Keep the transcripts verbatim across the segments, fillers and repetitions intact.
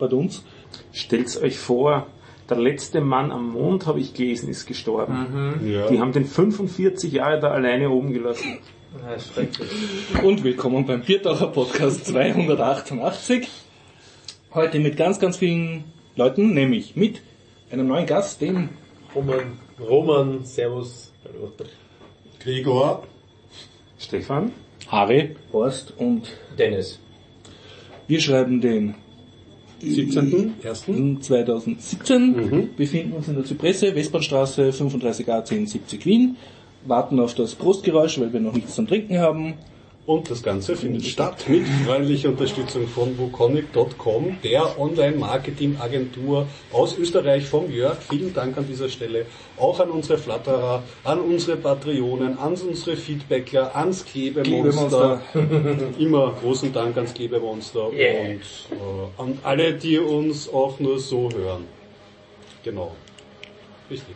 Pardons. Stellt euch vor, der letzte Mann am Mond, habe ich gelesen, ist gestorben. Mhm. Ja. Die haben den fünfundvierzig Jahre da alleine oben gelassen. Ja, schrecklich. Und willkommen beim Biertaucher Podcast zweihundertachtundachtzig. Heute mit ganz, ganz vielen Leuten, nämlich mit einem neuen Gast, dem Roman, Roman, Servus, hallo. Gregor, Stefan, Harry, Horst und Dennis. wir schreiben den siebzehnten ersten zweitausendsiebzehn, Mhm. befinden uns in der Zypresse, Westbahnstraße fünfunddreißig A zehn siebzig Wien, warten auf das Prostgeräusch, weil wir noch nichts zum Trinken haben. Und das Ganze findet statt mit freundlicher Unterstützung von wukonic Punkt com, der Online-Marketing-Agentur aus Österreich vom Jörg. Vielen Dank an dieser Stelle. Auch an unsere Flatterer, an unsere Patreonen, an unsere Feedbackler, ans Klebemonster. Klebemonster. Immer großen Dank ans Klebemonster Yeah. und äh, an alle, die uns auch nur so hören. Genau. Richtig.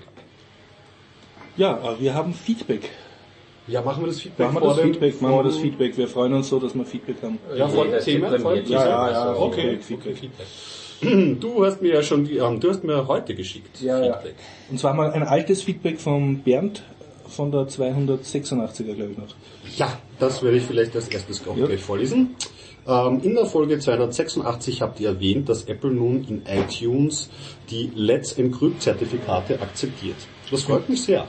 Ja, äh, wir haben Feedback. Ja, machen wir das Feedback Machen wir vor das dem- Feedback, machen wir das vor- Feedback. Wir freuen uns so, dass wir Feedback haben. Ja, vor Nee, dem das Thema, steht vor dem bei mir. Teaser. Ja, ja, ja, okay, Feedback, okay, Feedback. Du hast mir ja schon, die, ähm, du hast mir heute geschickt. Ja, ja. Feedback. Und zwar mal ein altes Feedback von Bernd von der zweihundertsechsundachtziger, glaube ich noch. Ja, das werde ich vielleicht als erstes auch Ja. gleich vorlesen. Ähm, in der Folge zweihundertsechsundachtzig habt ihr erwähnt, dass Apple nun in iTunes die Let's Encrypt Zertifikate akzeptiert. Das freut mich sehr.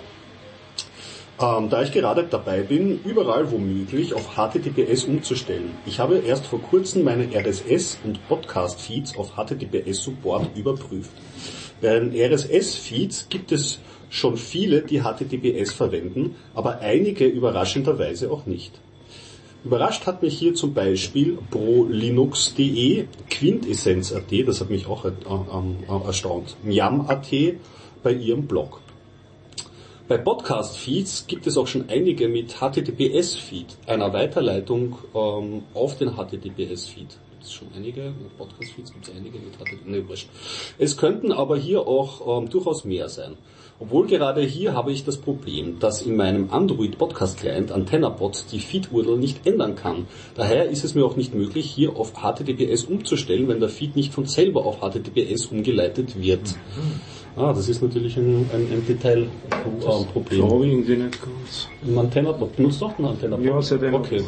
Ähm, da ich gerade dabei bin, überall wo möglich auf H T T P S umzustellen. Ich habe erst vor kurzem meine R S S- und Podcast-Feeds auf H T T P S-Support überprüft. Bei den R S S-Feeds gibt es schon viele, die H T T P S verwenden, aber einige überraschenderweise auch nicht. Überrascht hat mich hier zum Beispiel prolinux punkt de, Quintessenz punkt at, das hat mich auch äh, äh, erstaunt, Miam punkt at bei ihrem Blog. Bei Podcast-Feeds gibt es auch schon einige mit H T T P S-Feed, einer Weiterleitung ähm, auf den H T T P S-Feed. Gibt es schon einige, mit Podcast-Feeds gibt es einige mit H T T P S, ne, wurscht. Es könnten aber hier auch ähm, durchaus mehr sein. Obwohl gerade hier habe ich das Problem, dass in meinem Android-Podcast-Client AntennaPod die Feed-U R L nicht ändern kann. Daher ist es mir auch nicht möglich, hier auf H T T P S umzustellen, wenn der Feed nicht von selber auf H T T P S umgeleitet wird. Ah, das ist natürlich ein, ein, ein Detailproblem. Glaube ich irgendwie nicht ganz. Ein AntennaPod. Benutzt doch ein AntennaPod? Ja, seit einem Okay.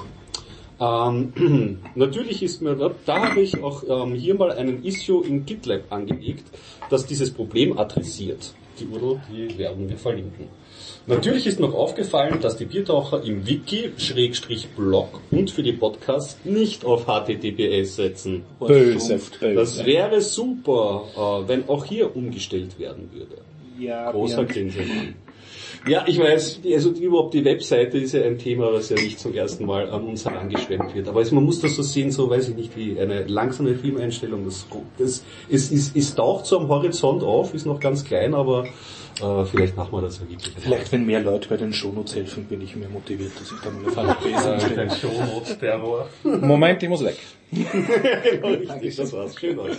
Ähm, natürlich ist mir, da, da habe ich auch ähm, hier mal einen Issue in GitLab angelegt, das dieses Problem adressiert. Die U R L, die werden wir verlinken. Natürlich ist noch aufgefallen, dass die Biertaucher im Wiki, Schrägstrich Blog und für die Podcasts nicht auf H T T P S setzen. Böse, Das wäre super, äh, wenn auch hier umgestellt werden würde. Ja, Großer Bernd. Grinsen. Ja, ich weiß, die- also die, überhaupt die Webseite ist ja ein Thema, was ja nicht zum ersten Mal an uns herangeschwemmt wird. Aber also man muss das so sehen, so weiß ich nicht, wie eine langsame Filmeinstellung. Das, das es, es, es taucht so am Horizont auf, ist noch ganz klein, aber äh, vielleicht machen wir das ja wirklich. Vielleicht, wenn mehr Leute bei den Shownotes helfen, bin ich mehr motiviert, dass ich dann eine Falle besser einstelle. Shownotes-Terror. Moment, ich muss weg. Genau, richtig, das war's. Schön aus.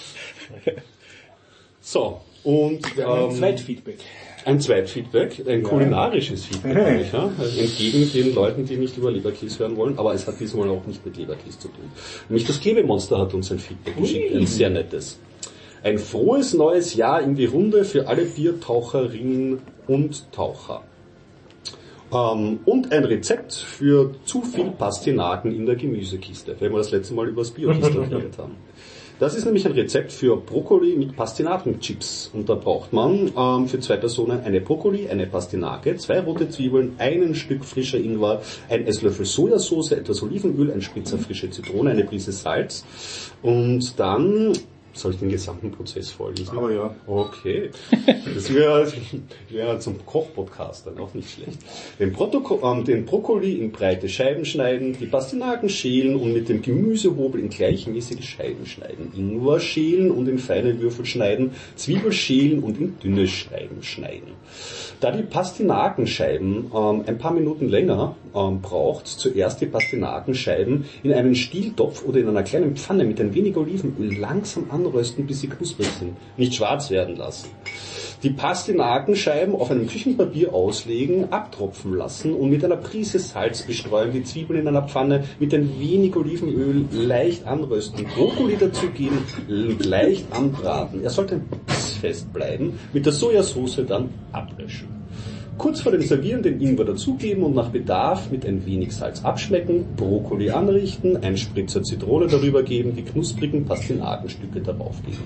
So, und Wir haben ein ähm, Zweitfeedback. ein Zweitfeedback, ein kulinarisches Feedback, eigentlich, ja? Entgegen den Leuten, die nicht über Leberkäse hören wollen, aber es hat diesmal auch nicht mit Leberkäse zu tun. Nämlich das Klebemonster hat uns ein Feedback geschickt, ein sehr nettes. Ein frohes neues Jahr in die Runde für alle Biertaucherinnen und Taucher. Ähm, und ein Rezept für zu viel Pastinaken in der Gemüsekiste, wenn wir das letzte Mal über das Biokiste geredet haben. Das ist nämlich ein Rezept für Brokkoli mit Pastinakenchips. Und da braucht man ähm, für zwei Personen eine Brokkoli, eine Pastinake, zwei rote Zwiebeln, ein Stück frischer Ingwer, ein Esslöffel Sojasauce, etwas Olivenöl, ein Spritzer frische Zitrone, eine Prise Salz. Und dann... Soll ich den gesamten Prozess vorlesen? Aber ja. Okay. Das wäre wär zum Kochpodcast dann auch nicht schlecht. Den, Protoko ähm, den Brokkoli in breite Scheiben schneiden, die Pastinaken schälen und mit dem Gemüsehobel in gleichmäßige Scheiben schneiden. Ingwer schälen und in feine Würfel schneiden, Zwiebel schälen und in dünne Scheiben schneiden. Da die Pastinakenscheiben ähm, ein paar Minuten länger ähm, braucht, zuerst die Pastinakenscheiben in einen Stieltopf oder in einer kleinen Pfanne mit ein wenig Olivenöl langsam an anrösten, bis sie knusprig sind. Nicht schwarz werden lassen. Die Pastinakenscheiben auf einem Küchenpapier auslegen, abtropfen lassen und mit einer Prise Salz bestreuen, die Zwiebeln in einer Pfanne mit ein wenig Olivenöl leicht anrösten, Brokkoli dazugeben und leicht anbraten. Er sollte bissfest bleiben, mit der Sojasauce dann ablöschen. Kurz vor dem Servieren den Ingwer dazugeben und nach Bedarf mit ein wenig Salz abschmecken, Brokkoli anrichten, einen Spritzer Zitrone darüber geben, die knusprigen Pastinakenstücke darauf geben.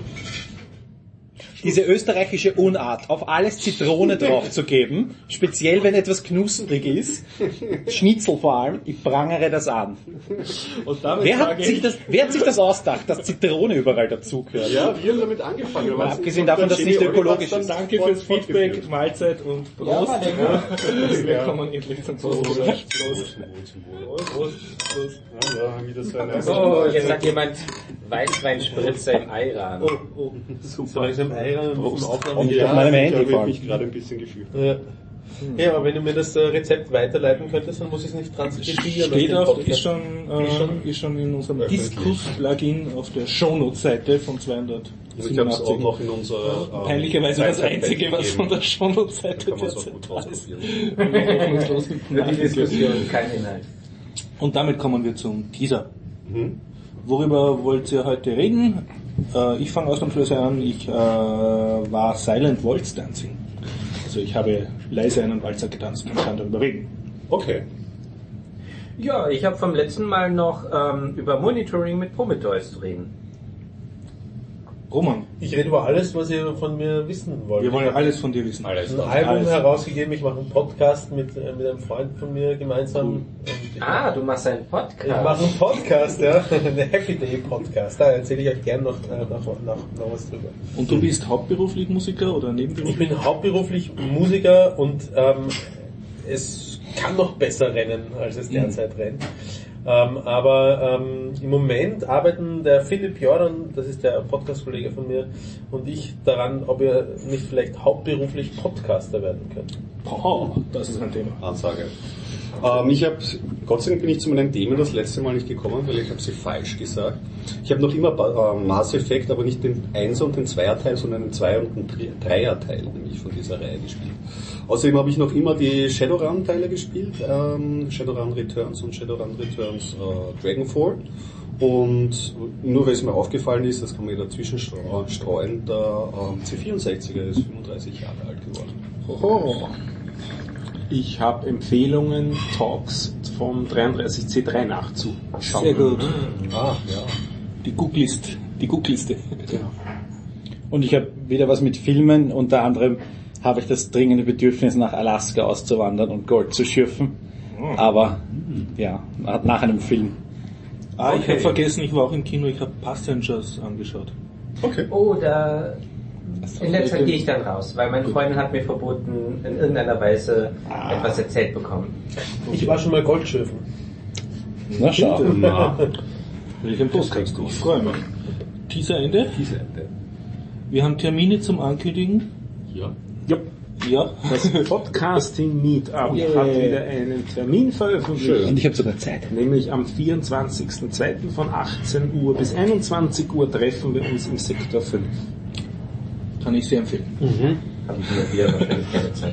Diese österreichische Unart, auf alles Zitrone drauf zu geben, speziell wenn etwas knusprig ist, Schnitzel vor allem, ich prangere das an. Und damit Wer hat, sage sich ich, das, wer hat sich das ausgedacht, dass Zitrone überall dazugehört? Ja, wir haben damit angefangen. Aber abgesehen davon, dass es nicht ökologisch ist. danke fürs Feedback, Mahlzeit und Prost. Ja, wir kommen endlich zum Prost. Prost. Prost. Prost. Prost. Ja, wieder so eine Oh, jetzt sagt jemand Weißweinspritzer im Eiran. Oh, oh, super. Ich im Eiran und vom Aufnahme. Und ich Ja, auf meinem ich Handy habe mich gefallen. gerade ein bisschen gefühlt. Ja. Ja, aber wenn du mir das äh, Rezept weiterleiten könntest, dann muss ich es nicht transkribieren. Steht aus dem auf, Podcast. ist schon, äh, ist schon in unserem Diskus-Plugin auf der Shownotes-Seite von Also ich habe es auch zweihundertsiebenundachtzig. noch in unserer... ähm, Peinlicherweise das Seite Einzige, was gegeben. von der Shownotes-Seite Kann man es auch derzeit gut da ist. ausprobieren. Und wir hoffnungslos mit Für die Diskussion kein Inhalt. Und damit kommen wir zum Teaser. Mhm. Worüber wollt ihr heute reden? Äh, ich fange ausnahmsweise an. Ich äh, war Silent Waltz Dancing. Also ich habe leise einen Walzer getanzt und kann darüber reden. Okay. Ja, ich habe vom letzten Mal noch ähm, über Monitoring mit Prometheus zu reden. Roman, Ich rede über alles, was ihr von mir wissen wollt. wir wollen alles von dir wissen. Alles. Ich habe ein Album Alles. herausgegeben, ich mache einen Podcast mit, äh, mit einem Freund von mir gemeinsam. Und ich Ah, du machst einen Ich mache Podcast. einen Podcast, ja, einen Happy Day Podcast. Da erzähle ich euch gerne noch, äh, noch, noch, noch was drüber. Und du bist hauptberuflich Musiker oder Ich nebenberuflich? bin hauptberuflich Musiker und ähm, es kann noch besser rennen, als es derzeit rennt. Ähm, aber ähm, im Moment arbeiten der Philipp Jordan, das ist der Podcast-Kollege von mir, und ich daran, ob ihr nicht vielleicht hauptberuflich Podcaster werden könnt. Oh, das ist ein Thema. Ansage. Ähm, ich habe, Gott sei Dank bin ich zu meinen Themen das letzte Mal nicht gekommen, weil ich habe sie falsch gesagt. Ich habe noch immer äh, Mass Effect, aber nicht den Einser- und den Zweierteil, sondern den Zweier- und den Dreierteil, nämlich von dieser Reihe gespielt. Außerdem habe ich noch immer die Shadowrun-Teile gespielt, ähm, Shadowrun Returns und Shadowrun Returns äh, Dragonfall. Und nur weil es mir aufgefallen ist, das kann man ja dazwischen streuen, der ähm, C vierundsechziger ist fünfunddreißig Jahre alt geworden. Oho. Ich habe Empfehlungen, Talks vom dreiunddreißig C drei nachzuschauen. Sehr gut. Ah, ja. Die Googlist, die Googliste. Genau. Und ich habe wieder was mit Filmen, unter anderem habe ich das dringende Bedürfnis, nach Alaska auszuwandern und Gold zu schürfen. Aber, ja, nach nach einem Film. Ah, ich Okay. habe vergessen, ich war auch im Kino, ich habe Passengers angeschaut. Okay. Oh, da in der Zeit gehe ich dann raus, weil meine Freundin hat mir verboten, in irgendeiner Weise etwas erzählt bekommen. Ich war schon mal Goldschürfen. Na schau. Na, Welchen Podcast? Ich freue mich. Teaser Ende. diese Ende. Wir haben Termine zum Ankündigen. Ja. Ja. Ja. Das Podcasting Meetup Yeah. hat wieder einen Termin veröffentlicht. Und ich habe sogar Zeit. Nämlich am vierundzwanzigsten zweiten von achtzehn Uhr bis einundzwanzig Uhr treffen wir uns im Sektor fünf. Kann ich sehr empfehlen. Haben wir wieder wahrscheinlich keine Zeit.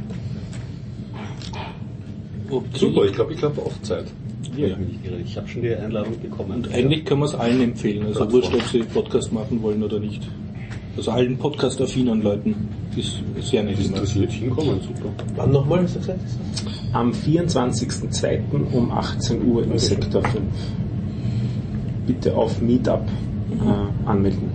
Okay. Super, ich glaube, ich glaube auf Zeit. Ja. Ich, mich nicht irre. Ich habe schon die Einladung bekommen. Und eigentlich kann man es allen empfehlen. Also Ja. wurscht, ob sie Podcast machen wollen oder nicht. Also allen Podcast-affinen Leuten ist sehr nett. Das immer. interessiert hinkommen, super. Wann nochmal, hast du gesagt? Am vierundzwanzigsten zweiten um achtzehn Uhr im Sektor fünf. Bitte auf Meetup äh, anmelden.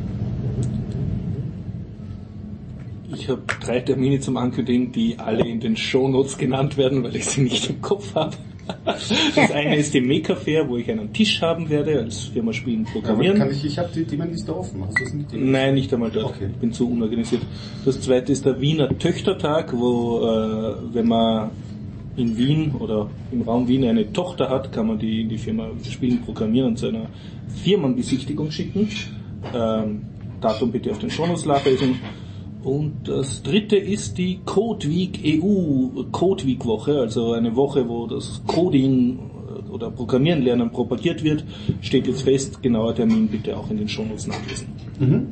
Ich habe drei Termine zum Ankündigen, die alle in den Shownotes genannt werden, weil ich sie nicht im Kopf habe. Das eine ist die Maker Fair, wo ich einen Tisch haben werde, als Firma Spielen Programmieren. Kann ich, ich habe die Themenliste offen. Hast du das nicht? Nein, nicht einmal dort. Okay. Ich bin zu unorganisiert. Das zweite ist der Wiener Töchtertag, wo, äh, wenn man in Wien oder im Raum Wien eine Tochter hat, kann man die in die Firma Spielen Programmieren zu einer Firmenbesichtigung schicken. Ähm, Datum bitte auf den Shownotes nachlesen. Und das dritte ist die Code Week E U Code Week Woche, also eine Woche, wo das Coding oder Programmieren lernen propagiert wird, steht jetzt fest. Genauer Termin bitte auch in den Shownotes nachlesen. Mhm.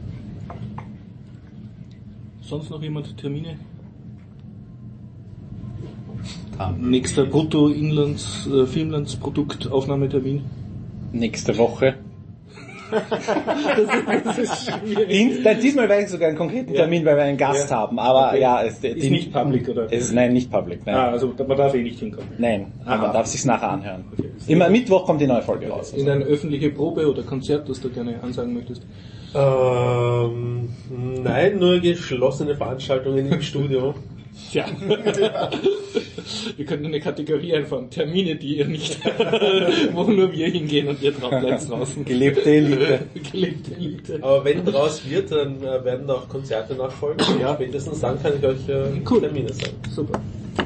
Sonst noch jemand Termine? Ah. Nächster Brutto-Inlands-Filmlands-Produktaufnahmetermin? Nächste Woche. Das ist schwierig. Dienst, nein, diesmal weiß ich sogar einen konkreten Termin, weil wir einen Gast Ja. haben. Aber Okay. ja, es Ist nicht public, oder? Es ist, nein, nicht public. Nein, Ah, also man darf eh nicht hinkommen. nein aber man darf sich's nachher anhören. Okay. Immer Mittwoch kommt die neue Folge raus. In eine öffentliche Probe oder Konzert, das du gerne ansagen möchtest? Ähm, nein, nur geschlossene Veranstaltungen im Studio. Tja. Wir könnten eine Kategorie einfangen. Termine, die ihr nicht, wo nur wir hingehen und ihr drauf bleibt draußen. Gelebte Elite. Gelebte Elite. Aber wenn draus wird, dann äh, werden da auch Konzerte nachfolgen. Ja. Spätestens dann kann ich euch äh, Cool. Termine sagen. Super.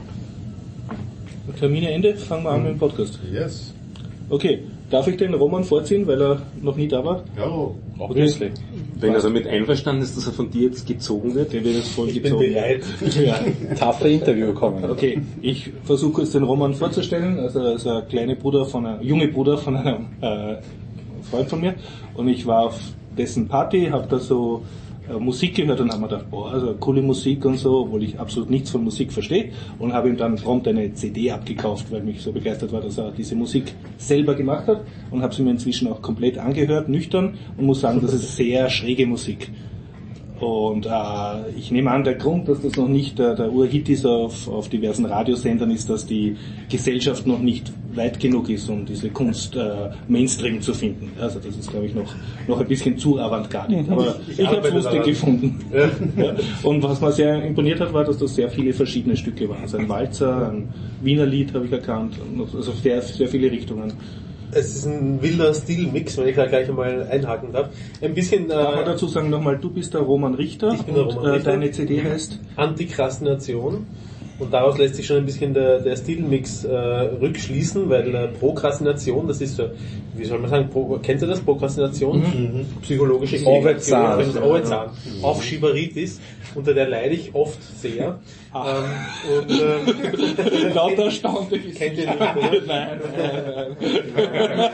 Termine Ende, fangen wir an mit dem Podcast. Yes. Okay, darf ich den Roman vorziehen, weil er noch nie da war? Ja. Obviously. Wenn er damit einverstanden ist, dass er von dir jetzt gezogen wird. Der wird jetzt voll Ich bin gezogen. bereit. Ja. Taffe Interview bekommen. Okay, ich versuche kurz den Roman vorzustellen. Also er ist ein kleiner Bruder von einem, junge Bruder von einem äh, Freund von mir. Und ich war auf dessen Party, habe da so äh, Musik gehört und habe mir gedacht, boah, also coole Musik und so, obwohl ich absolut nichts von Musik verstehe. Und habe ihm dann prompt eine C D abgekauft, weil mich so begeistert war, dass er diese Musik selber gemacht hat. Und habe sie mir inzwischen auch komplett angehört, nüchtern. Und muss sagen, das ist sehr schräge Musik. Und äh, ich nehme an, der Grund, dass das noch nicht äh, der Urhit ist auf, auf diversen Radiosendern, ist, dass die Gesellschaft noch nicht weit genug ist, um diese Kunst äh, Mainstream zu finden. Also das ist, glaube ich, noch noch ein bisschen zu avantgardig. Aber Ich- ich, ich habe es arbeite lustig daran. gefunden. Ja. Ja. Und was mir sehr imponiert hat, war, dass das sehr viele verschiedene Stücke waren. Also ein Walzer, ein Wiener Lied habe ich erkannt, und noch- also sehr, sehr viele Richtungen. Es ist ein wilder Stilmix, wenn ich da gleich einmal einhaken darf. Ein bisschen Darf man äh, dazu sagen nochmal, du bist der Roman Richter Ich bin der und Roman äh, Richter. deine C D heißt? Antikrastination. Und daraus lässt sich schon ein bisschen der, der Stilmix äh, rückschließen, weil äh, Prokrastination, das ist so, wie soll man sagen, Pro, kennt ihr das? Prokrastination? Mhm. Psychologische Ovezan. Indikation für das Ovezan. Aufschieberitis, unter der leide ich oft sehr. Ah. Ähm, und, ähm, Lauter erstaunte kennt ihr nicht, oder? Nein, nein,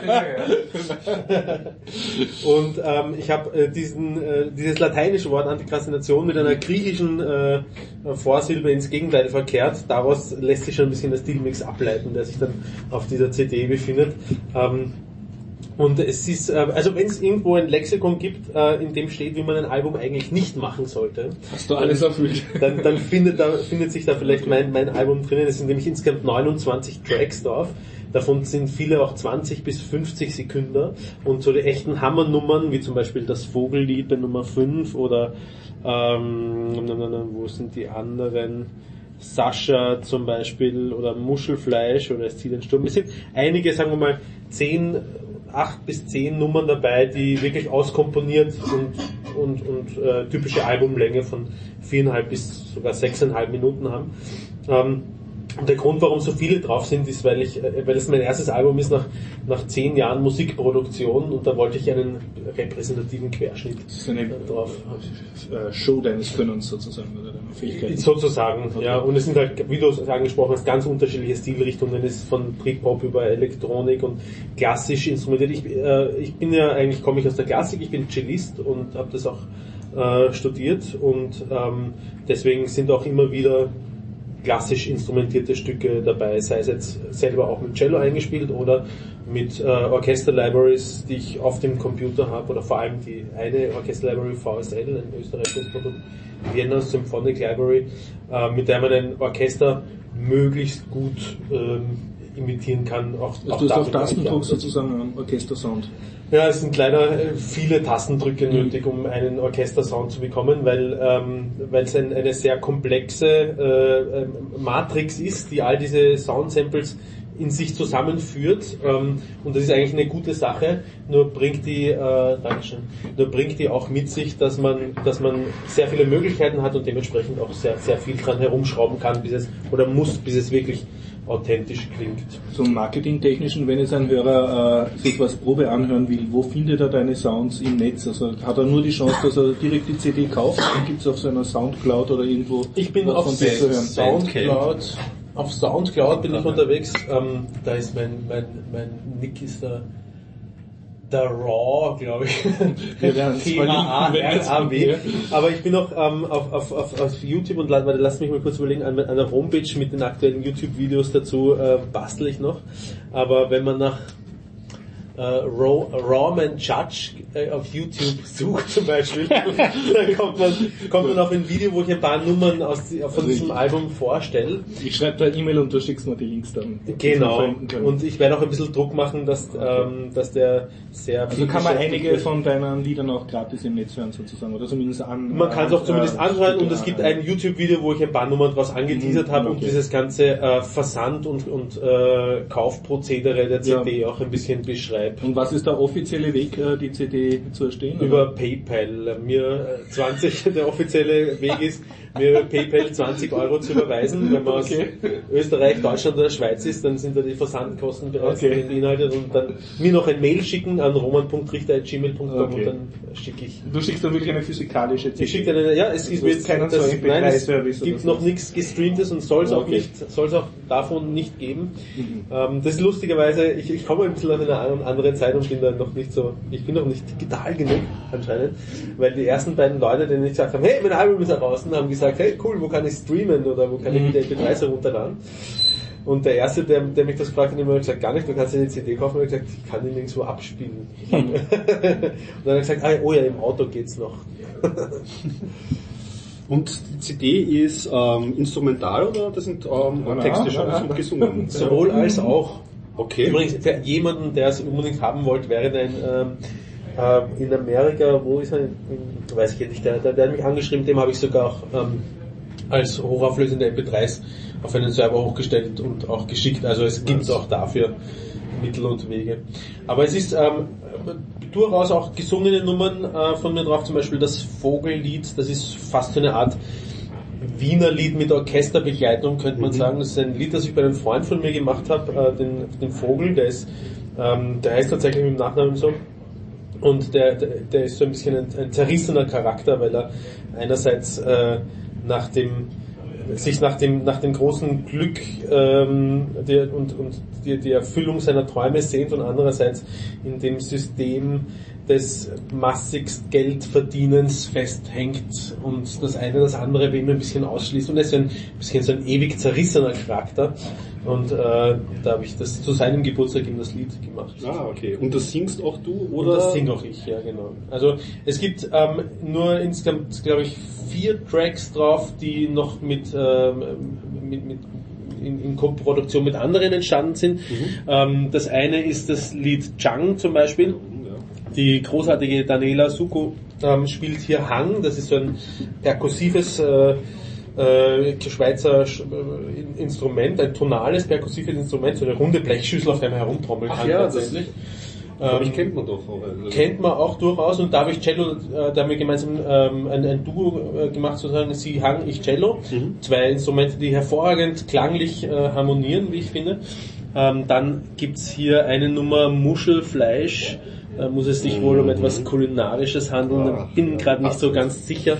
nein. Und ähm, ich habe äh, diesen äh, dieses lateinische Wort Antikrastination mit einer griechischen äh, Vorsilbe ins Gegenteil verkehrt. Daraus lässt sich schon ein bisschen der Stilmix ableiten, der sich dann auf dieser C D befindet. Ähm, und es ist, äh, also wenn es irgendwo ein Lexikon gibt, äh, in dem steht, wie man ein Album eigentlich nicht machen sollte, Hast du alles erfüllt? dann, dann findet, da, findet sich da vielleicht mein, mein Album drinnen. Es sind nämlich insgesamt neunundzwanzig Tracks drauf. Davon sind viele auch zwanzig bis fünfzig Sekunden. Und so die echten Hammernummern, wie zum Beispiel das Vogellied bei Nummer fünf oder ähm, wo sind die anderen? Sascha zum Beispiel oder Muschelfleisch oder Es zieht ein Sturm. Es sind einige, sagen wir mal, zehn, acht bis zehn Nummern dabei, die wirklich auskomponiert und, und, und äh, typische Albumlänge von viereinhalb bis sogar sechseinhalb Minuten haben. Ähm, und der Grund, warum so viele drauf sind, ist, weil ich, äh, weil es mein erstes Album ist nach, nach zehn Jahren Musikproduktion und da wollte ich einen repräsentativen Querschnitt Das ist eine drauf. äh, Show deines Könnens sozusagen, oder deiner Fähigkeiten. Sozusagen, ja. Und es sind halt, wie du es angesprochen hast, ganz unterschiedliche Stilrichtungen. Es ist von Britpop über Elektronik und klassisch instrumentiert. Ich, äh, ich bin ja eigentlich, komme ich aus der Klassik, ich bin Cellist und habe das auch äh, studiert und ähm, deswegen sind auch immer wieder klassisch instrumentierte Stücke dabei, sei es jetzt selber auch mit Cello eingespielt oder mit äh, Orchester-Libraries, die ich auf dem Computer habe, oder vor allem die eine Orchester-Library V S L, ein österreichisches Produkt, Vienna Symphonic Library, äh, mit der man ein Orchester möglichst gut ähm, imitieren kann. Auch, Also du hast auf damit kann ich Tastendruck arbeiten. sozusagen einen Orchestersound. Ja, es sind leider äh, viele Tastendrücke nötig, um einen Orchestersound zu bekommen, weil ähm, weil es ein, eine sehr komplexe äh, ähm, Matrix ist, die all diese Soundsamples in sich zusammenführt, ähm, und das ist eigentlich eine gute Sache, nur bringt die äh, Dankeschön, nur bringt die auch mit sich, dass man dass man sehr viele Möglichkeiten hat und dementsprechend auch sehr sehr viel dran herumschrauben kann, bis es oder muss, bis es wirklich authentisch klingt. Zum Marketingtechnischen, wenn jetzt ein Hörer äh, sich was Probe anhören will, wo findet er deine Sounds im Netz? Also hat er nur die Chance, dass er direkt die C D kauft? Dann gibt es auf seiner Soundcloud oder irgendwo Ich bin was auf von dir zu hören? Soundcloud auf Soundcloud bin ich unterwegs. Ähm, da ist mein, mein, mein Nick ist da, der Raw, glaube ich. T A A R A W. Aber ich bin noch ähm, auf, auf, auf, auf YouTube und warte, lass mich mal kurz überlegen, an, an der Homepage mit den aktuellen YouTube-Videos dazu äh, bastel ich noch. Aber wenn man nach äh, Raw, Rawman Judge äh, auf YouTube sucht zum Beispiel, dann kommt man, kommt man auf ein Video, wo ich ein paar Nummern aus, von also diesem ich, Album vorstelle. Ich schreibe da E-Mail und du schickst mir die Links dann. Genau. Und ich werde auch ein bisschen Druck machen, dass, ähm, dass der sehr... Also kann man einige wird. von deinen Liedern auch gratis im Netz hören sozusagen, oder zumindest an... Man kann es auch zumindest äh, anhören und es gibt ein YouTube-Video, wo ich ein paar Nummern draus angeteasert mhm, habe okay. und dieses ganze äh, Versand- und, und äh, Kaufprozedere der C D ja. auch ein bisschen beschreibt. Und was ist der offizielle Weg, die C D zu erstehen? Über oder? PayPal. Mir zwanzig, der offizielle Weg ist, mir über PayPal zwanzig Euro zu überweisen. Wenn man aus okay. Österreich, Deutschland oder Schweiz ist, dann sind da die Versandkosten bereits okay. beinhaltet und dann mir noch ein Mail schicken an roman punkt richter at gmail punkt com okay. und dann schicke ich. Du schickst dann wirklich eine physikalische C D? Ich schicke eine, ja, es ist jetzt keinen das, so nein, es gibt noch nichts gestreamtes und soll es okay. auch nicht, soll es auch davon nicht geben. Mhm. Ähm, das ist lustigerweise, ich, ich komme ein bisschen an einer anderen Zeit und bin da noch nicht so, ich bin noch nicht digital genug anscheinend, weil die ersten beiden Leute, denen ich gesagt habe, hey, mein Album ist draußen, haben gesagt, hey, cool, wo kann ich streamen oder wo kann ich mit der M P drei herunterladen? Und der erste, der, der mich das gefragt hat, hat immer gesagt, gar nicht, du kannst dir eine C D kaufen, und ich gesagt, ich kann die nirgendwo abspielen. Hm. Und dann hat er gesagt, ah, oh ja, im Auto geht's noch. Und die C D ist ähm, instrumental oder das sind ähm, ja, Texte schon ja, ja. gesungen? Sowohl als auch. Okay. Übrigens, für jemanden, der es unbedingt haben wollte, wäre ein ähm, äh, in Amerika, wo ist er? In, weiß ich jetzt nicht, der, der, der hat mich angeschrieben, dem habe ich sogar auch ähm, als hochauflösende M P dreis auf einen Server hochgestellt und auch geschickt. Also es gibt auch dafür Mittel und Wege. Aber es ist ähm, durchaus auch gesungene Nummern äh, von mir drauf, zum Beispiel das Vogellied, das ist fast so eine Art Wiener Lied mit Orchesterbegleitung, könnte man mhm. sagen. Das ist ein Lied, das ich bei einem Freund von mir gemacht habe, äh, den, den Vogel, der ist, ähm, der heißt tatsächlich mit dem Nachnamen so. Und der, der, der ist so ein bisschen ein, ein zerrissener Charakter, weil er einerseits äh, nach dem sich nach dem nach dem großen Glück ähm, der, und, und die, die Erfüllung seiner Träume sehnt und andererseits in dem System des massigst Geldverdienens festhängt und das eine das andere will ihm ein bisschen ausschließt und er ist ein bisschen so ein ewig zerrissener Charakter und äh, da habe ich das zu seinem Geburtstag eben das Lied gemacht. Ah, okay. Und das singst auch du, oder? Und das singe auch ich, ja genau. Also es gibt ähm, nur insgesamt, glaube ich, vier Tracks drauf, die noch mit, ähm, mit, mit in, in Koproduktion mit anderen entstanden sind. Mhm. Ähm, das eine ist das Lied Chang zum Beispiel. Die großartige Daniela Suko ähm, spielt hier Hang, das ist so ein perkussives äh, äh, Schweizer äh, Instrument, ein tonales perkussives Instrument, so eine runde Blechschüssel, auf der man herumtrommeln kann. Ach ja, tatsächlich. Ähm, ich kennt man doch auch. Also. Kennt man auch durchaus und da habe ich Cello, äh, da haben wir gemeinsam ähm, ein, ein Duo äh, gemacht, sozusagen sie Hang, ich Cello. Mhm. Zwei Instrumente, die hervorragend klanglich äh, harmonieren, wie ich finde. Ähm, dann gibt's hier eine Nummer Muschelfleisch. Da muss es sich wohl um etwas Kulinarisches handeln, ich bin gerade nicht so ganz sicher.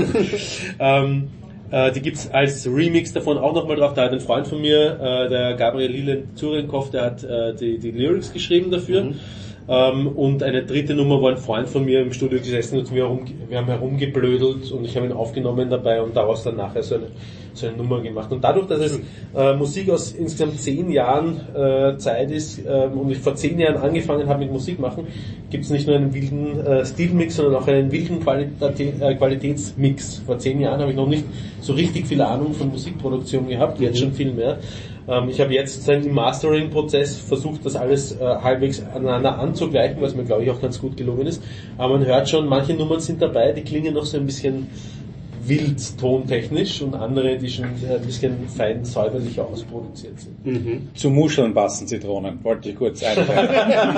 ähm, äh, die gibt's als Remix davon auch nochmal drauf. Da hat ein Freund von mir, äh, der Gabriel Lilen Zurenkopf, der hat äh, die, die Lyrics geschrieben dafür. Mhm. Ähm, und eine dritte Nummer, wo ein Freund von mir im Studio gesessen und wir, herum, wir haben herumgeblödelt und ich habe ihn aufgenommen dabei und daraus dann nachher so eine, so eine Nummer gemacht. Und dadurch, dass es äh, Musik aus insgesamt zehn Jahren äh, Zeit ist ähm, und ich vor zehn Jahren angefangen habe mit Musik machen, gibt es nicht nur einen wilden äh, Stilmix, sondern auch einen wilden Qualität, äh, Qualitätsmix. Vor zehn Jahren habe ich noch nicht so richtig viel Ahnung von Musikproduktion gehabt, jetzt schon viel mehr. Ähm, ich habe jetzt im Mastering-Prozess versucht, das alles äh, halbwegs aneinander anzugleichen, was mir glaube ich auch ganz gut gelungen ist. Aber man hört schon, manche Nummern sind dabei, die klingen noch so ein bisschen wild tontechnisch und andere, die schon ein bisschen fein säuberlich ausproduziert sind. Mhm. Zu Muscheln passen Zitronen, wollte ich kurz einfangen.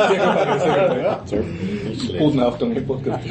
Bodenachtung im Podcast.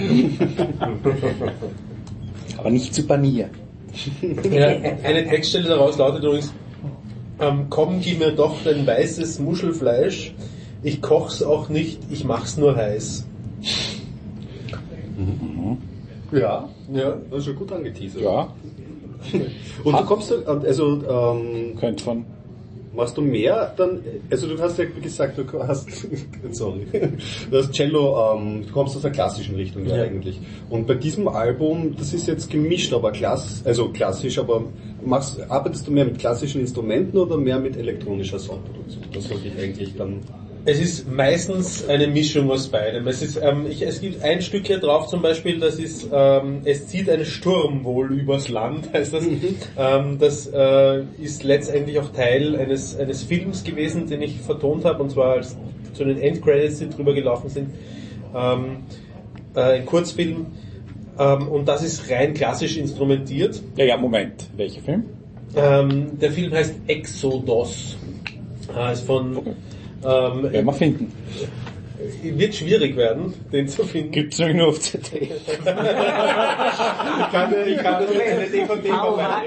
Aber nicht zu Panier. Ja, eine Textstelle daraus lautet übrigens, ähm, komm, gib mir doch dein weißes Muschelfleisch, ich koch's auch nicht, ich mach's nur heiß. Mhm. Ja, Ja. das ist schon gut angeteasert. Ja, Und du kommst, dann- also, ähm, könnte von. machst du mehr dann, also du hast ja gesagt, du hast, sorry, du hast Cello, ähm, du kommst aus der klassischen Richtung ja, Ja. eigentlich. Und bei diesem Album, das ist jetzt gemischt, aber klass, also klassisch, aber machst, arbeitest du mehr mit klassischen Instrumenten oder mehr mit elektronischer Soundproduktion? Das wollte ich eigentlich dann... Es ist meistens eine Mischung aus beidem. Es ist, ähm, ich, es gibt ein Stück hier drauf zum Beispiel, das ist, ähm, es zieht ein Sturm wohl übers Land, heißt das. ähm, das äh, ist letztendlich auch Teil eines, eines Films gewesen, den ich vertont habe, und zwar als zu den Endcredits, die drüber gelaufen sind. Ähm, äh, ein Kurzfilm. Ähm, und das ist rein klassisch instrumentiert. Ja, ja, Moment. Welcher Film? Ähm, der Film heißt Exodus. Äh, ist von... Ähm, Werden wir finden. wird schwierig werden, den zu finden. Gibt's nämlich nur auf C D. Ich kann, ich kann das jetzt eine D V D V H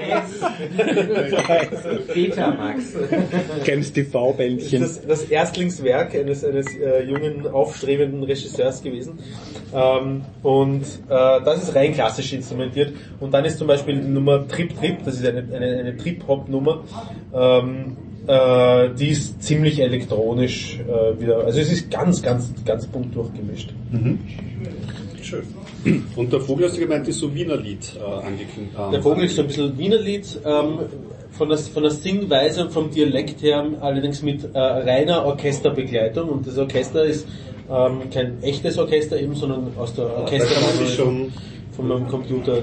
S. Betamax. Kennst die V-Bändchen? Das ist das Erstlingswerk eines, eines äh, jungen, aufstrebenden Regisseurs gewesen. Ähm, und äh, das ist rein klassisch instrumentiert. Und dann ist zum Beispiel die Nummer Trip Trip, das ist eine, eine, eine Trip-Hop-Nummer, ähm, äh, die ist ziemlich elektronisch äh, wieder. Also es ist ganz, ganz, ganz bunt durchgemischt. Mhm. Schön. Und der Vogel, hast du gemeint, ist so Wiener Lied äh, angekündigt. Ähm, Der Vogel ist so ein bisschen Wiener Lied, ähm, von, der, von der Singweise und vom Dialekt her allerdings mit äh, reiner Orchesterbegleitung. Und das Orchester ist ähm, kein echtes Orchester eben, sondern aus der Da kann man Orchester sich schon... von meinem Computer.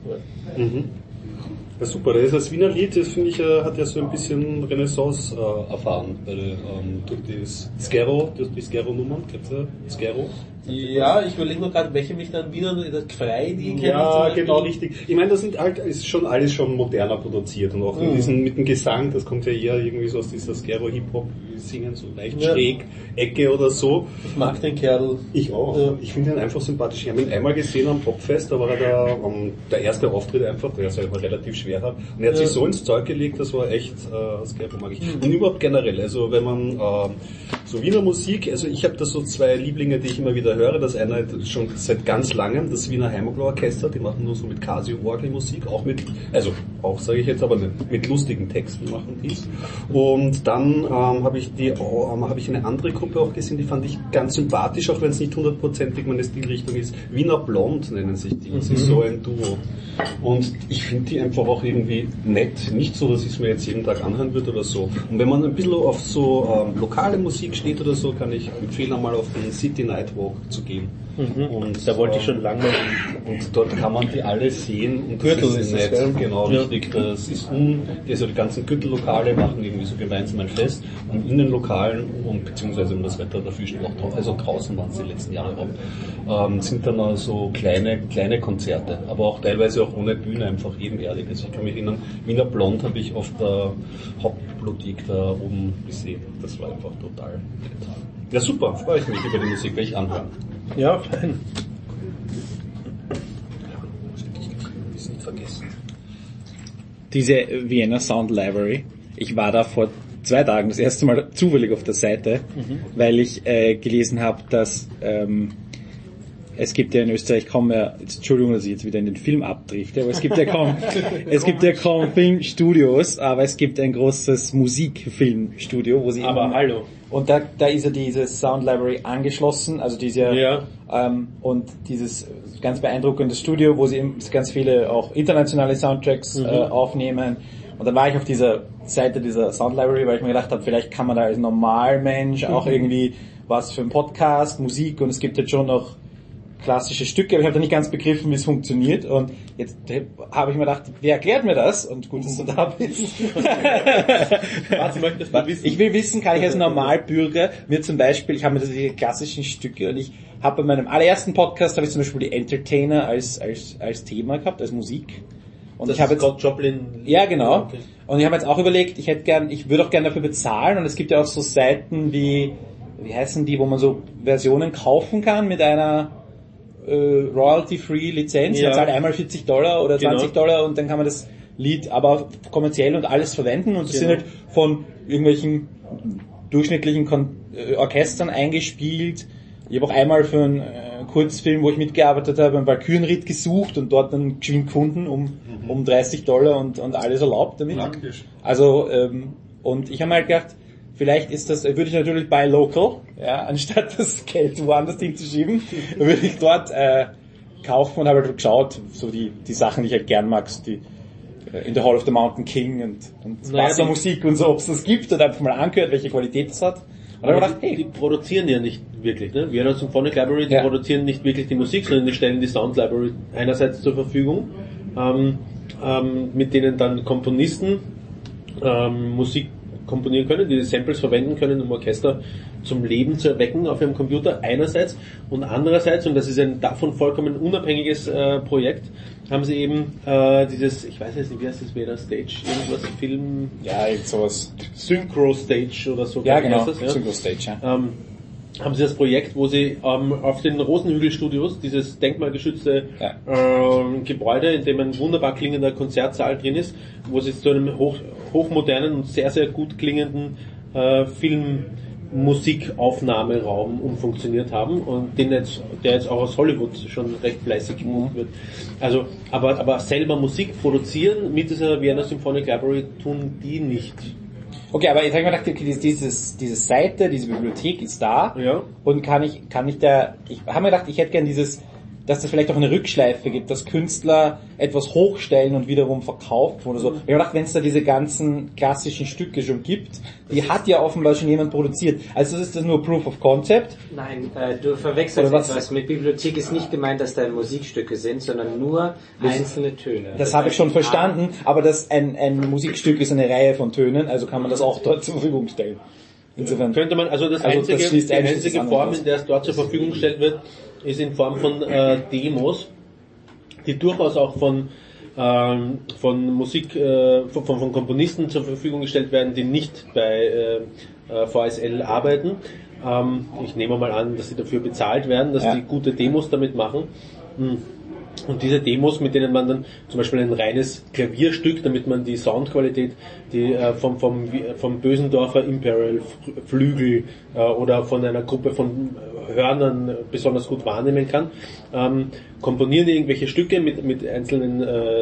Ja. Mhm. Ja, super, das ist das Wiener Lied, das finde ich, äh, hat ja so ein bisschen Renaissance äh, erfahren, bei der, ähm, durch das Skero, durch die Skero-Nummern, kennst du Skero? Ja, ich überlege nur gerade, welche mich dann Wiener, das Frei, die kennen Ja, zum Beispiel. genau, richtig. Ich meine, das sind halt, ist schon alles schon moderner produziert und auch Mhm. mit, diesen, mit dem Gesang, das kommt ja eher irgendwie so aus dieser Skero-Hip-Hop, die singen so leicht Ja. schräg, Ecke oder so. Ich mag den Kerl. Ich auch. Ja. Ich finde ihn einfach sympathisch. Ich habe ihn einmal gesehen am Popfest, da war er der, um, der erste Auftritt einfach, der ist ja immer relativ schwer hat. Und er hat Ja. sich so ins Zeug gelegt, das war echt, äh, Skero mag ich. Und überhaupt generell, also wenn man, äh, so Wiener Musik, also ich habe da so zwei Lieblinge, die ich immer wieder höre. Das eine schon seit ganz langem, das Wiener Heimatler Orchester, die machen nur so mit Casio-Orgelmusik, auch mit, also auch sage ich jetzt, aber mit, mit lustigen Texten machen dies. Und dann ähm, habe ich die, oh, ähm, habe ich eine andere Gruppe auch gesehen, die fand ich ganz sympathisch, auch wenn es nicht hundertprozentig meine Stilrichtung ist. Wiener Blond nennen sich die, das ist so ein Duo. Und ich finde die einfach auch irgendwie nett, nicht so, dass ich es mir jetzt jeden Tag anhören würde oder so. Und wenn man ein bisschen auf so ähm, lokale Musik steht oder so, kann ich empfehlen, einmal auf den City Nightwalk zu gehen. Mhm. Und, Da wollte ich ähm, schon lange mal. Und dort kann man die alle sehen. Und Gürtel das ist nett. das, gell? Genau, Ja. richtig. Das ist un, also die ganzen Gürtellokale machen irgendwie so gemeinsam ein Fest. Und in den Lokalen, und beziehungsweise um das Wetter dafür steht auch drauf, also draußen waren es die letzten Jahre auch, ähm, sind dann auch so kleine, kleine Konzerte. Aber auch teilweise auch ohne Bühne, einfach ebenerdig. Also ich kann mich erinnern, Wiener Blond habe ich auf der Hauptbibliothek da oben gesehen. Das war einfach total nett. Ja super, freue ich mich über die Musik, werde ich anhören. Ja, fein. Ist nicht vergessen. Diese Vienna Sound Library. Ich war da vor zwei Tagen das erste Mal zufällig auf der Seite, mhm. weil ich äh, gelesen habe, dass ähm, es gibt ja in Österreich kaum mehr, jetzt, Entschuldigung, dass ich jetzt wieder in den Film abdrifte, aber es gibt ja kaum, es gibt ja kaum Filmstudios, aber es gibt ein großes Musikfilmstudio, wo sie Aber immer, hallo. und da, da ist ja diese Sound Library angeschlossen, also diese, Ja. ähm, und dieses ganz beeindruckende Studio, wo sie eben ganz viele auch internationale Soundtracks Mhm. äh, aufnehmen. Und dann war ich auf dieser Seite dieser Sound Library, weil ich mir gedacht habe, vielleicht kann man da als Normalmensch auch Mhm. irgendwie was für einen Podcast, Musik, und es gibt jetzt schon noch klassische Stücke, aber ich habe da nicht ganz begriffen, wie es funktioniert, und jetzt habe ich mir gedacht, wer erklärt mir das? Und gut, dass du da bist. Was möchtest du wissen? Ich will wissen, kann ich als Normalbürger mir zum Beispiel, ich habe mir diese klassischen Stücke, und ich habe bei meinem allerersten Podcast, habe ich zum Beispiel die Entertainer als als als Thema gehabt, als Musik. Und das ich habe ist jetzt Scott Joplin. ja, genau. Okay. Und ich habe jetzt auch überlegt, ich hätte gern, ich würde auch gerne dafür bezahlen, und es gibt ja auch so Seiten wie, wie heißen die, wo man so Versionen kaufen kann mit einer äh, Royalty-Free Lizenz. Ja. Man zahlt einmal vierzig Dollar oder Genau. zwanzig Dollar, und dann kann man das Lied aber kommerziell und alles verwenden, und das Genau. sind halt von irgendwelchen durchschnittlichen Kon- äh, Orchestern eingespielt. Ich habe auch einmal für ein, äh, äh, Kurzfilm, wo ich mitgearbeitet habe, ein Valkyrenritt gesucht und dort dann geschwind gefunden um, mhm. um dreißig Dollar und, und alles erlaubt damit. Praktisch. Also, ähm, und ich habe mir halt gedacht, vielleicht ist das, würde ich natürlich buy local, ja, anstatt das Geld woanders hinzuschieben, würde ich dort äh, kaufen und habe halt geschaut, so die, die Sachen, die ich halt gern mag, so die äh, in the Hall of the Mountain King und, und naja, Wassermusik und so, ob es das gibt und einfach mal angehört, welche Qualität das hat. Und dann habe ich gedacht, hey, die produzieren ja nicht wirklich, ne? Vienna Symphonic Library, die ja. produzieren nicht wirklich die Musik, sondern die stellen die Sound Library einerseits zur Verfügung, ähm, ähm, mit denen dann Komponisten ähm, Musik komponieren können, die Samples verwenden können, um Orchester zum Leben zu erwecken auf ihrem Computer einerseits und andererseits, und das ist ein davon vollkommen unabhängiges äh, Projekt, haben sie eben äh, dieses, ich weiß jetzt nicht, wie heißt das, Vienna Stage, irgendwas, Film, ja, irgend sowas. Synchro Stage oder so. Ja, genau, das, ja? Synchro Stage, ja. Ähm, haben sie das Projekt, wo sie ähm, auf den Rosenhügel-Studios, dieses denkmalgeschützte ja. ähm, Gebäude, in dem ein wunderbar klingender Konzertsaal drin ist, wo sie zu einem hoch, hochmodernen und sehr, sehr gut klingenden äh, Filmmusikaufnahmeraum umfunktioniert haben und den jetzt, der jetzt auch aus Hollywood schon recht fleißig gebucht wird. Also, aber, aber selber Musik produzieren mit dieser Vienna Symphonic Library tun die nicht. Okay, aber ich habe mir gedacht, okay, dieses, diese Seite, diese Bibliothek ist da Ja. und kann ich, kann ich da, ich habe mir gedacht, ich hätte gern dieses, dass es vielleicht auch eine Rückschleife gibt, dass Künstler etwas hochstellen und wiederum verkaufen oder so. Ich habe gedacht, wenn es da diese ganzen klassischen Stücke schon gibt, die hat ja offenbar schon jemand produziert. Also ist das nur Proof of Concept? Nein, äh, du verwechselst was? etwas. Mit Bibliothek ist nicht gemeint, dass da Musikstücke sind, sondern nur einzelne Töne. Das habe ich schon verstanden, aber das ein, ein Musikstück ist eine Reihe von Tönen, also kann man das auch dort zur Verfügung stellen. Insofern Könnte man, also das also einzige, das schließt die ein, einzige das Form, aus. in der es dort zur Verfügung gestellt wird, ist in Form von äh, Demos, die durchaus auch von ähm, von Musik, äh, von, von Komponisten zur Verfügung gestellt werden, die nicht bei äh, V S L arbeiten. Ähm, ich nehme mal an, dass sie dafür bezahlt werden, dass ja. die gute Demos damit machen. Hm. Und diese Demos, mit denen man dann zum Beispiel ein reines Klavierstück, damit man die Soundqualität, die äh, vom, vom, vom Bösendorfer Imperial Flügel äh, oder von einer Gruppe von Hörnern besonders gut wahrnehmen kann, ähm, komponieren die irgendwelche Stücke mit, mit einzelnen äh, äh,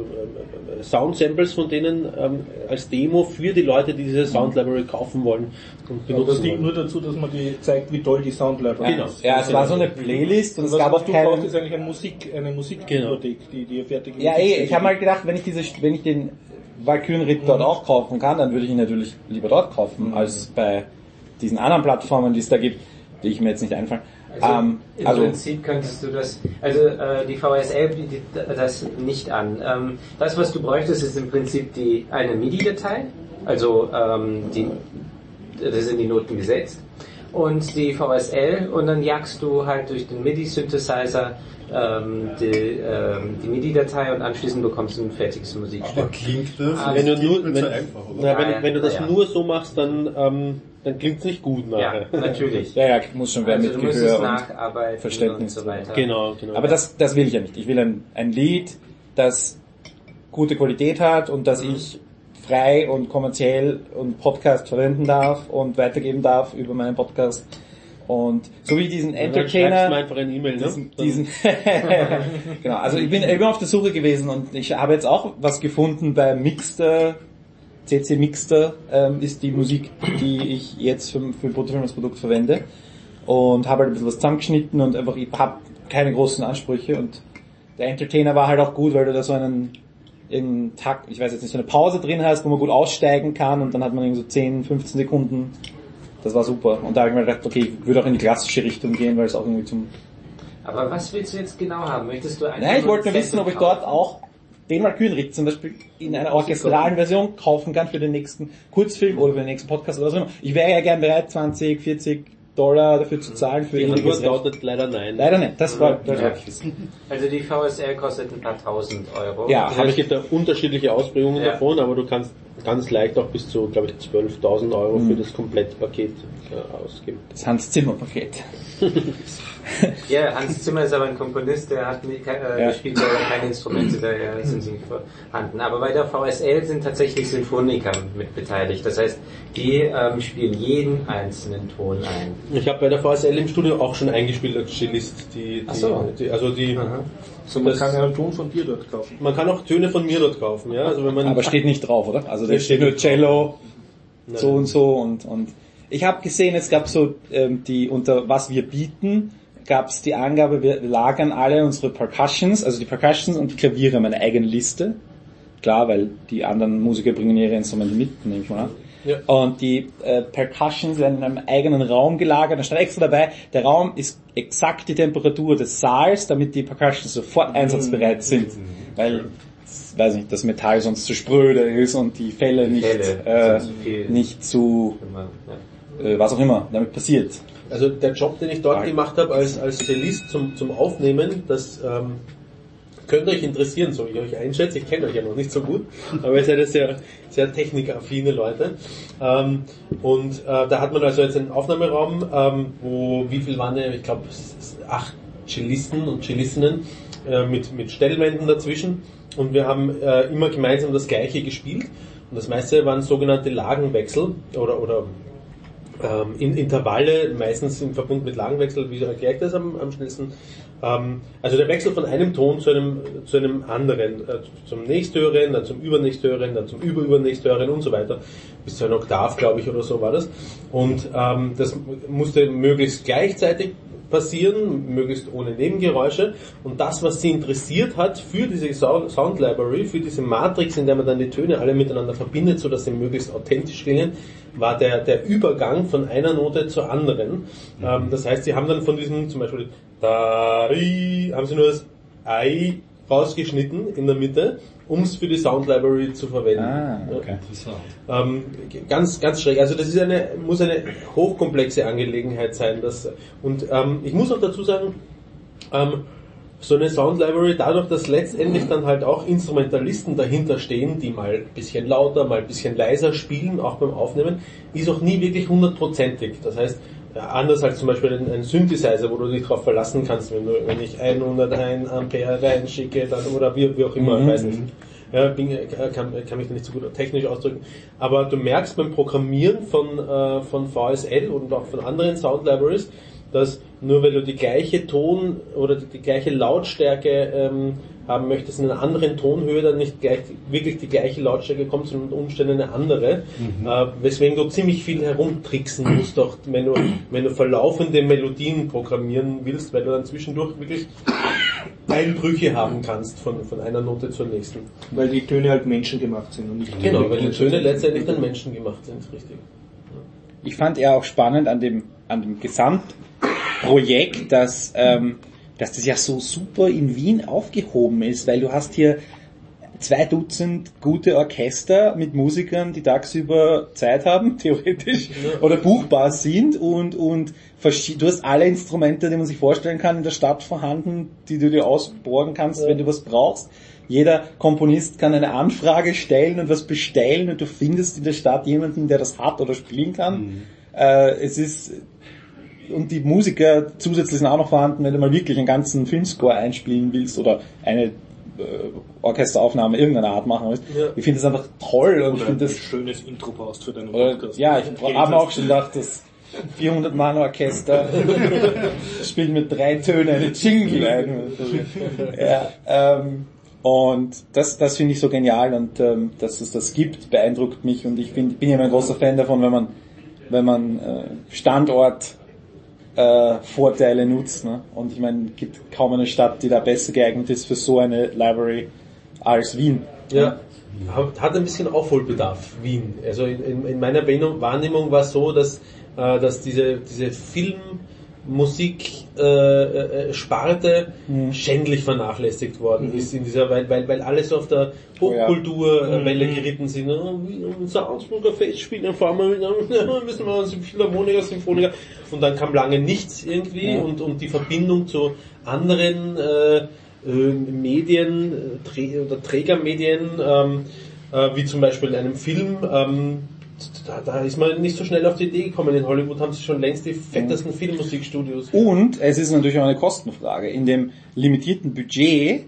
Sound-Samples von denen ähm, als Demo für die Leute, die diese Sound Library kaufen wollen und Aber benutzen das dient wollen. nur dazu, dass man die zeigt, wie toll die Sound Library Genau. ist. Ja, es war so eine Playlist und Und es was, gab was auch du brauchst, keine... ist eigentlich eine Musik, eine Musikbibliothek, die, die fertig ist. Ja, ey, ich habe mal gedacht, wenn ich diese, wenn ich den Valkyrenritt dort auch kaufen kann, dann würde ich ihn natürlich lieber dort kaufen, als bei diesen anderen Plattformen, die es da gibt, die ich mir jetzt nicht einfallen. Also, ähm, im also Prinzip könntest du das, also äh, die V S L bietet das nicht an. Ähm, das, was du bräuchtest, ist im Prinzip die eine MIDI-Datei, also ähm, die, das sind die Noten gesetzt, und die V S L, und dann jagst du halt durch den MIDI-Synthesizer ähm, die, ähm, die MIDI-Datei und anschließend bekommst du ein fertiges Musikstück. Aber klingt das? Ah, Wenn du das nur, klingt wenn, so einfach, oder? na, wenn, Ja, wenn du das ja. nur so machst, dann, ähm, dann klingt's nicht gut nachher. Ja, natürlich. ja, ja, muss schon wer Also mit du musst Gehör es und nacharbeiten Verständnis. und so weiter. Genau, genau. Aber das, das will ich ja nicht. Ich will ein, ein Lied, das gute Qualität hat und das ich frei und kommerziell und Podcast verwenden darf und weitergeben darf über meinen Podcast. Und so wie diesen dann schreibst du Entertainer, mir einfach eine E-Mail, ne? diesen, diesen genau, also ich bin, ich bin auf der Suche gewesen und ich habe jetzt auch was gefunden bei Mixter, C C Mixter ähm, ist die Musik, die ich jetzt für, für Protofilm als Produkt verwende und habe halt ein bisschen was zusammengeschnitten und einfach, ich habe keine großen Ansprüche und der Entertainer war halt auch gut, weil du da so einen in Takt, ich weiß jetzt nicht, so eine Pause drin hast, wo man gut aussteigen kann und dann hat man irgendwie so zehn, fünfzehn Sekunden. Das war super. Und da habe ich mir gedacht, okay, ich würde auch in die klassische Richtung gehen, weil es auch irgendwie zum... Aber was willst du jetzt genau haben? Möchtest du einfach Nein, ich nur wollte nur ein wissen, ob ich Sample dort auch den Valkyrenritt zum Beispiel in einer orchestralen Version kaufen kann für den nächsten Kurzfilm oder für den nächsten Podcast oder so. Ich wäre ja gern bereit, zwanzig, vierzig Dollar dafür zu zahlen für Die Antwort ähnliches Recht. lautet leider nein. Leider nicht, das war, das Ja. wollte ich wissen. Also die V S L kostet ein paar tausend Euro. Ja, Aber habe es ich gibt da unterschiedliche Ausprägungen Ja. davon, aber du kannst ganz leicht auch bis zu, glaube ich, zwölftausend Euro für das Komplettpaket äh, ausgeben. das Hans Zimmer Paket. Ja, Hans Zimmer ist aber ein Komponist, der hat nie, äh, Ja. der spielt selber keine Instrumente, daher sind sie nicht vorhanden. Aber bei der V S L sind tatsächlich Sinfoniker mit beteiligt. Das heißt, die ähm, spielen jeden einzelnen Ton ein. Ich habe bei der V S L im Studio auch schon eingespielt als Cellist. Die, die, Ach so. die, also die, So, man das- kann ja einen Ton von dir dort kaufen. man kann auch Töne von mir dort kaufen, ja. Also wenn man Aber steht nicht drauf, oder? Also da Nee, steht steht nur nicht Cello, Nein. so und so und und ich habe gesehen, es gab so ähm, die unter was wir bieten, gab es die Angabe, wir lagern alle unsere Percussions, also die Percussions und die Klaviere haben eine eigene Liste. Klar, weil die anderen Musiker bringen ihre Instrumente mit, nehme ich mal an. Ja. Und die äh, Percussions werden in einem eigenen Raum gelagert. Da stand extra dabei, der Raum ist exakt die Temperatur des Saals, damit die Percussions sofort einsatzbereit sind. Weil, weiß nicht, das Metall sonst zu spröde ist und die Fälle nicht, Fälle äh, sind zu viel. nicht zu, Wenn man- ja. äh, was auch immer damit passiert. Also der Job, den ich dort Ah. gemacht habe als, als Cellist zum, zum Aufnehmen, das ähm, könnte euch interessieren, so wie ich euch einschätze. Ich kenne euch ja noch nicht so gut, aber ihr seid ja sehr, sehr technikaffine Leute. Ähm, und äh, da hat man also jetzt einen Aufnahmeraum, ähm, wo, wie viel waren denn, ich glaube, acht Cellisten und Cellistinnen äh, mit, mit Stellwänden dazwischen. Und wir haben äh, immer gemeinsam das Gleiche gespielt. Und das meiste waren sogenannte Lagenwechsel oder, oder ähm, in Intervalle, meistens im Verbund mit Lagenwechsel, wie erkläre ich das am, am schnellsten? Ähm, also der Wechsel von einem Ton zu einem, zu einem anderen, äh, zum nächsthöheren, dann zum übernächsthöheren, dann zum überübernächsthöheren und so weiter, bis zu einer Oktav, glaube ich, oder so war das. Und ähm, das musste möglichst gleichzeitig passieren, möglichst ohne Nebengeräusche. Und das, was sie interessiert hat für diese Sound Library, für diese Matrix, in der man dann die Töne alle miteinander verbindet, sodass sie möglichst authentisch klingen, war der, der Übergang von einer Note zur anderen. Mhm. Ähm, das heißt, sie haben dann von diesem, zum Beispiel, da, haben sie nur das Ei rausgeschnitten in der Mitte, um es für die Sound Library zu verwenden. Ah, okay. Ja. Ähm, ganz, ganz schräg. Also das ist eine, muss eine hochkomplexe Angelegenheit sein. Das, und ähm, ich muss auch dazu sagen, ähm, so eine Sound Library, dadurch, dass letztendlich dann halt auch Instrumentalisten dahinter stehen, die mal ein bisschen lauter, mal ein bisschen leiser spielen, auch beim Aufnehmen, ist auch nie wirklich hundertprozentig. Das heißt, anders als zum Beispiel ein, ein Synthesizer, wo du dich drauf verlassen kannst, wenn du, wenn ich hunderteins Ampere reinschicke, dann, oder wie, wie auch immer, Mhm. ich weiß nicht. Ja, bin, kann, kann mich da nicht so gut technisch ausdrücken. Aber du merkst beim Programmieren von, äh, von V S L und auch von anderen Sound Libraries, dass nur weil du die gleiche Ton oder die, die gleiche Lautstärke ähm, haben möchtest in einer anderen Tonhöhe, dann nicht gleich wirklich die gleiche Lautstärke kommt, sondern unter Umständen eine andere. Mhm. Äh, weswegen du ziemlich viel herumtricksen musst, auch wenn du, wenn du verlaufende Melodien programmieren willst, weil du dann zwischendurch wirklich Einbrüche haben kannst von, von einer Note zur nächsten. Weil die Töne halt menschengemacht sind und nicht... Genau, weil die Töne letztendlich dann menschengemacht sind, richtig. Ich fand ja auch spannend an dem, an dem Gesamtprojekt, dass, ähm, dass das ja so super in Wien aufgehoben ist, weil du hast hier zwei Dutzend gute Orchester mit Musikern, die tagsüber Zeit haben, theoretisch, ja. oder buchbar sind und, und du hast alle Instrumente, die man sich vorstellen kann, in der Stadt vorhanden, die du dir ausborgen kannst, ja. wenn du was brauchst. Jeder Komponist kann eine Anfrage stellen und was bestellen und du findest in der Stadt jemanden, der das hat oder spielen kann. Mhm. Äh, es ist, und die Musiker zusätzlich sind auch noch vorhanden, wenn du mal wirklich einen ganzen Filmscore einspielen willst oder eine äh, Orchesteraufnahme irgendeiner Art machen willst. Ja. Ich finde das einfach toll. Und oder ich finde das ein schönes Intro brauchst für deinen Podcast. Ja, ich habe auch schon gedacht, das vierhundert Mann Orchester spielt mit drei Tönen eine Jingle ein. Ja, ähm, und das, das finde ich so genial und ähm, dass es das gibt, beeindruckt mich und ich find, bin ja immer ein großer Fan davon, wenn man, wenn man äh, Standort äh, Vorteile nutzt. Ne? Und ich meine, es gibt kaum eine Stadt, die da besser geeignet ist für so eine Library als Wien. Ja, hat ein bisschen Aufholbedarf, Wien. Also in, in, in meiner Wahrnehmung war es so, dass, äh, dass diese, diese Filmmusik-Sparte äh, mhm. schändlich vernachlässigt worden mhm. ist in dieser, weil, weil, weil alle so auf der Hochkulturwelle mhm. geritten sind. Unser Augsburger Festspiel, dann fahren wir wieder, müssen wir uns Philharmoniker, Symphoniker. Und dann kam lange nichts irgendwie ja. und, und die Verbindung zu anderen äh, Medien Trä- oder Trägermedien, ähm, äh, wie zum Beispiel in einem Film, ähm, da, da ist man nicht so schnell auf die Idee gekommen. In Hollywood haben sie schon längst die fettesten mhm. Filmmusikstudios. Und es ist natürlich auch eine Kostenfrage. In dem limitierten Budget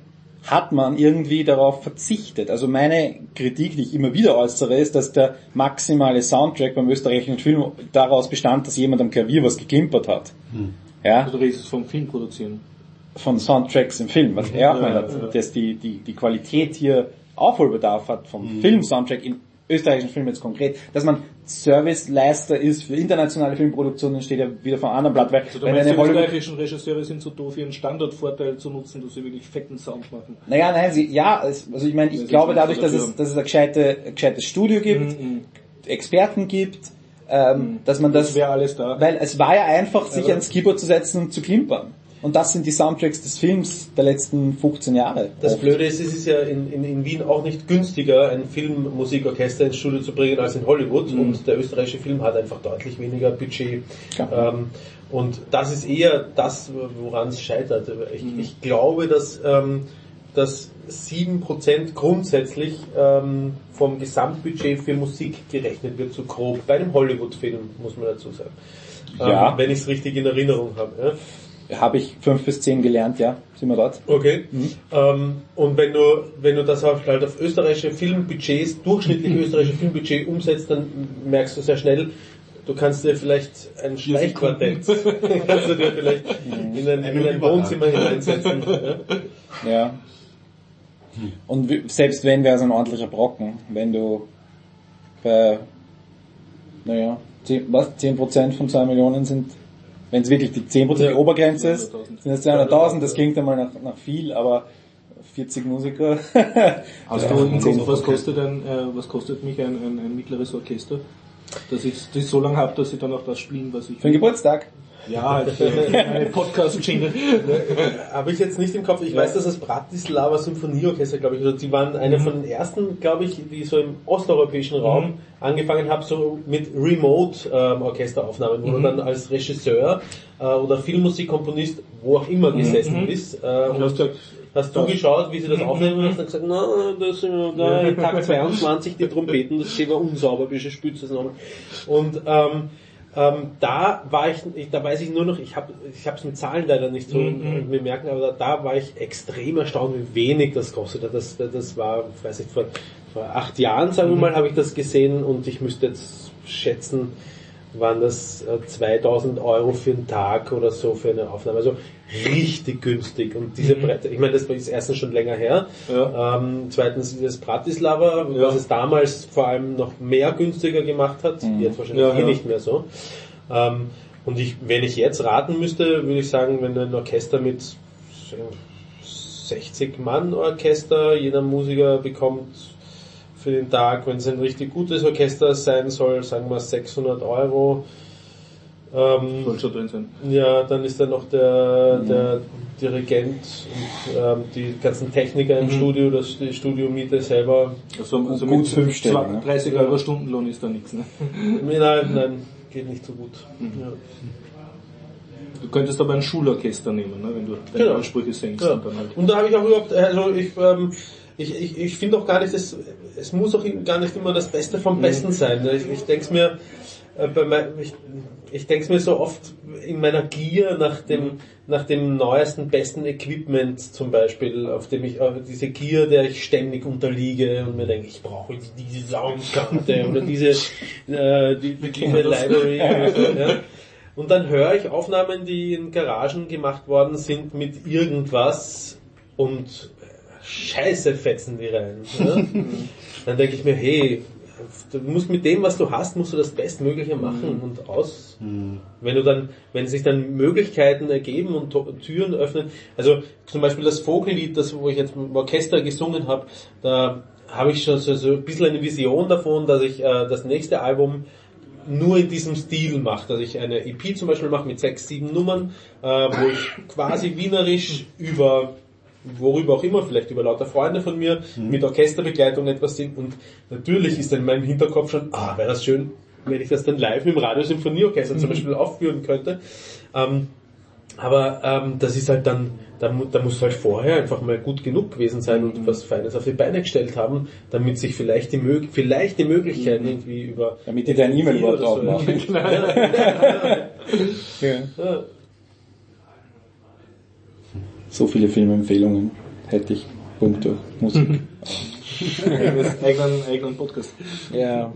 hat man irgendwie darauf verzichtet. Also meine Kritik, die ich immer wieder äußere, ist, dass der maximale Soundtrack beim österreichischen Film daraus bestand, dass jemand am Klavier was geklimpert hat. Hm. Ja? Also du redest vom Film produzieren. Von Soundtracks im Film, was er auch ja, mal hat, ja. dass die, die, die Qualität hier Aufholbedarf hat vom Mhm. Film-Soundtrack in österreichischen Filmen jetzt konkret, dass man Serviceleister ist für internationale Filmproduktionen, steht ja wieder vom anderen Blatt, weil Also du wenn meinst, eine die Hollywood, österreichischen Regisseure sind so doof, ihren Standardvorteil zu nutzen, dass sie wirklich fetten Sound machen. naja, nein, sie, ja, es, also ich meine, ich Das glaube ist nicht dadurch, so dass dafür. es, dass es ein, gescheite, ein gescheites Studio gibt, Mhm. Experten gibt, ähm, dass man Das das, wäre alles da. weil es war ja einfach, sich Aber- ans Keyboard zu setzen und zu klimpern. Und das sind die Soundtracks des Films der letzten fünfzehn Jahre. Das Oft. Blöde ist, es ist ja in, in, in Wien auch nicht günstiger, ein Filmmusikorchester ins Studio zu bringen als in Hollywood. Mhm. Und der österreichische Film hat einfach deutlich weniger Budget. Klar. Ähm, und das ist eher das, woran es scheitert. Ich, Mhm. ich glaube, dass, ähm, dass sieben Prozent grundsätzlich ähm, vom Gesamtbudget für Musik gerechnet wird, so grob. Bei einem Hollywood-Film, muss man dazu sagen. Ja. Ähm, wenn ich es richtig in Erinnerung habe. Ja. Habe ich fünf bis zehn gelernt, ja, sind wir dort. Okay. Ähm, und wenn du, wenn du das auf, halt auf österreichische Filmbudgets, durchschnittliche österreichische Filmbudget umsetzt, dann merkst du sehr schnell, du kannst dir vielleicht ein Streichquartett, kannst du dir vielleicht in ein, in ein Wohnzimmer hineinsetzen. Ja. Ja. Und w- selbst wenn, wäre es ein ordentlicher Brocken, wenn du bei, naja, zehn, was, zehn Prozent von zwei Millionen sind, wenn es wirklich die zehn Prozent Ja. die Obergrenze ist, zweihunderttausend. sind es zweihunderttausend, das klingt einmal nach, nach viel, aber vierzig Musiker. Hast Ja, du im zehn Kopf, was kostet ein, äh, was kostet mich ein, ein, ein mittleres Orchester? Dass ich das so lange habe, dass ich dann auch das spielen, was ich Für den Geburtstag. Ja, halt für eine Podcast-Jingle. Habe ich jetzt nicht im Kopf. Ich weiß, dass das Bratislava Symphonieorchester, glaube ich, oder die waren einer von den ersten, glaube ich, die so im osteuropäischen Raum Mhm. angefangen haben, so mit Remote-Orchesteraufnahmen, wo Mhm. du dann als Regisseur äh, oder Filmmusikkomponist, wo auch immer gesessen Mhm. bist, äh, Und und hast gesagt, hast du das- geschaut, wie sie das Mhm. aufnehmen, und hast dann gesagt, na, das sind wir da in Takt zweiundzwanzig, die Trompeten, das steht war unsauber, bitte spült das nochmal. Und ähm, ähm, da war ich, ich, da weiß ich nur noch, ich habe ich habe es mit Zahlen leider nicht so Mhm. wir merken, aber da, da war ich extrem erstaunt, wie wenig das kostet. Das, das war, ich weiß nicht, vor, vor acht Jahren, sagen wir mal, habe ich das gesehen, und ich müsste jetzt schätzen, waren das äh, zweitausend Euro für einen Tag oder so für eine Aufnahme. Also richtig günstig. Und diese Mhm. Breite, ich meine, das ist erstens schon länger her. Ja. Ähm, zweitens ist das Bratislava, Ja. was es damals vor allem noch mehr günstiger gemacht hat. Mhm. Jetzt wahrscheinlich Ja, eh ja. nicht mehr so. Ähm, und ich, wenn ich jetzt raten müsste, würde ich sagen, wenn ein Orchester mit sechzig Mann Orchester, jeder Musiker bekommt für den Tag, wenn es ein richtig gutes Orchester sein soll, sagen wir sechshundert Euro. Ähm, soll schon drin sein. ja, dann ist da noch der, der Dirigent und ähm, die ganzen Techniker im Mhm. Studio, das die Studiomiete selber. Also, also Gut mit fünfstellig, zwei- ne? dreißig Euro Stundenlohn ist da nichts. Ne? Nein, nein, geht nicht so gut. Ja. Du könntest aber ein Schulorchester nehmen, ne? Wenn du deine Genau. Ansprüche senkst. Ja. Und dann halt. Und da habe ich auch überhaupt, also ich, ähm, ich, ich, ich finde auch gar nicht, es, es muss auch gar nicht immer das Beste vom Besten sein. Ich, ich denke mir, äh, bei mein, ich, ich denke mir so oft in meiner Gier nach dem, nach dem neuesten, besten Equipment zum Beispiel, auf dem ich, äh, diese Gier, der ich ständig unterliege und mir denke, ich brauche diese Soundkarte oder diese, äh, die, diese Library oder so, ja. Und dann höre ich Aufnahmen, die in Garagen gemacht worden sind mit irgendwas, und scheiße fetzen die rein. Ja? Dann denke ich mir, hey, du musst mit dem, was du hast, musst du das Bestmögliche machen und aus. Wenn du dann, wenn sich dann Möglichkeiten ergeben und To- Türen öffnen, also zum Beispiel das Vogellied, das wo ich jetzt mit dem Orchester gesungen habe, da habe ich schon so, so ein bisschen eine Vision davon, dass ich äh, das nächste Album nur in diesem Stil mache, dass ich eine E P zum Beispiel mache mit sechs, sieben Nummern, äh, wo ich quasi wienerisch über, worüber auch immer, vielleicht über lauter Freunde von mir, mit Orchesterbegleitung etwas singe, und natürlich ist dann in meinem Hinterkopf schon, ah, wäre das schön, wenn ich das dann live im Radio-Symphonieorchester zum Beispiel aufführen könnte. Ähm, aber ähm, das ist halt dann, da, mu- da muss halt vorher einfach mal gut genug gewesen sein und was Feines auf die Beine gestellt haben, damit sich vielleicht die, Mög vielleicht die Möglichkeit irgendwie über... Damit die dein E-Mail überhaupt oder so aufmachen. Ja. Ja. So viele Filmempfehlungen hätte ich. Punkte Musik. Eigenes, eigenen, eigenen Podcast. Ja.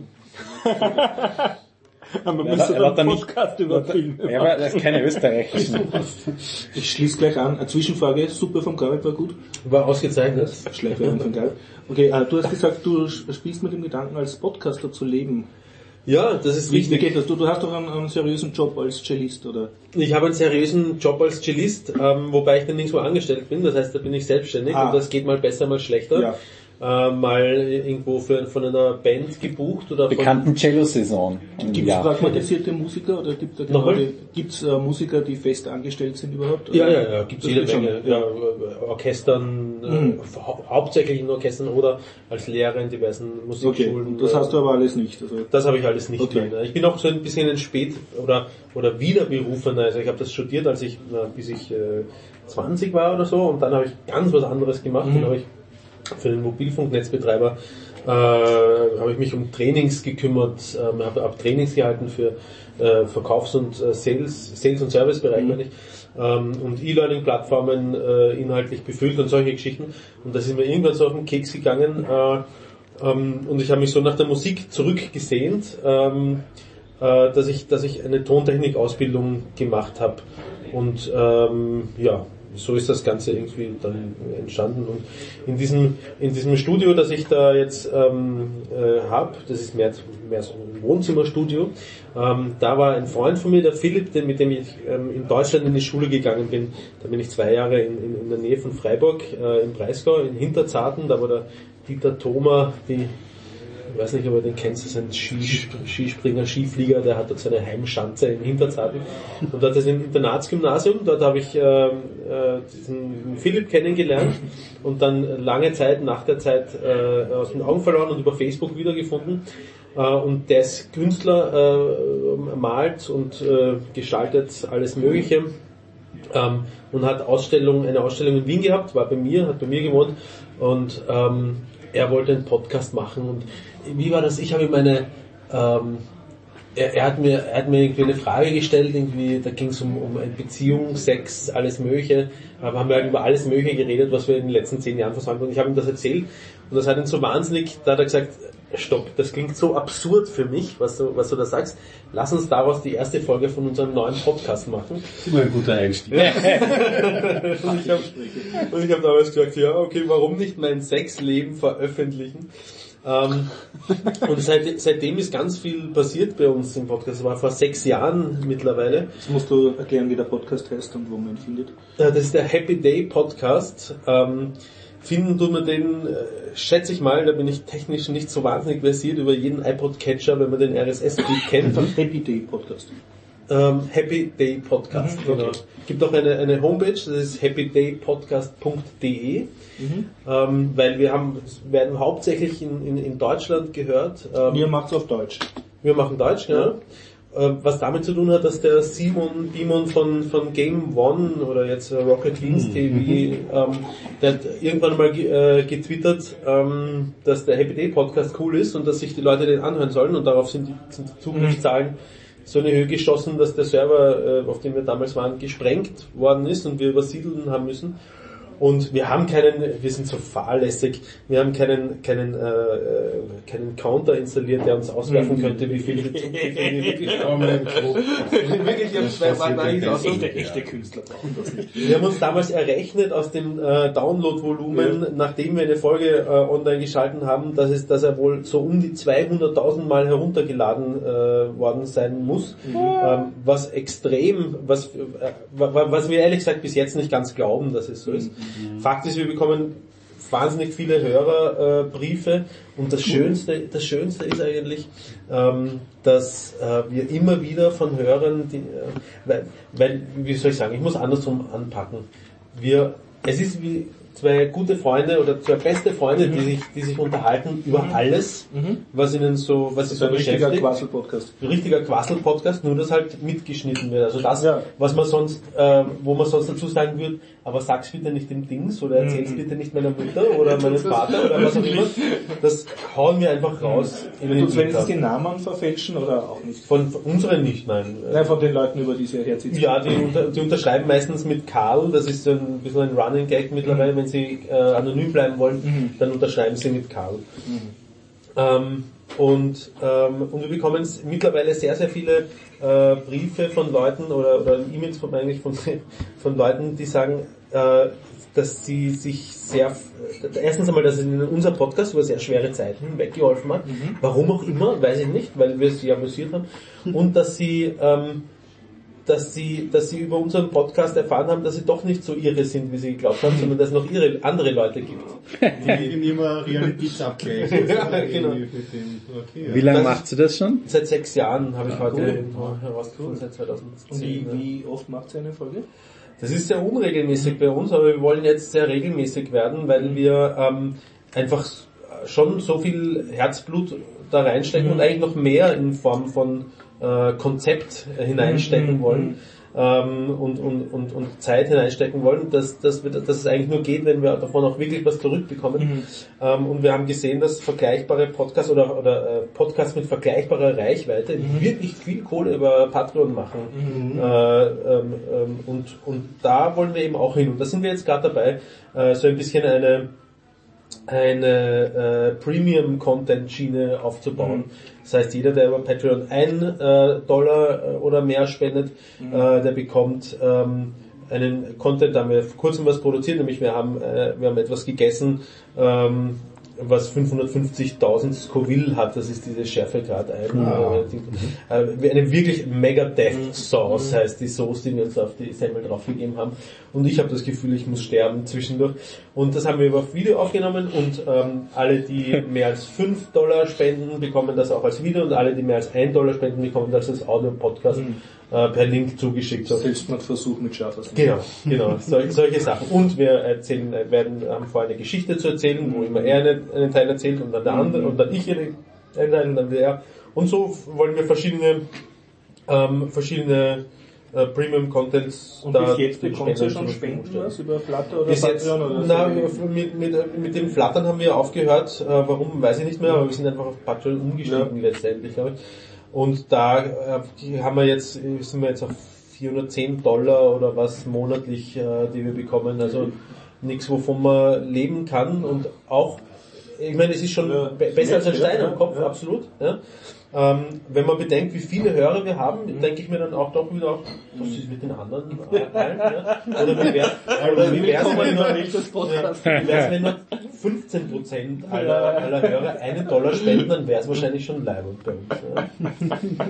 Aber man Ja, müsste er hat einen da nicht- Podcast über Filme. Ja, aber das ist keine österreichischen. Ich schließe gleich an. Eine Zwischenfrage. Suppe vom Garib war gut. War ausgezeichnet. Schleichwerbung von Garib. Okay, äh, du hast gesagt, du spielst mit dem Gedanken, als Podcaster zu leben. Ja, das ist Wie, wie richtig. geht das? Du, du hast doch einen, einen seriösen Job als Cellist, oder? Ich habe einen seriösen Job als Cellist, ähm, wobei ich dann nirgendwo angestellt bin. Das heißt, da bin ich selbstständig Ah. und das geht mal besser, mal schlechter. Ja. Äh, mal irgendwo für, von einer Band gebucht oder von... Bekannten Cello-Saison. Gibt es Ja. pragmatisierte Musiker oder gibt es Nochmal? gibt's, äh, Musiker, die fest angestellt sind überhaupt? Ja, ja, ja, gibt es Das jede geht schon, Menge. ja. Ja, äh, Orchestern, Mhm. äh, hau hauptsächlich in Orchestern oder als Lehrer in diversen Okay, Musikschulen. das äh, hast du aber alles nicht. Also, Das habe ich alles nicht Okay. mehr. Ich bin auch so ein bisschen ein Spät- oder oder Wiederberufener. Also ich habe das studiert, als ich na, bis ich äh, zwanzig war oder so, und dann habe ich ganz was anderes gemacht. Mhm. Dann habe ich für den Mobilfunknetzbetreiber äh, habe ich mich um Trainings gekümmert, ähm, habe hab Trainings gehalten für äh, Verkaufs- und äh, Sales, Sales- und Servicebereich, Mhm. meine ich. Ähm, und E-Learning-Plattformen äh, inhaltlich befüllt und solche Geschichten. Und das ist mir irgendwann so auf den Keks gegangen. Äh, ähm, und ich habe mich so nach der Musik zurückgesehnt, ähm, äh, dass ich, dass ich eine Tontechnik-Ausbildung gemacht habe. Und ähm, ja, so ist das Ganze irgendwie dann entstanden. Und in diesem, in diesem Studio, das ich da jetzt ähm, äh, habe, das ist mehr, mehr so ein Wohnzimmerstudio, ähm, da war ein Freund von mir, der Philipp, den, mit dem ich ähm, in Deutschland in die Schule gegangen bin. Da bin ich zwei Jahre in, in, in der Nähe von Freiburg, äh, im Breisgau, in Hinterzarten. Da war der Dieter Thoma, die, ich weiß nicht, ob ihr den kennt, das ist ein Skis- Skispringer, Skiflieger, der hat dort seine Heimschanze in Hinterzarten. Und dort ist ein Internatsgymnasium, dort habe ich äh, äh, diesen Philipp kennengelernt und dann lange Zeit, nach der Zeit äh, aus den Augen verloren und über Facebook wiedergefunden. Äh, und der ist Künstler, äh, malt und äh, gestaltet alles Mögliche. Ähm, und hat Ausstellung, eine Ausstellung in Wien gehabt, war bei mir, hat bei mir gewohnt und ähm, er wollte einen Podcast machen. Und wie war das? Ich habe ihm eine, ähm, er, er hat mir, er hat mir irgendwie eine Frage gestellt, irgendwie, da ging es um, um eine Beziehung, Sex, alles Mögliche. Aber haben wir halt über alles Mögliche geredet, was wir in den letzten zehn Jahren versäumt haben. Und ich habe ihm das erzählt und das hat ihn so wahnsinnig, da hat er gesagt, stopp, das klingt so absurd für mich, was du, was du da sagst. Lass uns daraus die erste Folge von unserem neuen Podcast machen. Das ist immer ein guter Einstieg. und ich habe und ich hab damals gesagt, ja, okay, warum nicht mein Sexleben veröffentlichen? Ähm, und seit, seitdem ist ganz viel passiert bei uns im Podcast. Das war vor sechs Jahren mittlerweile. Jetzt musst du erklären, wie der Podcast heißt und wo man ihn findet. Äh, Das ist der Happy Day Podcast. Ähm, finden tut man den, äh, schätze ich mal, da bin ich technisch nicht so wahnsinnig versiert über jeden iPod-Catcher, wenn man den R S S-Feed kennt. Happy Day Podcast. Ähm, Happy Day Podcast, Mhm, genau. okay. Gibt auch eine, eine Homepage, das ist happy day podcast punkt de, Mhm. ähm, weil wir haben, werden hauptsächlich in, in, in Deutschland gehört. Ähm, Ihr macht's auf Deutsch. wir machen Deutsch, ja. Ähm, was damit zu tun hat, dass der Simon Bimon von, von Game One oder jetzt äh, Rocket Beans T V, ähm, der hat irgendwann mal ge äh, getwittert, ähm, dass der Happy Day Podcast cool ist und dass sich die Leute den anhören sollen, und darauf sind die, sind die Zugriffszahlen so eine Höhe geschossen, dass der Server, äh, auf dem wir damals waren, gesprengt worden ist und wir übersiedeln haben müssen. Und wir haben keinen, wir sind so fahrlässig, wir haben keinen, keinen, äh, keinen Counter installiert, der uns auswerfen könnte, wie viel wir wirklich haben. Wirklich, ich habe zwei Mal war ich auch so. Echte, echte Künstler brauchen das nicht. Wir haben uns damals errechnet aus dem äh, Download-Volumen, ja. nachdem wir eine Folge äh, online geschalten haben, dass es, dass er wohl so um die zweihunderttausend Mal heruntergeladen äh, worden sein muss, mhm. ähm, was extrem, was, äh, was wir ehrlich gesagt bis jetzt nicht ganz glauben, dass es so ist. Mhm. Fakt ist, wir bekommen wahnsinnig viele Hörerbriefe, und das Schönste, das Schönste ist eigentlich, ähm, dass äh, wir immer wieder von Hörern, die, äh, weil, weil, wie soll ich sagen, ich muss andersrum anpacken. Wir, es ist wie zwei gute Freunde oder zwei beste Freunde, die sich, die sich unterhalten über alles, Mhm. was ihnen so, was sie so ein richtiger beschäftigt. Quassel-Podcast. Ein richtiger Quassel-Podcast, nur dass halt mitgeschnitten wird. Also das, Ja. was man sonst, äh, wo man sonst dazu sagen würde, aber sag's bitte nicht dem Dings oder erzähl's Mhm. bitte nicht meiner Mutter oder meinem Vater oder was auch immer. Das hauen wir einfach raus. in den Tut wenigstens Äther. die Namen verfälschen oder auch nicht? Von, von unseren nicht, nein. Nein, von den Leuten, über die sie herziehen. Ja, die, unter, die unterschreiben meistens mit Karl, das ist so ein bisschen ein Running Gag mittlerweile, wenn wenn sie äh, anonym bleiben wollen, Mhm. dann unterschreiben sie mit Karl. Mhm. Ähm, und, ähm, und wir bekommen mittlerweile sehr, sehr viele äh, Briefe von Leuten oder, oder E-Mails von, eigentlich von, von Leuten, die sagen, äh, dass sie sich sehr, äh, erstens einmal, dass es in unserem Podcast über sehr schwere Zeiten weggeholfen hat, Mhm. warum auch immer, weiß ich nicht, weil wir sie amüsiert haben, und dass sie, ähm, dass sie, dass sie über unseren Podcast erfahren haben, dass sie doch nicht so irre sind, wie sie geglaubt haben, sondern dass es noch irre andere Leute gibt. Die immer Realitätsabgleich. Ja, genau. Mit dem, okay, ja. Wie lange Das- macht sie das schon? Seit sechs Jahren habe ich heute cool. herausgefunden, seit zweitausendzehn. Und wie, ja. wie oft macht ihr eine Folge? Das ist sehr unregelmäßig bei uns, aber wir wollen jetzt sehr regelmäßig werden, weil wir ähm, einfach schon so viel Herzblut da reinstecken Mhm. und eigentlich noch mehr in Form von äh, Konzept hineinstecken Mhm. wollen ähm, und, und, und, und Zeit hineinstecken wollen, dass, dass, wir, dass es eigentlich nur geht, wenn wir davon auch wirklich was zurückbekommen. Mhm. Ähm, und wir haben gesehen, dass vergleichbare Podcasts oder, oder äh, Podcasts mit vergleichbarer Reichweite Mhm. wirklich viel Kohle über Patreon machen. Mhm. Äh, ähm, ähm, und, und da wollen wir eben auch hin. Und da sind wir jetzt gerade dabei, äh, so ein bisschen eine eine äh, Premium-Content-Schiene aufzubauen. Mhm. Das heißt, jeder, der über Patreon ein äh, Dollar äh, oder mehr spendet, Mhm. äh, der bekommt ähm, einen Content. Da haben wir vor kurzem was produziert, nämlich wir haben äh, wir haben etwas gegessen, ähm, was fünfhundertfünfzigtausend Scoville hat, das ist diese Schärfegrad ein. Ah. Äh, eine wirklich Mega Death Sauce heißt die Sauce, die wir uns auf die Semmel draufgegeben haben. Und ich habe das Gefühl, ich muss sterben zwischendurch. Und das haben wir über Video aufgenommen und ähm, alle, die mehr als fünf Dollar spenden, bekommen das auch als Video und alle, die mehr als ein Dollar spenden, bekommen das als Audio-Podcast Mhm. äh, per Link zugeschickt. So. Selbstmordversuch mit Schafers. Genau, genau, sol solche Sachen. Und wir erzählen, äh, werden, haben vor, eine Geschichte zu erzählen, wo immer er einen, einen Teil erzählt und dann der andere und dann ich einen, einen Teil und dann der. Und so wollen wir verschiedene, ähm, verschiedene äh, Premium-Contents Und da bis jetzt den bekommt ihr Spendern schon zur Verfügung Spenden stellen. was über Flutter oder Bis jetzt, Patreon oder na, so? mit, mit, mit dem Flattern haben wir aufgehört, äh, warum weiß ich nicht mehr, aber wir sind einfach auf Patreon umgestiegen letztendlich, glaube ich. Und da äh, die haben wir jetzt, sind wir jetzt auf vierhundertzehn Dollar oder was monatlich, äh, die wir bekommen, also nichts, wovon man leben kann und auch, ich meine, es ist schon Ja, be besser als ein ja, Stein ja, am Kopf, ja. absolut. Ja. Ähm, wenn man bedenkt, wie viele Hörer wir haben, denke ich mir dann auch doch wieder auch, was ist mit den anderen allen, ja? Oder wie wäre oder wie wär's, wenn nur, ja, wie wär's, wenn nur fünfzehn Prozent aller, aller Hörer einen Dollar spenden, dann wäre es wahrscheinlich schon live bei uns. Ja.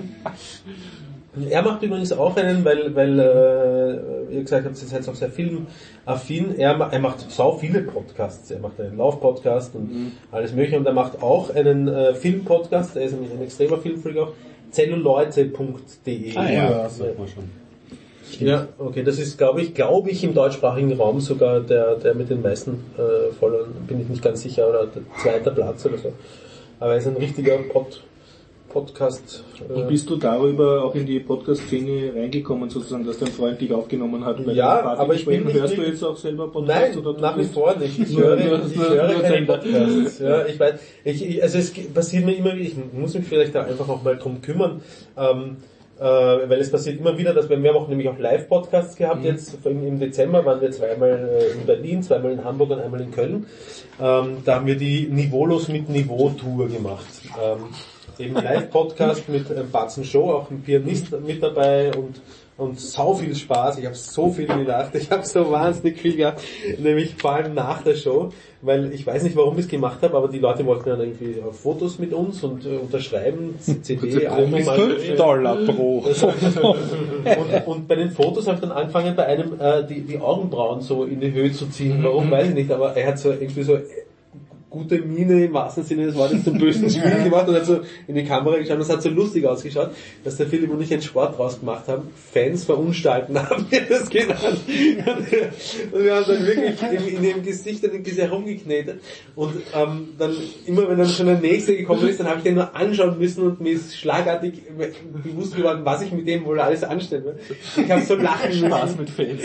Er macht übrigens auch einen, weil, weil äh, ihr gesagt habt, ihr seid auch sehr filmaffin. Er, ma- er macht sau viele Podcasts. Er macht einen Lauf-Podcast und Mhm. alles mögliche. Und er macht auch einen äh, Film-Podcast. Er ist nämlich ein extremer Filmfreak auch. zelluleute punkt de. Ah, ja. das sagt man schon. Ja, okay, das ist, glaube ich, glaube ich, im deutschsprachigen Raum sogar der, der mit den meisten äh, Followern, bin ich nicht ganz sicher, oder der zweite Platz oder so. Aber er ist ein richtiger Pod, Podcast. Äh, Und bist du darüber auch in die Podcast-Szene reingekommen, sozusagen, dass dein Freund dich aufgenommen hat? Bei Ja, den aber ich bin Partygesprächen? nicht Hörst du mit- jetzt auch selber Podcasts? Nein, oder nach wie tust du- vor nicht. Ich Nur- höre, nur- ich nur- höre nur keine selber. Podcasts. Ja, ich weiß, ich, ich, also es ge- passiert mir immer wieder, ich muss mich vielleicht da einfach auch mal drum kümmern, ähm, äh, weil es passiert immer wieder, dass wir, wir haben auch nämlich auch Live-Podcasts gehabt, Mhm. jetzt im, im Dezember waren wir zweimal äh, in Berlin, zweimal in Hamburg und einmal in Köln. Ähm, da haben wir die Niveaulos mit Niveau-Tour gemacht. Ähm, eben Live-Podcast mit ähm, Batzen Show, auch ein Pianist mit dabei und und sau viel Spaß, ich habe so viel gelacht, ich habe so wahnsinnig viel gehabt, nämlich vor allem nach der Show, weil ich weiß nicht, warum ich es gemacht habe, aber die Leute wollten dann irgendwie Fotos mit uns und äh, unterschreiben, C D, Album, fünf Dollar pro. und, und bei den Fotos habe ich dann angefangen, bei einem äh, die, die Augenbrauen so in die Höhe zu ziehen, warum weiß ich nicht, aber er hat so irgendwie so gute Miene im wahrsten Sinne des Wortes zum bösen Spiel gemacht und hat so in die Kamera geschaut und es hat so lustig ausgeschaut, dass der Philipp und ich einen Sport draus gemacht haben. Fans verunstalten haben wir das genannt. Und wir haben dann wirklich in, in dem Gesicht und im Gesicht herumgeknetet und ähm, dann immer wenn dann schon der Nächste gekommen ist, dann habe ich den nur anschauen müssen und mir ist schlagartig bewusst geworden, was ich mit dem wohl alles anstelle. Ich habe so lachen müssen. Spaß mit Fans.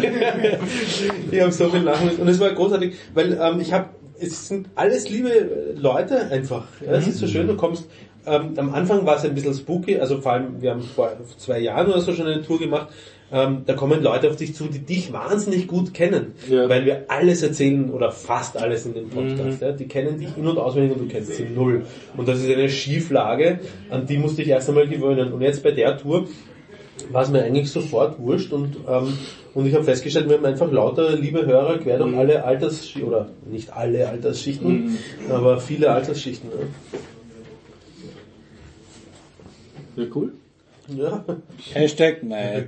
Ich habe so viel lachen müssen und es war großartig, weil ähm, ich habe es sind alles liebe Leute einfach. Ja, es ist so schön, du kommst ähm, am Anfang war es ein bisschen spooky, also vor allem, wir haben vor zwei Jahren oder so schon eine Tour gemacht, ähm, da kommen Leute auf dich zu, die dich wahnsinnig gut kennen, Ja. weil wir alles erzählen oder fast alles in dem Podcast. Mhm. Ja, die kennen dich in- und auswendig und du kennst sie null. Und das ist eine Schieflage, an die musste ich erst einmal gewöhnen. Und jetzt bei der Tour war es mir eigentlich sofort wurscht und ähm, und ich habe festgestellt, wir haben einfach lauter liebe Hörer quer durch alle Altersschichten, oder nicht alle Altersschichten, Mhm. aber viele Altersschichten. Ja, cool. Ja. Hashtag Neid.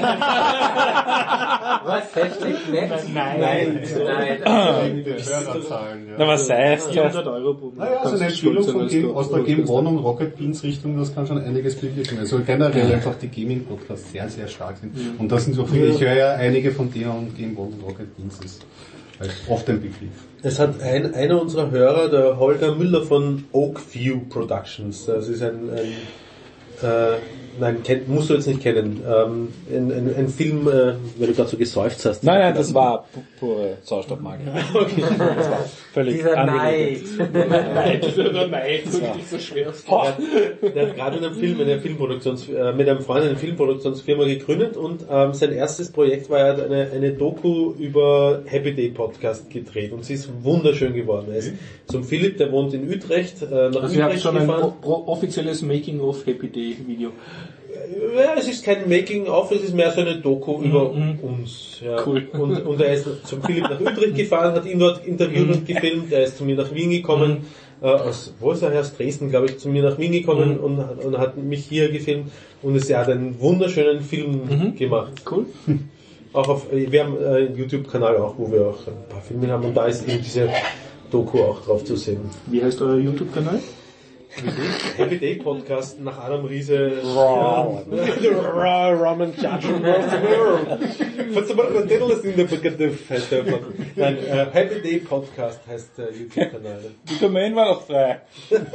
Was? Hashtag nett? Nein. Nein. Nein. Die Hörerzahlen, ja. Na, was heißt das? vierhundert Euro pro Monat. Naja, also eine Kannst du Empfehlung stolz sein, von als Game, du aus der Game Orchester. One und Rocket Beans Richtung, das kann schon einiges bewirken. Also generell einfach die Gaming-Podcasts sehr, sehr stark sind. Und das sind so viele, ich höre ja einige von denen und Game One und Rocket Beans ist halt oft ein Begriff. Es hat ein, einer unserer Hörer, der Holger Müller von Oakview Productions, das ist ein, ein äh, nein, kenn, musst du jetzt nicht kennen, ähm, ein, ein, ein Film, äh, weil du gerade so geseufzt hast. Nein, nein, das war pu- pure Sauerstoffmagie. Okay. Das war völlig Dieser unrelated. Neid. Nein, dieser Neid, das ist so schwer. Der hat gerade einen Film, eine Filmproduktions, äh, mit einem Freund eine Filmproduktionsfirma gegründet und ähm, sein erstes Projekt war, er hat eine, eine Doku über Happy Day Podcast gedreht und sie ist wunderschön geworden. Er ist zum Philipp, der wohnt in Utrecht, äh, nach Also ihr habt Utrecht schon ein gefahren. o- offizielles Making-of Happy Day Video. Ja, es ist kein Making-of, es ist mehr so eine Doku über mhm. uns. Ja. Cool. Und, und er ist zum Philipp nach Utrecht gefahren, hat ihn dort interviewt und gefilmt, er ist zu mir nach Wien gekommen, äh, aus, wo ist er, aus Dresden, glaube ich, zu mir nach Wien gekommen und, und hat mich hier gefilmt und es, er hat einen wunderschönen Film gemacht. Cool. Auch auf, wir haben einen YouTube-Kanal auch, wo wir auch ein paar Filme haben und da ist eben diese Doku auch drauf zu sehen. Wie heißt euer YouTube-Kanal? Happy Day Podcast nach Adam Riese. Raw. Raw Ramen Judgment What's the matter with the in the Bucket heißt der Podcast. Nein, äh, Happy Day Podcast heißt der YouTube-Kanal. Die Domain war noch frei.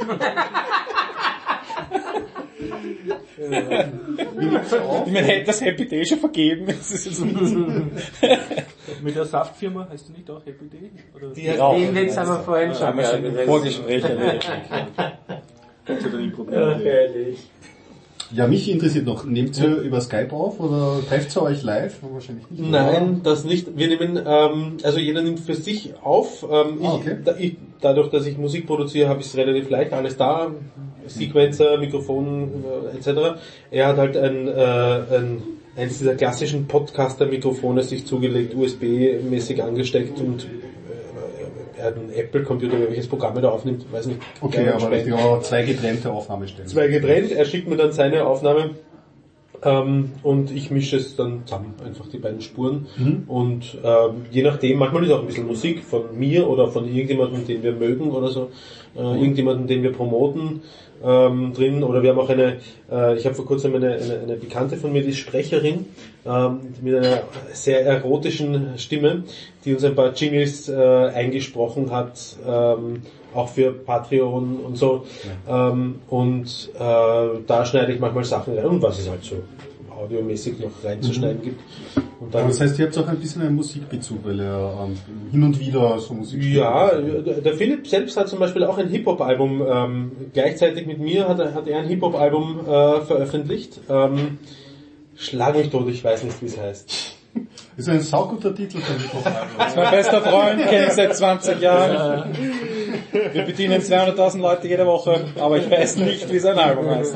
Ich meine, hätte das Happy Day schon vergeben. Das ist jetzt Mit der Saftfirma heißt du nicht auch Happy Day? Oder Die heißt Ja. Den Witz haben wir vorhin schon haben wir schon im gehabt. Vorgespräch erledigt. Gibt's ja dann die Ach, Probleme? herrlich. Ja, mich interessiert noch, nehmt ihr über Skype auf oder trefft ihr euch live? Wahrscheinlich nicht. Nein, das nicht. Wir nehmen, ähm, also jeder nimmt für sich auf. Ähm, Ah, okay. ich, da, ich, dadurch, dass ich Musik produziere, habe ich es relativ leicht, alles da. Sequencer, Mikrofon äh, et cetera. Er hat halt ein, äh, ein eins dieser klassischen Podcaster-Mikrofone sich zugelegt, U S B-mäßig angesteckt und äh, er hat einen Apple-Computer, welches Programm er da aufnimmt, weiß nicht. Okay, Gerne aber spät. richtig, aber zwei getrennte Aufnahmestellen. Zwei getrennt, er schickt mir dann seine Aufnahme ähm, und ich mische es dann zusammen, einfach die beiden Spuren. Und ähm, je nachdem, manchmal ist auch ein bisschen Musik von mir oder von irgendjemandem, den wir mögen oder so, äh, irgendjemanden, den wir promoten ähm, drin. Oder wir haben auch eine, äh, ich habe vor kurzem eine, eine, eine Bekannte von mir, die ist Sprecherin, ähm, mit einer sehr erotischen Stimme, die uns ein paar Jingles äh, eingesprochen hat, ähm, auch für Patreon und so. Ja. Ähm, und äh, da schneide ich manchmal Sachen rein, und was es halt so audiomäßig noch reinzuschneiden mhm. gibt. Und dann, Aber das heißt, ihr habt auch ein bisschen einen Musikbezug, weil er ähm, hin und wieder so Musik spielt. ja, der Philipp selbst hat zum Beispiel auch ein Hip-Hop-Album, ähm, gleichzeitig mit mir hat er, hat er ein Hip-Hop-Album äh, veröffentlicht. Ähm, Schlag mich tot, ich weiß nicht, wie es heißt. Das ist ein sauguter Titel für mich. Das ist mein bester Freund, kenne ich seit zwanzig Jahren. Wir bedienen zweihunderttausend Leute jede Woche, aber ich weiß nicht, wie sein Album heißt.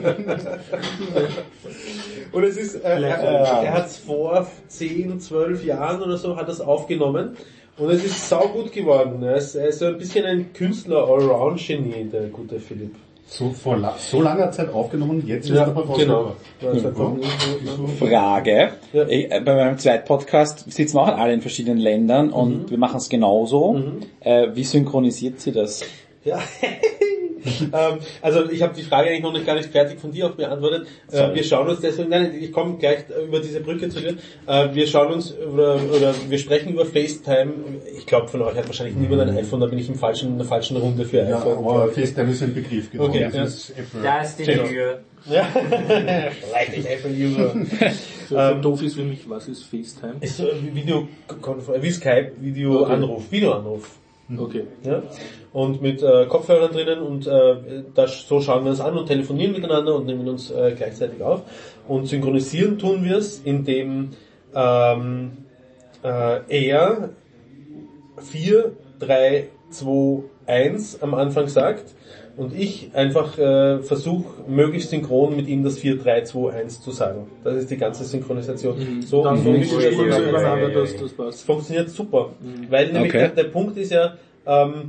Und es ist, äh, er, er hat es vor zehn, zwölf Jahren oder so hat es aufgenommen und es ist saugut geworden. Er ist, er ist so ein bisschen ein Künstler-Allround-Genie, der gute Philipp. So, vor la so langer Zeit aufgenommen, jetzt ist Ja, er aber genau. rausgekommen. Frage. Ja. Ich, äh, bei meinem Zweitpodcast sitzen wir auch alle in verschiedenen Ländern und wir machen es genauso. Mhm. Äh, wie synchronisiert sie das? Ja. ähm, also ich habe die Frage eigentlich noch nicht gar nicht fertig von dir auch beantwortet. Äh, wir schauen uns deswegen, nein, ich komme gleich über diese Brücke zu dir. Äh, wir schauen uns oder, oder wir sprechen über FaceTime. Ich glaube, von euch hat wahrscheinlich niemand ein iPhone, da bin ich im falschen, in der falschen Runde für Ja, iPhone. aber FaceTime ist ein Begriff, genau. Okay, das ja. ist Apple. Da ist die Tür. Ja. Vielleicht nicht Apple-User. Für, für Doofies wie mich, was ist FaceTime? Ist so wie Video, wie Skype, Videoanruf, Videoanruf. Okay. Ja? Und mit äh, Kopfhörern drinnen und äh, das, so schauen wir uns an und telefonieren miteinander und nehmen uns äh, gleichzeitig auf. Und synchronisieren tun wir es, indem ähm, äh, er vier, drei, zwei, eins am Anfang sagt und ich einfach äh, versuche, möglichst synchron mit ihm das vier, drei, zwei, eins zu sagen. Das ist die ganze Synchronisation. Mhm. So, Dann so mischen wir so- so so- übereinander, so- das, das Das passt. funktioniert super. Weil nämlich Okay. der, der Punkt ist ja, ähm,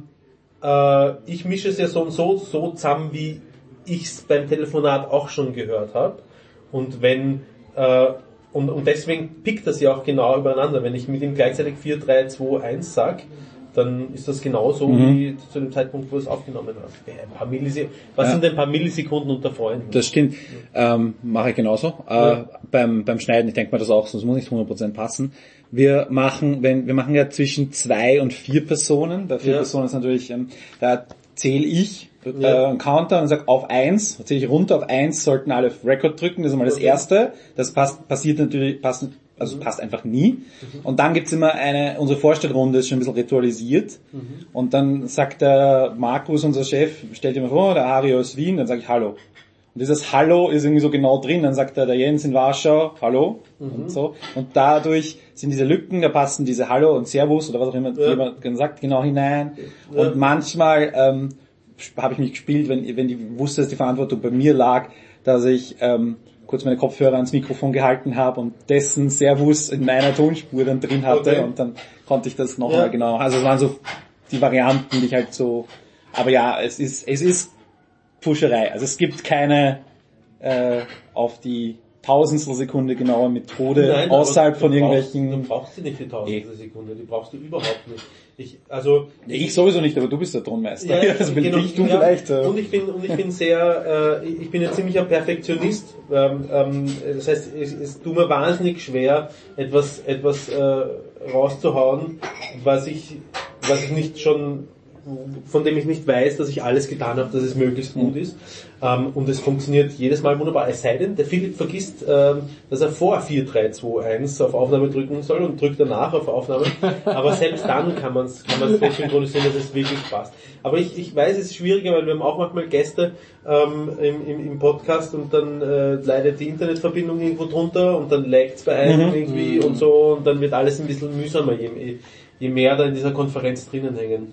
äh, ich mische es ja so und so, so zusammen, wie ich es beim Telefonat auch schon gehört habe. Und wenn, äh, und, und deswegen pickt das ja auch genau übereinander. Wenn ich mit ihm gleichzeitig vier, drei, zwei, eins sag, dann ist das genauso Mhm. wie zu dem Zeitpunkt, wo es aufgenommen hat. Ja, ein paar Millisekunden. Was Ja. sind denn ein paar Millisekunden unter Freunden? Das stimmt. Ähm, mache ich genauso. Äh, Ja. beim, beim Schneiden, ich denke mal das auch, sonst muss nicht hundert Prozent passen. Wir machen, wenn, wir machen ja zwischen zwei und vier Personen. Bei vier Ja. Personen ist natürlich, ähm, da zähle ich äh, Ja. einen Counter und sage auf eins, zähle ich runter, auf eins sollten alle auf Record drücken, das ist mal das Okay. Erste. Das passt, passiert natürlich, passt, also passt einfach nie. Und dann gibt's immer eine, unsere Vorstellrunde ist schon ein bisschen ritualisiert. Und dann sagt der Markus, unser Chef, stellt immer vor, der Ario aus Wien, dann sage ich Hallo. Und dieses Hallo ist irgendwie so genau drin, dann sagt er, der Jens in Warschau, Hallo, und so. Und dadurch sind diese Lücken, da passen diese Hallo und Servus oder was auch immer Ja. jemand sagt, genau hinein. Ja. Und manchmal ähm, habe ich mich gespielt, wenn, wenn ich wusste, dass die Verantwortung bei mir lag, dass ich ähm, kurz meine Kopfhörer ans Mikrofon gehalten habe und dessen Servus in meiner Tonspur dann drin hatte Okay. und dann konnte ich das nochmal Ja. genau. Also es waren so die Varianten, die ich halt so. Aber ja, es ist es ist Pfuscherei. Also es gibt keine äh, auf die Tausendstel Sekunde genaue Methode Nein, aber außerhalb von du irgendwelchen. Brauchst, du brauchst sie nicht die Tausendstel Sekunde, die brauchst du überhaupt nicht. Ich, also, Nee, ich sowieso nicht, aber du bist der Tonmeister. Ja, also bin genau, ich, du ja, vielleicht. Äh, Und ich bin, und ich bin sehr, äh, ich bin ein ziemlicher Perfektionist. Ähm, ähm, das heißt, es, es tut mir wahnsinnig schwer, etwas, etwas äh, rauszuhauen, was ich, was ich nicht schon, von dem ich nicht weiß, dass ich alles getan habe, dass es möglichst gut ist. Ähm, und es funktioniert jedes Mal wunderbar. Es sei denn, der Philipp vergisst, ähm, dass er vor vier, drei, zwei, eins auf Aufnahme drücken soll und drückt danach auf Aufnahme. Aber selbst dann kann man es kann man's so synchronisieren, dass es wirklich passt. Aber ich, ich weiß, es ist schwieriger, weil wir haben auch manchmal Gäste ähm, im, im, im Podcast und dann äh, leidet die Internetverbindung irgendwo drunter und dann laggt es bei einem irgendwie und so und dann wird alles ein bisschen mühsamer, je, je mehr da in dieser Konferenz drinnen hängen.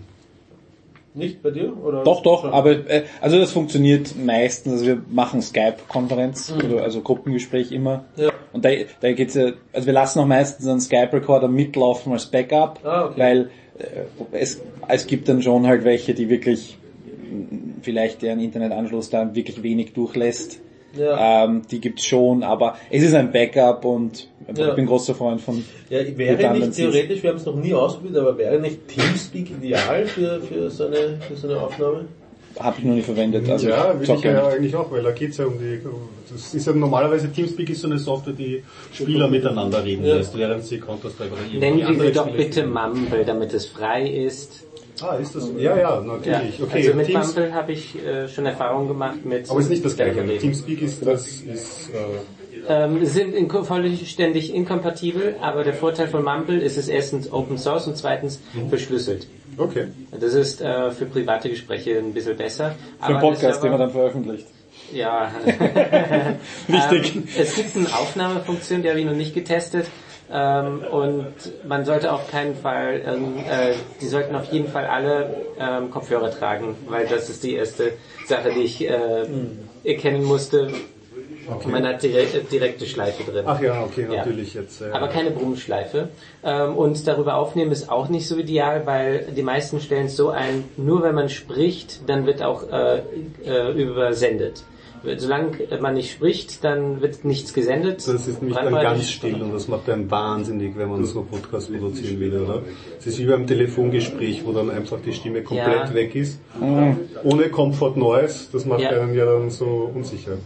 Nicht bei dir? Oder Doch, doch, schon? aber äh, also das funktioniert meistens, also wir machen Skype-Konferenz oder also Gruppengespräch immer. Ja. Und da, da geht's ja, also wir lassen auch meistens einen Skype-Recorder mitlaufen als Backup, Ah, okay. weil äh, es, es gibt dann schon halt welche, die wirklich mh, vielleicht deren Internetanschluss da wirklich wenig durchlässt. Ja. Ähm, die gibt's schon, aber es ist ein Backup und Ja. ich bin großer Freund von Ja, wäre nicht Redundancies. theoretisch, wir haben es noch nie ausprobiert, aber wäre nicht Teamspeak ideal für, für, so, eine, für so eine Aufnahme? Habe ich noch nie verwendet. Also Ja, will ich zocke ja nicht. eigentlich auch, weil da geht's ja um die, das ist ja normalerweise, Teamspeak ist so eine Software, die Spieler miteinander reden Ja. lässt, während sie Counter-Strike oder irgendwie Nennen wir andere sie doch Spiele bitte spielen. Mumble, damit es frei ist. Ah, ist das, ja, ja, natürlich, Ja. okay. Also mit Teams, Mumble habe ich äh, schon Erfahrung gemacht mit... aber ist nicht das gleiche. Gereden. Teamspeak ist, das ist, äh, Ähm, sind in, vollständig inkompatibel, aber der Vorteil von Mumble ist es erstens Open Source und zweitens verschlüsselt. okay. Das ist äh, für private Gespräche ein bisschen besser. Für einen aber Podcast, das den aber- man dann veröffentlicht. Ja. Wichtig. Ähm, es gibt eine Aufnahmefunktion, die habe ich noch nicht getestet. Ähm, und man sollte auf keinen Fall, ähm, äh, die sollten auf jeden Fall alle ähm, Kopfhörer tragen, weil das ist die erste Sache, die ich äh, erkennen musste. Man hat direkt, direkte Schleife drin. Ach ja, okay, Ja. natürlich jetzt. Äh, Aber keine Brummschleife. Ähm, und darüber aufnehmen ist auch nicht so ideal, weil die meisten stellen es so ein, nur wenn man spricht, dann wird auch äh, äh, übersendet. Solange man nicht spricht, dann wird nichts gesendet. Das ist nämlich dann Brandweite- ganz still und das macht einen wahnsinnig, wenn man so Podcast produzieren will, oder? Es ist wie beim Telefongespräch, wo dann einfach die Stimme komplett Ja. weg ist. Ohne Comfort Noise, das macht Ja. einen ja dann so unsicher.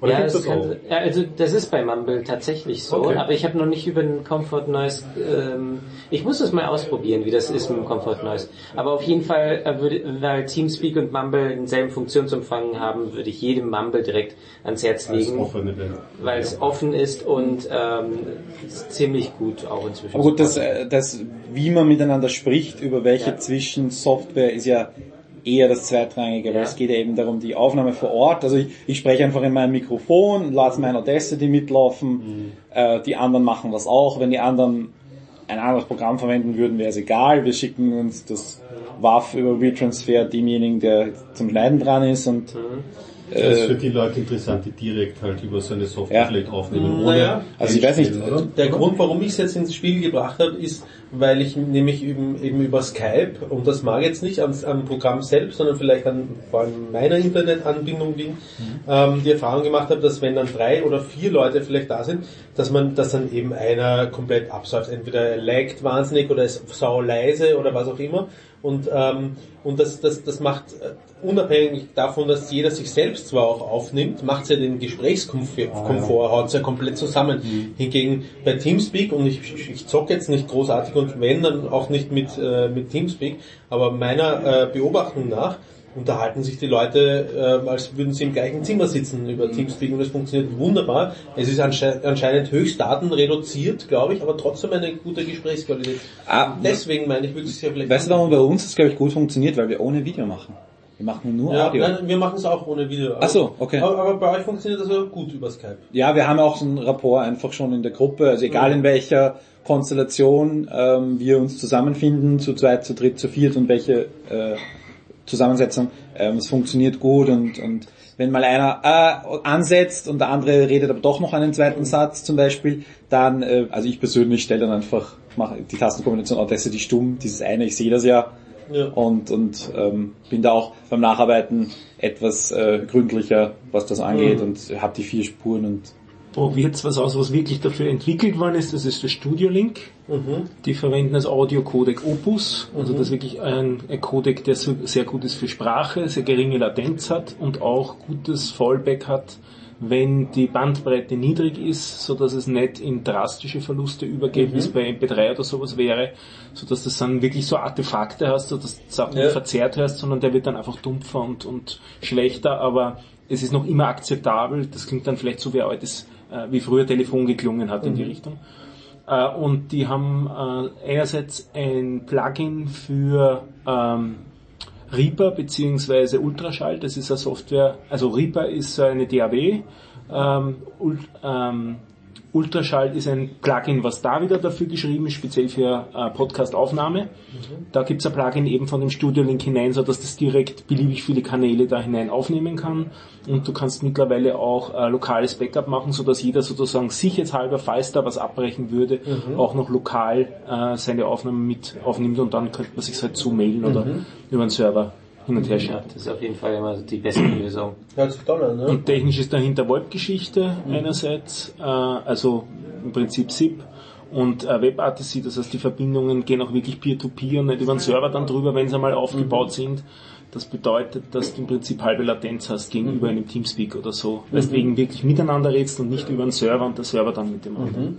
Oder Ja, gibt's das das kann, auch? ja, also das ist bei Mumble tatsächlich so, Okay. aber ich habe noch nicht über den Comfort Noise, ähm, ich muss das mal ausprobieren, wie das ist mit dem Comfort Noise. Aber auf jeden Fall, äh, würde, weil Teamspeak und Mumble denselben Funktionsumfang haben, würde ich jedem Mumble direkt ans Herz Als legen, offene Welt. weil es offen ist und ähm, ist ziemlich gut auch inzwischen. Aber gut, das, supportet. äh, das, wie man miteinander spricht, über welche Ja. Zwischensoftware, ist ja eher das Zweitrangige, weil Ja. es geht ja eben darum, die Aufnahme vor Ort. Also ich, ich spreche einfach in mein Mikrofon, lasse meine Audacity mitlaufen, Mhm. äh, die anderen machen das auch. Wenn die anderen ein anderes Programm verwenden würden, wäre es egal. Wir schicken uns das W A V über WeTransfer demjenigen, der zum Schneiden dran ist und Das ist für die Leute interessant, die direkt halt über so eine Software Ja. vielleicht aufnehmen. Naja, also ich weiß nicht, einstellen, oder? Der Grund, warum ich es jetzt ins Spiel gebracht habe, ist, weil ich nämlich eben, eben über Skype, und das mag jetzt nicht am, am Programm selbst, sondern vielleicht an vor allem meiner Internetanbindung liegen, ähm, die Erfahrung gemacht habe, dass wenn dann drei oder vier Leute vielleicht da sind, dass man, dass dann eben einer komplett absäuft. Entweder er laggt wahnsinnig oder ist sau leise oder was auch immer. Und, ähm, und das, das, das macht, äh, unabhängig davon, dass jeder sich selbst zwar auch aufnimmt, macht ja den Gesprächskomfort, haut ja komplett zusammen. Hingegen bei Teamspeak, und ich, ich, ich zocke jetzt nicht großartig und wenn, dann auch nicht mit, äh, mit Teamspeak, aber meiner äh, Beobachtung nach unterhalten sich die Leute, äh, als würden sie im gleichen Zimmer sitzen über Teamspeak und es funktioniert wunderbar. Es ist ansche anscheinend höchst datenreduziert, glaube ich, aber trotzdem eine gute Gesprächsqualität. Ah, Deswegen meine ich, würde es ja vielleicht... weißt du, warum bei uns das, glaube ich, gut funktioniert? Weil wir ohne Video machen. Wir machen nur Ja, Audio. nein, wir machen es auch ohne Video. Ach so, okay. Aber, aber bei euch funktioniert das ja gut über Skype. Ja, wir haben auch so einen Rapport einfach schon in der Gruppe, also egal in welcher Konstellation ähm, wir uns zusammenfinden, zu zweit, zu dritt, zu viert und welche äh, Zusammensetzung, ähm, es funktioniert gut und, und wenn mal einer äh, ansetzt und der andere redet aber doch noch einen zweiten Satz zum Beispiel, dann, äh, also ich persönlich stelle dann einfach, mache die Tastenkombination Audacity stumm, dieses eine, ich sehe das ja, Ja. und und ähm, bin da auch beim Nacharbeiten etwas äh, gründlicher, was das angeht Mhm. und habe die vier Spuren und Probiert was aus, was wirklich dafür entwickelt worden ist, das ist der Studio Link. Mhm. Die verwenden das Audio-Codec Opus, also das ist wirklich ein, ein Codec, der so, sehr gut ist für Sprache, sehr geringe Latenz hat und auch gutes Fallback hat, wenn die Bandbreite niedrig ist, so dass es nicht in drastische Verluste übergeht, wie es bei M P drei oder sowas wäre, so dass das dann wirklich so Artefakte hast, so dass du Sachen Ja. nicht verzerrt hast, sondern der wird dann einfach dumpfer und, und schlechter, aber es ist noch immer akzeptabel. Das klingt dann vielleicht so wie ein altes, äh, wie früher Telefon geklungen hat in die Richtung. Äh, und die haben äh, einerseits ein Plugin für ähm, Reaper beziehungsweise Ultraschall. Das ist eine Software, also Reaper ist so eine D A W, ähm, Ult, ähm, Ultraschall ist ein Plugin, was da wieder dafür geschrieben ist, speziell für äh, Podcast-Aufnahme. Da gibt's ein Plugin eben von dem Studio Link hinein, so dass das direkt beliebig viele Kanäle da hinein aufnehmen kann. Und du kannst mittlerweile auch äh, lokales Backup machen, so dass jeder sozusagen sicherheitshalber, falls da was abbrechen würde, auch noch lokal äh, seine Aufnahme mit aufnimmt und dann könnte man sich halt zumailen oder über einen Server hin und her Ja, schalten. das ist auf jeden Fall immer die beste Lösung. Hört sich toll an, ne? Und technisch ist dahinter VoIP-Geschichte einerseits, äh, also im Prinzip S I P und äh, WebRTC, das heißt die Verbindungen gehen auch wirklich Peer-to-Peer und nicht über den Server dann drüber, wenn sie einmal aufgebaut sind. Das bedeutet, dass du im Prinzip halbe Latenz hast gegenüber einem Teamspeak oder so, weil du eben wirklich miteinander redest und nicht über einen Server und der Server dann mit dem anderen.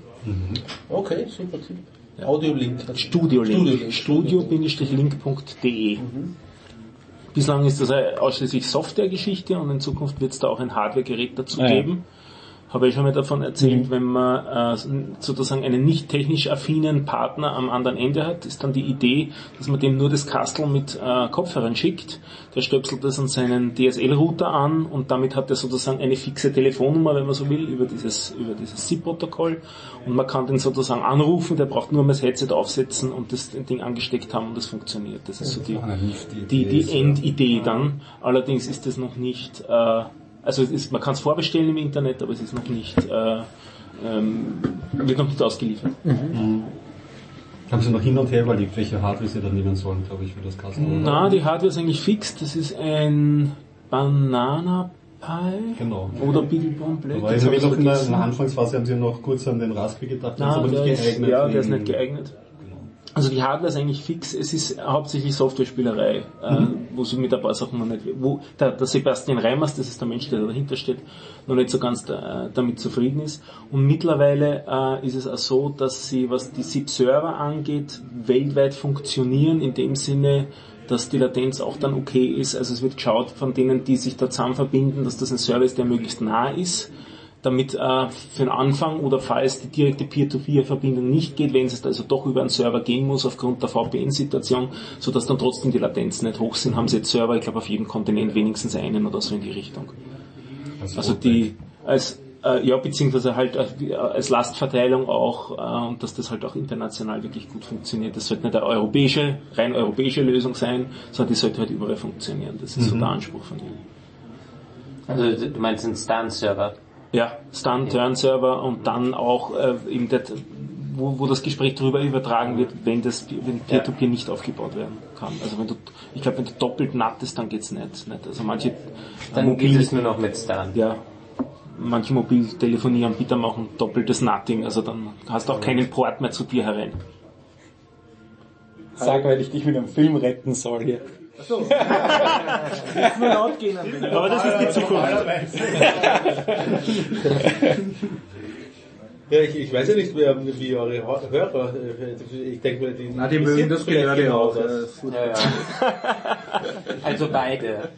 Okay, super Tipp. Audio-Link. Studio Link, Studio. studio-link punkt de. Bislang ist das eine ausschließlich Softwaregeschichte und in Zukunft wird es da auch ein Hardwaregerät dazu Ah, ja. geben. Habe ich schon mal davon erzählt, wenn man äh, sozusagen einen nicht technisch affinen Partner am anderen Ende hat, ist dann die Idee, dass man dem nur das Kastel mit äh, Kopfhörern schickt. Der stöpselt das an seinen D S L-Router an und damit hat er sozusagen eine fixe Telefonnummer, wenn man so will, über dieses über dieses S I P-Protokoll und man kann den sozusagen anrufen, der braucht nur mal das Headset aufsetzen und das Ding angesteckt haben und das funktioniert. Das ist so die, die, die Endidee dann. Allerdings ist das noch nicht... Äh, Also es ist, man kann es vorbestellen im Internet, aber es ist noch nicht, äh, ähm, wird noch nicht ausgeliefert. Haben sie noch hin und her überlegt, welche Hardware sie dann nehmen sollen, glaube ich, für das Kasten? Na, die Hardware ist eigentlich fix. Das ist ein Banana Pi Genau. oder Beaglebone Black. Da war Das ich hab ich noch in der, in vergessen. der Anfangsphase, haben sie noch kurz an den Raspberry gedacht, das ist Na, aber der nicht ist, geeignet. ja, der ist wegen- nicht geeignet. Also die Hardware ist eigentlich fix, es ist hauptsächlich Software-Spielerei, äh, mhm. wo sie mit ein paar Sachen noch nicht, wo der, der Sebastian Reimers, das ist der Mensch, der dahinter steht, noch nicht so ganz da, damit zufrieden ist. Und mittlerweile äh, ist es auch so, dass sie, was die S I P-Server angeht, weltweit funktionieren, in dem Sinne, dass die Latenz auch dann okay ist. Also es wird geschaut von denen, die sich da zusammen verbinden, dass das ein Server ist, der möglichst nah ist, damit äh, für den Anfang oder falls die direkte Peer-to-Peer-Verbindung nicht geht, wenn es also doch über einen Server gehen muss aufgrund der V P N-Situation, sodass dann trotzdem die Latenzen nicht hoch sind, haben sie jetzt Server, ich glaube auf jedem Kontinent wenigstens einen oder so in die Richtung. Also, also die als äh, ja beziehungsweise halt äh, als Lastverteilung auch äh, und dass das halt auch international wirklich gut funktioniert. Das sollte nicht eine europäische, rein europäische Lösung sein, sondern die sollte halt überall funktionieren. Das ist mhm. so der Anspruch von ihnen. Also du meinst einen Stun-Server? Ja, Stun-Turn-Server und dann auch äh, eben das, wo, wo das Gespräch darüber übertragen wird, wenn das wenn Peer-to-Peer nicht aufgebaut werden kann. Also wenn du, ich glaube, wenn du doppelt nattest, dann geht's nicht. nicht. Also manche dann mobil, geht es nur noch mit Stun. Ja, manche Mobiltelefonieanbieter machen doppeltes Nutting, also dann hast du auch keinen Port mehr zu dir herein. Sag, weil ich dich mit einem Film retten soll hier. Achso. Jetzt mal laut gehen. Aber das ist die Zukunft. Ja, ich, ich weiß ja nicht, wie, wie eure Hörer, ich denke mal, die, Na, die mögen das gerade auch. Das. Ja, ja. Also beide.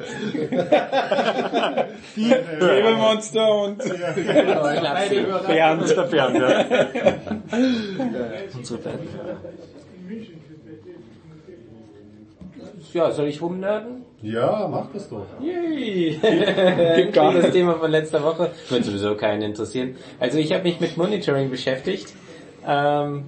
Die Webermonster und Bernd, der Bernd, ja. Unsere beiden Hörer. Ja, soll ich rumnerden? Ja, mach das doch. Yay! Gibt gar das Thema von letzter Woche. Wird sowieso keinen interessieren. Also ich habe mich mit Monitoring beschäftigt. Ähm,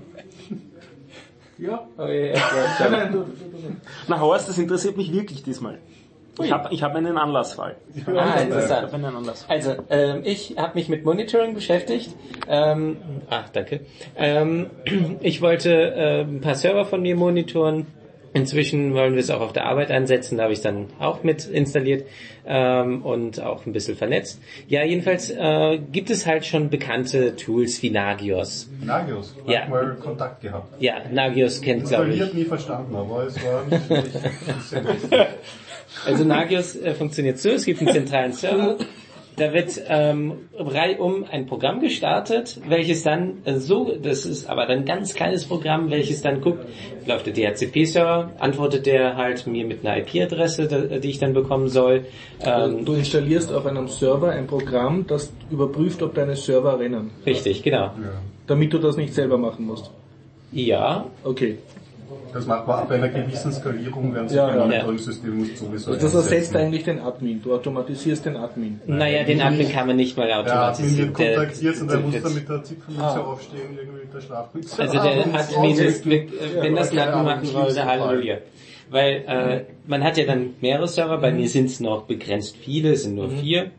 ja. Oh, ja, ja. Na Horst, das interessiert mich wirklich diesmal. Ich habe ich hab einen Anlassfall. Ah, interessant. Ich einen Anlassfall. Also, ähm, ich habe mich mit Monitoring beschäftigt. Ähm, ach, danke. Ähm, ich wollte äh, ein paar Server von mir monitoren. Inzwischen wollen wir es auch auf der Arbeit einsetzen, da habe ich es dann auch mit installiert ähm, und auch ein bisschen vernetzt. Ja, jedenfalls äh, gibt es halt schon bekannte Tools wie Nagios. Nagios? Ja. Hat mal Kontakt gehabt. Ja, Nagios kennt, glaube ich. Ich habe nie verstanden, aber es war nicht wirklich. Also Nagios äh, funktioniert so, es gibt einen zentralen Server. Da wird ähm, reihum ein Programm gestartet, welches dann äh, so, das ist aber dann ein ganz kleines Programm, welches dann guckt, läuft der D H C P-Server, antwortet der halt mir mit einer I P-Adresse, die ich dann bekommen soll. Ähm, du installierst auf einem Server ein Programm, das überprüft, ob deine Server rennen. Richtig, genau. Ja. Damit du das nicht selber machen musst. Ja. Okay. Das macht man ab einer gewissen Skalierung, wenn sich ja, ein ja. Betriebssystem muss sowieso also das ersetzt eigentlich den Admin. Du automatisierst den Admin. Naja, den Admin kann man nicht mal automatisieren. Der Admin wird kontaktiert und der muss dann mit der Zipfelmütze ah. aufstehen, irgendwie mit der Schlafmütze. Also der Admin ist, wenn das ein Admin machen würde, Halleluja. Weil äh, man hat ja dann mehrere Server, bei mir sind es noch begrenzt viele, es sind nur vier.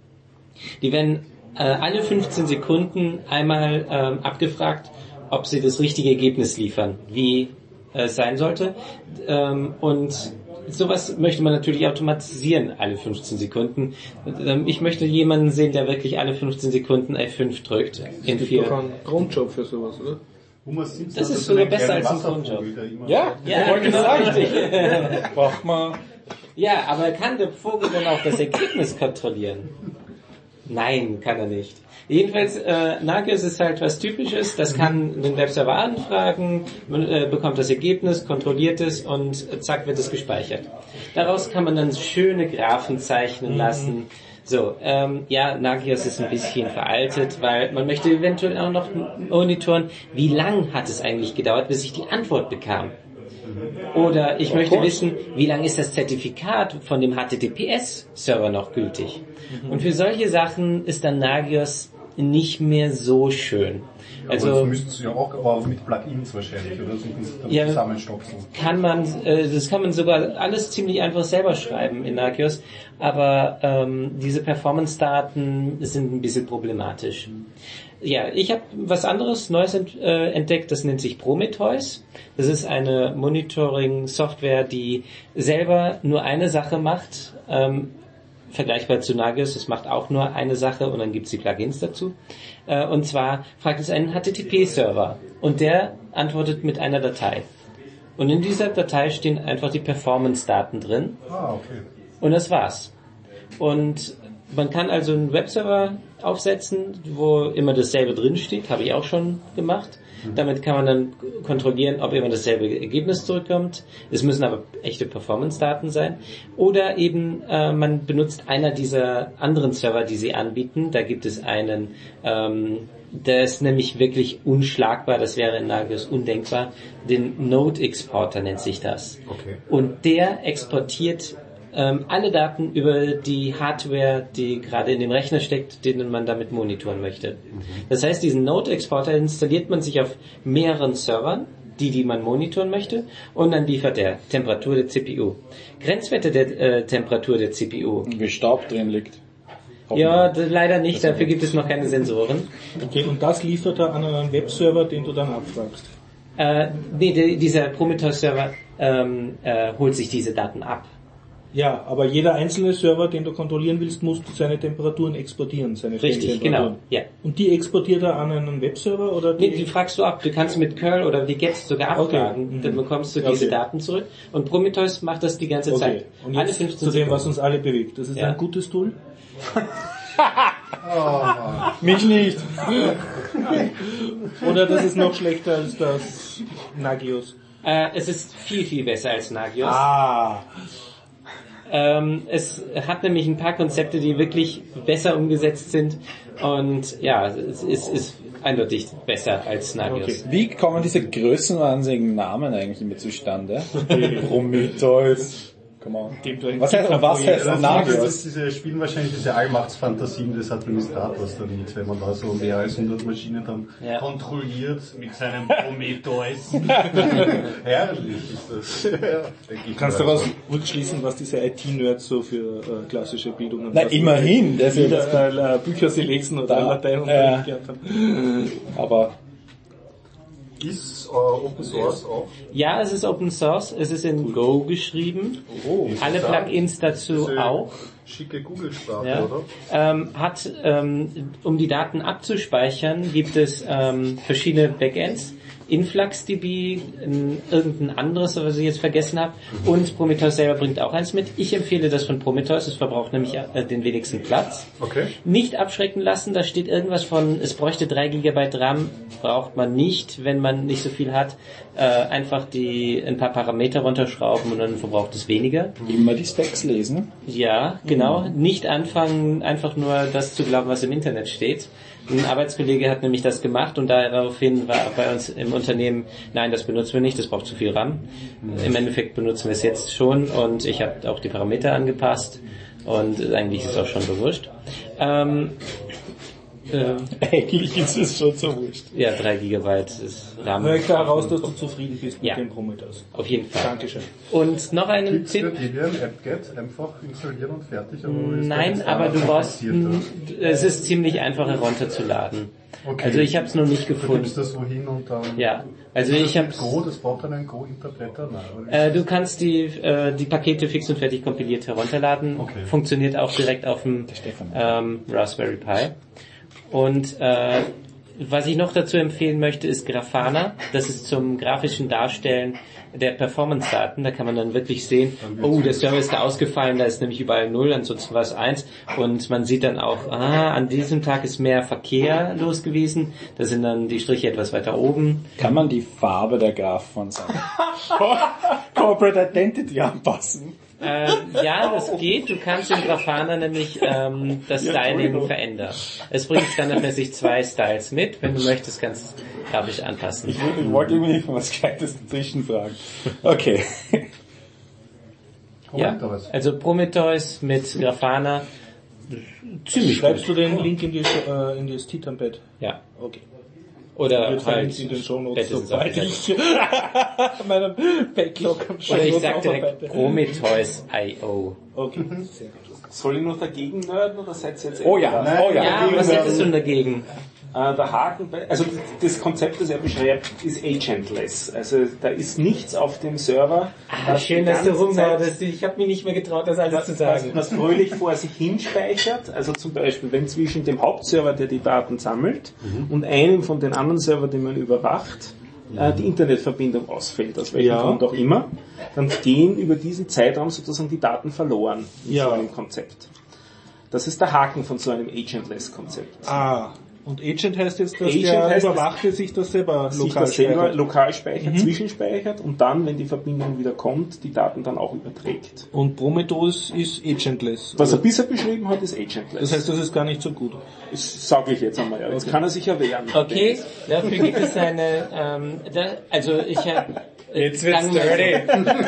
Die werden äh, alle fünfzehn Sekunden einmal ähm, abgefragt, ob sie das richtige Ergebnis liefern, wie es sein sollte. Ähm, und sowas möchte man natürlich automatisieren, alle fünfzehn Sekunden. Ähm, ich möchte jemanden sehen, der wirklich alle fünfzehn Sekunden F fünf drückt. In es gibt doch einen Grundjob für sowas, oder? Das ist sogar besser als ein Grundjob. Ja, ja, wollte ich sagen. Braucht man. Ja, aber kann der Vogel dann auch das Ergebnis kontrollieren? Nein, kann er nicht. Jedenfalls, äh, Nagios ist halt was Typisches, das kann den Webserver anfragen, man äh, bekommt das Ergebnis, kontrolliert es und äh, zack wird es gespeichert. Daraus kann man dann schöne Graphen zeichnen lassen. So, ähm, ja, Nagios ist ein bisschen veraltet, weil man möchte eventuell auch noch monitoren, wie lang hat es eigentlich gedauert, bis ich die Antwort bekam. Oder ich möchte wissen, wie lange ist das Zertifikat von dem H T T P S-Server noch gültig? Und für solche Sachen ist dann Nagios nicht mehr so schön. Also, aber das müsstest du ja auch, aber mit Plugins wahrscheinlich, oder? So ja, zusammenstopfen. Kann man, äh, das kann man sogar alles ziemlich einfach selber schreiben in Nagios, aber ähm, diese Performance-Daten sind ein bisschen problematisch. Ja, ich habe was anderes Neues ent, äh, entdeckt, das nennt sich Prometheus. Das ist eine Monitoring-Software, die selber nur eine Sache macht, ähm, vergleichbar zu Nagios, es macht auch nur eine Sache und dann gibt's die Plugins dazu. Äh, und zwar fragt es einen H T T P-Server und der antwortet mit einer Datei. Und in dieser Datei stehen einfach die Performance-Daten drin. Ah, okay. Und das war's. Und man kann also einen Webserver aufsetzen, wo immer dasselbe drin steht, habe ich auch schon gemacht. Damit kann man dann kontrollieren, ob immer dasselbe Ergebnis zurückkommt. Es müssen aber echte Performance-Daten sein. Oder eben äh, man benutzt einer dieser anderen Server, die sie anbieten. Da gibt es einen, ähm, der ist nämlich wirklich unschlagbar, das wäre in Nagios undenkbar. Den Node Exporter nennt sich das. Okay. Und der exportiert ähm, alle Daten über die Hardware, die gerade in dem Rechner steckt, den man damit monitoren möchte. Das heißt, diesen Node-Exporter installiert man sich auf mehreren Servern, die, die man monitoren möchte, und dann liefert er Temperatur der C P U. Grenzwerte der äh, Temperatur der C P U. Wie Staub drin liegt. Ja, d- leider nicht, dafür gibt es noch keine Sensoren. Okay, und das liefert er an einen Webserver, den du dann abfragst. Äh, nee, der, dieser Prometheus-Server ähm, äh, holt sich diese Daten ab. Ja, aber jeder einzelne Server, den du kontrollieren willst, muss seine Temperaturen exportieren, seine Richtig, Temperaturen. genau, ja. Und die exportiert er an einen Webserver oder die? Nee, die fragst du ab. Du kannst mit curl oder wget sogar abfragen. Okay. Mhm. Dann bekommst du Okay. diese Daten zurück. Und Prometheus macht das die ganze Okay. Zeit. Und Alle jetzt fünfzehn zu dem, was Sekunden. uns alle bewegt. Das ist Ja. ein gutes Tool. Mich nicht. Oder das ist noch schlechter als das Nagios. Äh, es ist viel, viel besser als Nagios. Ah. Ähm, es hat nämlich ein paar Konzepte, die wirklich besser umgesetzt sind. Und ja, es ist, ist eindeutig besser als Nagios. Okay. Wie kommen diese größenwahnsinnigen Namen eigentlich immer zustande? Prometheus. Come on. Was heißt, was heißt Das, Nagios? das, diese spielen wahrscheinlich diese Allmachtsfantasien des Administrators damit, wenn man da so mehr als hundert Maschinen dann Ja. kontrolliert mit seinem Prometheus. Herrlich ist das. Denke ich Kannst mal. daraus rückschließen, was diese I T-Nerds so für äh, klassische Bildung haben? Na, immerhin. Das ist jetzt, Wieder, äh, Bücher sie lesen oder Da- Latein und ja. gelernt haben. aber Ist äh, Open Source auch? Ja, es ist Open Source. Es ist in Go geschrieben. Oh, Alle Plugins dazu Diese auch. Schicke Google-Sprache, Ja. oder? Ähm, hat, ähm, um die Daten abzuspeichern, gibt es ähm, verschiedene Backends. InfluxDB, ein, irgendein anderes, was ich jetzt vergessen habe. Und Prometheus selber bringt auch eins mit. Ich empfehle das von Prometheus, es verbraucht nämlich äh, den wenigsten Platz. Okay. Nicht abschrecken lassen, da steht irgendwas von, es bräuchte drei Gigabyte RAM, braucht man nicht, wenn man nicht so viel hat. Äh, einfach die ein paar Parameter runterschrauben und dann verbraucht es weniger. immer die Specs lesen. Ja, genau. Nicht anfangen, einfach nur das zu glauben, was im Internet steht. Ein Arbeitskollege hat nämlich das gemacht und daraufhin war bei uns im Unternehmen, nein, das benutzen wir nicht, das braucht zu viel RAM. Im Endeffekt benutzen wir es jetzt schon und ich habe auch die Parameter angepasst und eigentlich ist es auch schon bewusst. Ähm, äh, Eigentlich ist es schon so wurscht. ja, drei Gigabyte ist RAM. Hör ich da heraus, dass du zufrieden bist mit Ja. dem Prometheus. Auf jeden Fall. Dankeschön. Und noch einen Gibt's für Tipp. Debian apt-get einfach installieren und fertig? Aber ist Nein, das aber du brauchst, komplizierter? es ist ziemlich einfach herunterzuladen. Okay. Also ich habe es noch nicht Du gefunden. gibst das wohin und dann... Ja, also ich habe Go, das braucht dann einen Go-Interpreter? Nein. oder? Äh, du kannst die, äh, die Pakete fix und fertig kompiliert herunterladen. Okay. Funktioniert auch direkt auf dem ähm, Raspberry Pi. Und äh, was ich noch dazu empfehlen möchte, ist Grafana. Das ist zum grafischen Darstellen der Performance-Daten. Da kann man dann wirklich sehen, oh, der Server ist da ausgefallen, da ist nämlich überall null, ansonsten war es eins. Und man sieht dann auch, ah, an diesem Tag ist mehr Verkehr los gewesen. Da sind dann die Striche etwas weiter oben. Kann man die Farbe der Graph von seinem Corporate Identity anpassen? Äh, ja, das geht. Du kannst in Grafana nämlich ähm, das Styling verändern. Es bringt standardmäßig zwei Styles mit. Wenn du möchtest, kannst du es grafisch anpassen. Ich, ich wollte irgendwie was Gescheites dazwischen fragen. Okay. Ja, Prometheus. also Prometheus mit Grafana, ziemlich Schreibst gut. du den Link in, die, äh, in das Titanpad? Ja. Okay. Oder Wird halt verlinkt in den Shownotes, spätestens sobald auf ich meinen Backlog am Oder ich Shownotes sag direkt aufarbeite. Prometheus Punkt i o. Okay, sehr gut. Soll ich noch dagegen nerden oder seid ihr jetzt... Oh ja, oh ja. Ja, was hättest du denn dagegen? Äh, der Haken, bei, also das Konzept, das er beschreibt, ist agentless. Also da ist nichts auf dem Server. Ah, das schön, die dass du ganze Zeit- rumhaudest. Ich habe mich nicht mehr getraut, das alles was, zu sagen. was, was fröhlich vor sich hinspeichert, also zum Beispiel, wenn zwischen dem Hauptserver, der die Daten sammelt, und einem von den anderen Servern, den man überwacht, äh, die Internetverbindung ausfällt, aus welchem Ja. Grund auch immer, dann gehen über diesen Zeitraum sozusagen die Daten verloren in Ja. so einem Konzept. Das ist der Haken von so einem Agentless-Konzept. Ah, und Agent heißt jetzt, dass Agent der heißt, überwacht, der sich das selber Sich lokal das selber speichert. lokal speichert, Mhm. zwischenspeichert und dann, wenn die Verbindung wieder kommt, die Daten dann auch überträgt. Und Prometheus ist agentless. Was er bisher beschrieben hat, ist Agentless. Das heißt, das ist gar nicht so gut. Das sage ich jetzt einmal. Ja. Jetzt kann er sich ja wehren. Okay, dafür gibt es eine, ähm, da, also ich habe, Jetzt wird's dirty.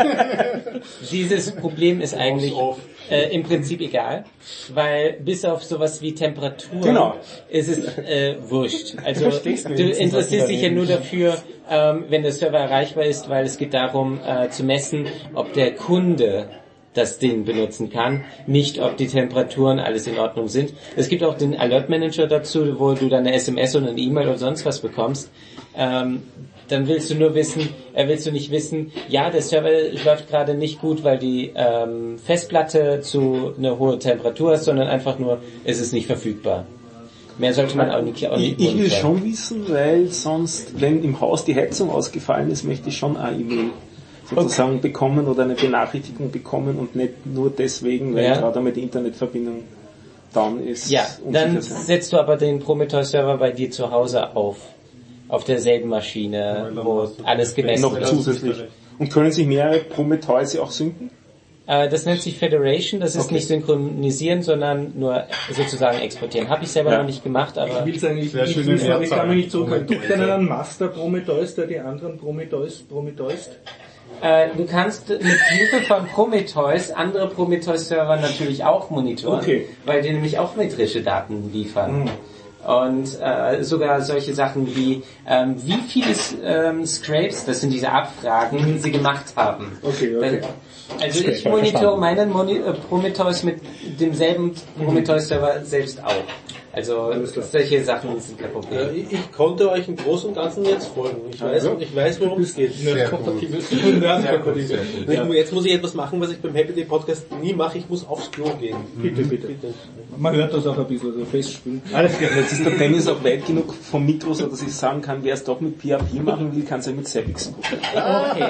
dieses Problem ist eigentlich äh, im Prinzip egal, weil bis auf sowas wie Temperatur Genau. ist es äh, wurscht. Also Verstehst du du jetzt, interessierst was dich wir ja nur reden? dafür, ähm, wenn der Server erreichbar ist, weil es geht darum äh, zu messen, ob der Kunde das Ding benutzen kann, nicht ob die Temperaturen alles in Ordnung sind. Es gibt auch den Alert Manager dazu, wo du dann eine S M S oder eine E-Mail oder sonst was bekommst. Ähm, dann willst du nur wissen, äh, willst du nicht wissen, ja, der Server läuft gerade nicht gut, weil die ähm, Festplatte zu eine hohe Temperatur ist, sondern einfach nur, es ist nicht verfügbar. Mehr sollte man auch nicht, auch nicht Ich, ich will wollen. schon wissen, weil sonst, wenn im Haus die Heizung ausgefallen ist, möchte ich schon eine E-Mail sozusagen bekommen oder eine Benachrichtigung bekommen und nicht nur deswegen, weil Ja. gerade einmal die Internetverbindung down ist. Ja, dann unsicher sein. setzt du aber den Prometheus-Server bei dir zu Hause auf. Auf derselben Maschine, wo alles gemessen noch wird. zusätzlich. Und können sich mehrere Prometheus auch synken? Äh, das nennt sich Federation, das ist Okay. nicht synchronisieren, sondern nur sozusagen exportieren. Habe ich selber Ja. noch nicht gemacht, aber Ich will es eigentlich Sehr nicht schöne wissen, aber ich kann mich nicht so Mehrzahl. Gibt es einen Master Prometheus, der die anderen Prometheus Prometheus? äh, du kannst mit Hilfe von Prometheus andere Prometheus-Server natürlich auch monitoren, Okay. weil die nämlich auch metrische Daten liefern. Und äh, sogar solche Sachen wie, ähm, wie viele ähm, Scrapes, das sind diese Abfragen, sie gemacht haben. Okay, okay. Also Scrape, ich monitore verstanden. meinen Moni äh, Prometheus mit demselben Prometheus-Server selbst auch. Also solche Sachen sind kein Äh, Problem. ich, ich konnte euch im Großen und Ganzen jetzt folgen. Ich weiß, ich weiß, worum es geht. Nerdkompatibel. Nerdkompatibel. Ich mu- Jetzt muss ich etwas machen, was ich beim Happy Day Podcast nie mache. Ich muss aufs Klo gehen. Bitte, bitte. Man hört das auch ein bisschen, also festspielen. Alles klar. Jetzt ist der Dennis auch weit genug vom Mikro, so dass ich sagen kann, wer es doch mit P H P machen will, kann es ja mit Zabbix machen. Okay.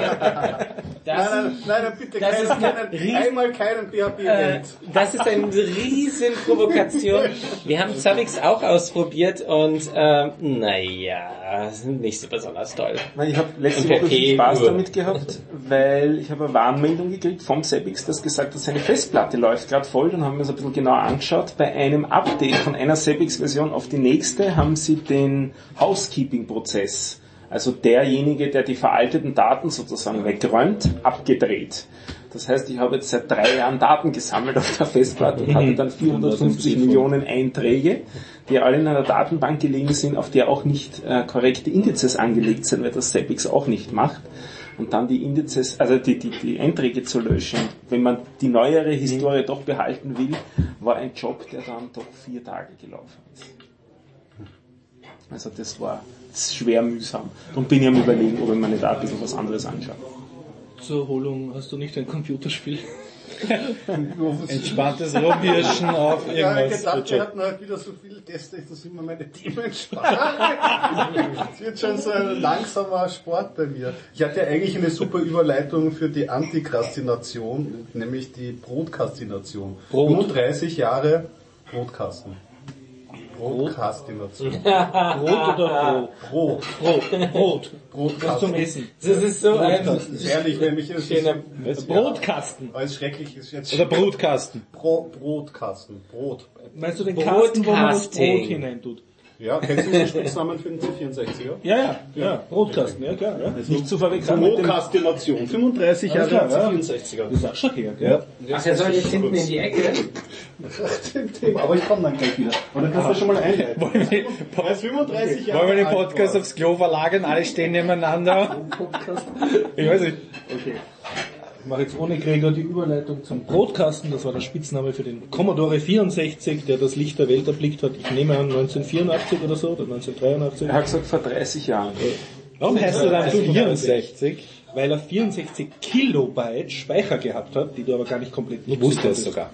Das, Nein, nein, nein, bitte Das ist keinen, eine keinen, Ries- einmal keinen P H P äh, erwähnt. das ist eine riesen Provokation. Wir haben Zabbix auch ausprobiert und ähm, naja, nicht so besonders toll. Nein, ich habe letzte Und Woche P H P viel Spaß nur. damit gehabt, weil ich habe eine Warnmeldung gekriegt vom Zabbix, das gesagt hat, seine Festplatte läuft gerade voll. Dann haben wir uns ein bisschen genauer angeschaut. Bei einem Update von einer Zabbix-Version auf die nächste haben sie den Housekeeping-Prozess, also derjenige, der die veralteten Daten sozusagen wegräumt, abgedreht. Das heißt, ich habe jetzt seit drei Jahren Daten gesammelt auf der Festplatte und hatte dann vierhundertfünfzig Millionen Einträge, die alle in einer Datenbank gelegen sind, auf der auch nicht äh, korrekte Indizes angelegt sind, weil das Zabbix auch nicht macht. Und dann die Indizes, also die, die, die Einträge zu löschen. Wenn man die neuere Historie doch behalten will, war ein Job, der dann doch vier Tage gelaufen ist. Also das war schwer mühsam. Und bin ich am Überlegen, ob ich mir nicht auch ein bisschen was anderes anschaue. Zur Erholung hast du nicht ein Computerspiel? Entspanntes Rumhirschen auf Ja, ich irgendwas. gedacht, wir hatten halt wieder so viele Gäste, dass immer meine Themen sparen. Es wird schon so ein langsamer Sport bei mir. Ich hatte ja eigentlich eine super Überleitung für die Antikrastination, nämlich die Brotkastination. Brot. fünfunddreißig Jahre Brotkasten. Brotkastination. Brot oder Brot? Brot. Brot. Brot. Was Brotkasten. zum Essen. Das ist so ein Das ist ehrlich, wenn mich das schöner Brotkasten. als schrecklich ist jetzt Oder Brutkasten. Bro Brotkasten. Brot. Meinst du den Kasten, wo man das Broadcasting. Brot hineintut? Ja, kennst du den Spitznamen für den C vierundsechziger? Ja, ja, ja. Brotkasten, ja klar. Ja. Nicht zu verwechseln mit dem Prokastination. fünfunddreißig Alles Jahre klar, ja. C vierundsechziger. Das ist auch schon her, gell? Ach, der soll jetzt hinten in die Ecke. Thema, aber ich komme dann gleich wieder. Oder kannst du schon mal einleiten? Wollen wir, Er ist fünfunddreißig Jahre wollen wir den alt Podcast geworden. aufs Klo verlagern? Alle stehen nebeneinander. Ich weiß nicht. Okay. Ich mache jetzt ohne Gregor die Überleitung zum Brotkasten. Das war der Spitzname für den Commodore vierundsechzig, der das Licht der Welt erblickt hat. Ich nehme an neunzehnhundertvierundachtzig oder so, oder neunzehnhundertdreiundachtzig. Er hat gesagt, vor dreißig Jahren. Warum heißt du dann vierundsechzig? Weil er vierundsechzig Kilobyte Speicher gehabt hat, die du aber gar nicht komplett Ich wusste es sogar.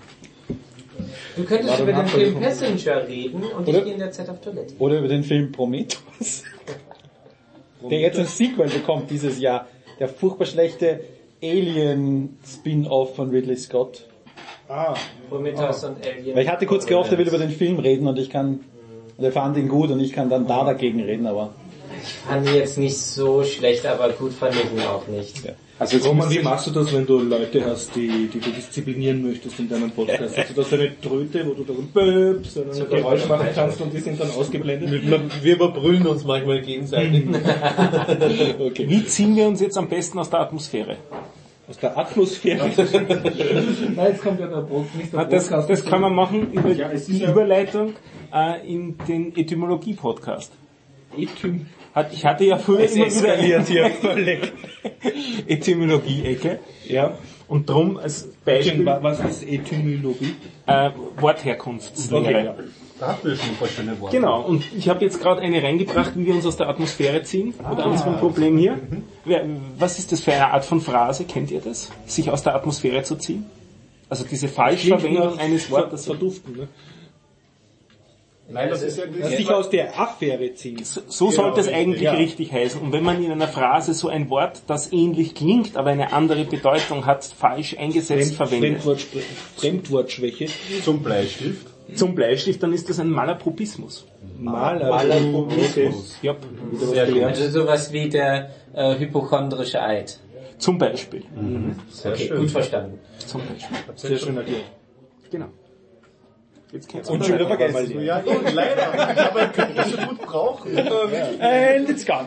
Du könntest über den Film Passenger reden und ich Oder? gehe in der Zeit auf Toilette. Oder über den Film Prometheus. der jetzt ein Sequel bekommt dieses Jahr. Der furchtbar schlechte Alien-Spin-Off von Ridley Scott. Ah, Prometheus und Alien. Weil ich hatte kurz gehofft, er will über den Film reden und ich kann, der fand ihn gut und ich kann dann da dagegen reden, aber... Ich fand ihn jetzt nicht so schlecht, aber gut fand ich ihn auch nicht. Ja. also Roman, wie machst du das, wenn du Leute hast, die, die du disziplinieren möchtest in deinem Podcast? Hast du da so eine Tröte, wo du da böp, so ein Geräusch machen kannst und die sind dann ausgeblendet? Wir überbrüllen uns manchmal gegenseitig. Okay. Wie ziehen wir uns jetzt am besten aus der Atmosphäre? Aus der Atmosphäre. Nein, jetzt kommt ja der Podcast. Nicht der Ah, Das, Podcast das kann man machen über Ja, es ist die ja- Überleitung äh, in den Etymologie-Podcast. Etym. Hat, ich hatte ja früher Es immer eskaliert wieder hier völlig. Etymologie-Ecke. Ja. Und drum als Beispiel Was ist Etymologie? äh, Wortherkunftslehre. Okay, ja. Da hatten wir schon ein paar schöne Worte. Genau, und ich habe jetzt gerade eine reingebracht, wie wir uns aus der Atmosphäre ziehen. Oder unserem Problem hier. Wer, was ist das für eine Art von Phrase? Kennt ihr das? Sich aus der Atmosphäre zu ziehen? Also diese Falschverwendung eines Wortes. Verduften, ne? Nein, das ist ja Das sich aus der Affäre ziehen. So, so sollte es richtig. eigentlich Ja. richtig heißen. Und wenn man in einer Phrase so ein Wort, das ähnlich klingt, aber eine andere Bedeutung hat, falsch eingesetzt verwendet, Fremdwort, Fremdwortschwäche. zum Bleistift. zum Bleistift, dann ist das ein Malapropismus. Malerpropismus. Ja, Sehr gut. Also sowas wie der äh, hypochondrische Eid. zum Beispiel. Sehr Okay, schön. gut verstanden. Zum Beispiel. Sehr schön erklärt. Genau. Jetzt kennst Und schon wieder vergessen. Ja, eh, leider. Aber ich könnte das so gut brauchen. And it's gone.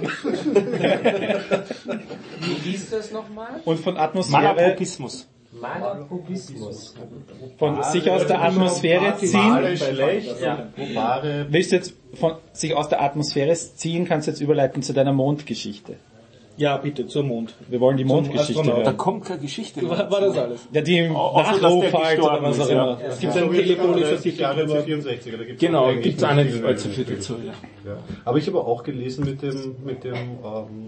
Wie hieß das nochmal? Und von Atmosphäre, Malapropismus. Malapropismus. von sich aus der Atmosphäre ziehen. Male schlecht, Ja. Ware. Willst du jetzt von sich aus der Atmosphäre ziehen, kannst du jetzt überleiten zu deiner Mondgeschichte. Ja, bitte, zur Mond. Wir wollen die Zum Mondgeschichte Astronauten. Da hören. kommt keine Geschichte mehr. War, war das alles? Ja, die im Außer, dass Nachruf der halt oder gestorben was auch ist, ja. immer. Es gibt einen Telefonartikel Jahre drüber. vierundsechziger, da gibt's Genau, eigentlich gibt's auch nicht viele allzu viel Filme. dazu, ja. Ja. Aber ich habe auch gelesen mit dem, mit dem, ähm,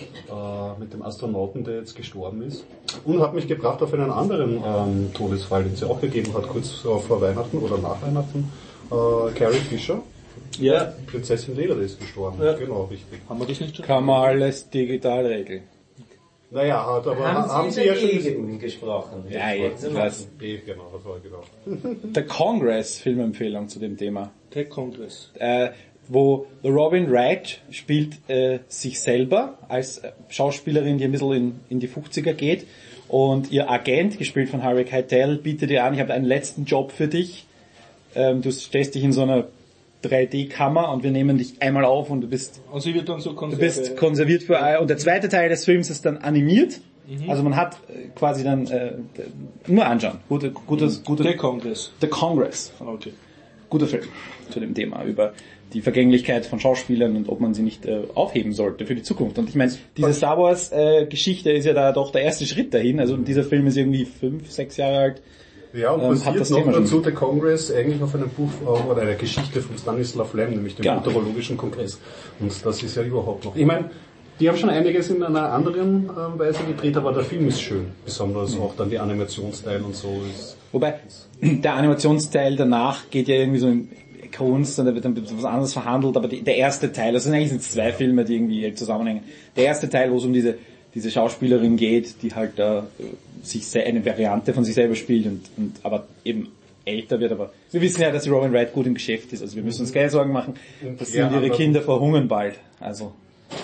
äh, mit dem Astronauten, der jetzt gestorben ist. Und hat mich gebracht auf einen anderen ähm, Todesfall, den es ja auch gegeben hat, kurz äh, vor Weihnachten oder nach Weihnachten. Äh, Carrie Fisher, Ja. Prinzessin Leia, die ist gestorben. Ja. Genau, richtig. Haben wir das nicht schon? Kann man alles digital regeln. Naja, hat, aber Haben, haben, Sie Sie ja mit schon... Ewigen gesprochen? Ja, jetzt was. Eh, genau, das war genau. Der Congress, Filmempfehlung zu dem Thema. Tech Congress. Äh, wo Robin Wright spielt äh, sich selber als äh, Schauspielerin, die ein bisschen in, in die fünfziger geht. Und ihr Agent, gespielt von Harry Keitel, bietet ihr an, ich habe einen letzten Job für dich. Ähm, du stellst dich in so einer drei D-Kammer und wir nehmen dich einmal auf und du bist Und sie wird dann so Du Konserve. bist konserviert für ein, und der zweite Teil des Films ist dann animiert. Also man hat äh, quasi dann äh, nur anschauen. Gute, gutes, gute, Tech Congress. The Congress. Okay. Guter Film zu dem Thema über die Vergänglichkeit von Schauspielern und ob man sie nicht äh, aufheben sollte für die Zukunft. Und ich meine, diese Star Wars äh, Geschichte ist ja da doch der erste Schritt dahin. Also dieser Film ist irgendwie fünf, sechs Jahre alt. Ja, und Ähm, hat basiert das noch Thema schon. dazu der Kongress eigentlich auf einem Buch äh, oder einer Geschichte von Stanislav Lem, nämlich dem Ja. Futurologischen Kongress. Und das ist ja überhaupt noch. Ich meine, die haben schon einiges in einer anderen äh, Weise gedreht, aber der Film ist schön. Besonders auch dann die Animationsteile und so ist. Wobei der Animationsteil danach geht ja irgendwie so in Kunst und da wird dann was anderes verhandelt, aber die, der erste Teil, das sind eigentlich sind zwei Filme, die irgendwie zusammenhängen. Der erste Teil, wo es um diese diese Schauspielerin geht, die halt da äh, sich se- eine Variante von sich selber spielt und, und aber eben älter wird, aber wir wissen ja, dass die Robin Wright gut im Geschäft ist, also wir müssen uns keine Sorgen machen, dass sie Ja, und ihre aber- Kinder verhungern bald, also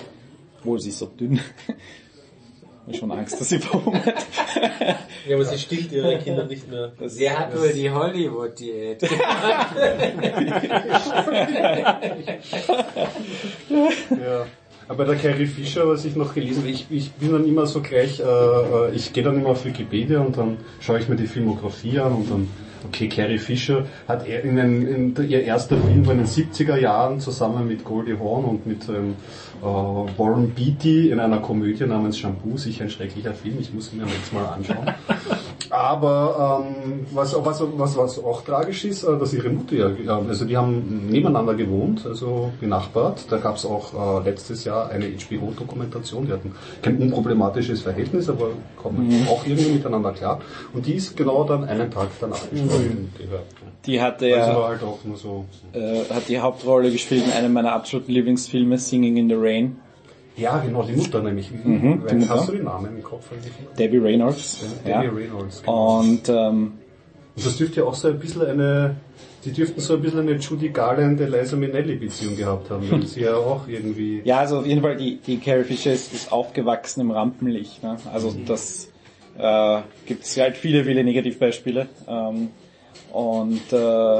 wohl sie ist so dünn. Ich habe schon Angst, dass sie verhungert. Ja, aber sie stillt ihre Kinder nicht mehr. Sie hat wohl die Hollywood-Diät. Ja. Aber der Carrie Fisher, was ich noch gelesen habe, ich, ich bin dann immer so gleich, äh, äh, ich gehe dann immer auf Wikipedia und dann schaue ich mir die Filmografie an und dann, okay, Carrie Fisher hat er in, einen, in ihr erster Film war in den siebziger Jahren zusammen mit Goldie Hawn und mit ähm, äh, Warren Beatty in einer Komödie namens Shampoo, sicher ein schrecklicher Film, ich muss ihn mir jetzt mal anschauen. Aber ähm, was, was, was, was auch tragisch ist, äh, dass ihre Mutter, ja, ja, also die haben nebeneinander gewohnt, also benachbart. Da gab es auch äh, letztes Jahr eine H B O-Dokumentation, die hatten kein unproblematisches Verhältnis, aber kommen Mhm. auch irgendwie miteinander klar. Und die ist genau dann einen Tag danach gestorben. Die, ja. Die hatte Also ja war halt auch nur so. äh, hat die Hauptrolle gespielt in einem meiner absoluten Lieblingsfilme, Singing in the Rain. Ja, genau, die Mutter nämlich. Mhm, Weil, die hast Mutter. du den Namen im Kopf? Debbie Reynolds. Ja, Ja. Debbie Reynolds. Genau. Und ähm, Und das dürfte ja auch so ein bisschen eine, die dürften so ein bisschen eine Judy Garland, Eliza Minnelli Beziehung gehabt haben, weil sie ja auch irgendwie... ja, also auf jeden Fall, die, die Carrie Fisher ist, ist aufgewachsen im Rampenlicht. Ne? Also Mhm. das äh, gibt es halt viele, viele Negativbeispiele. Ähm, und äh,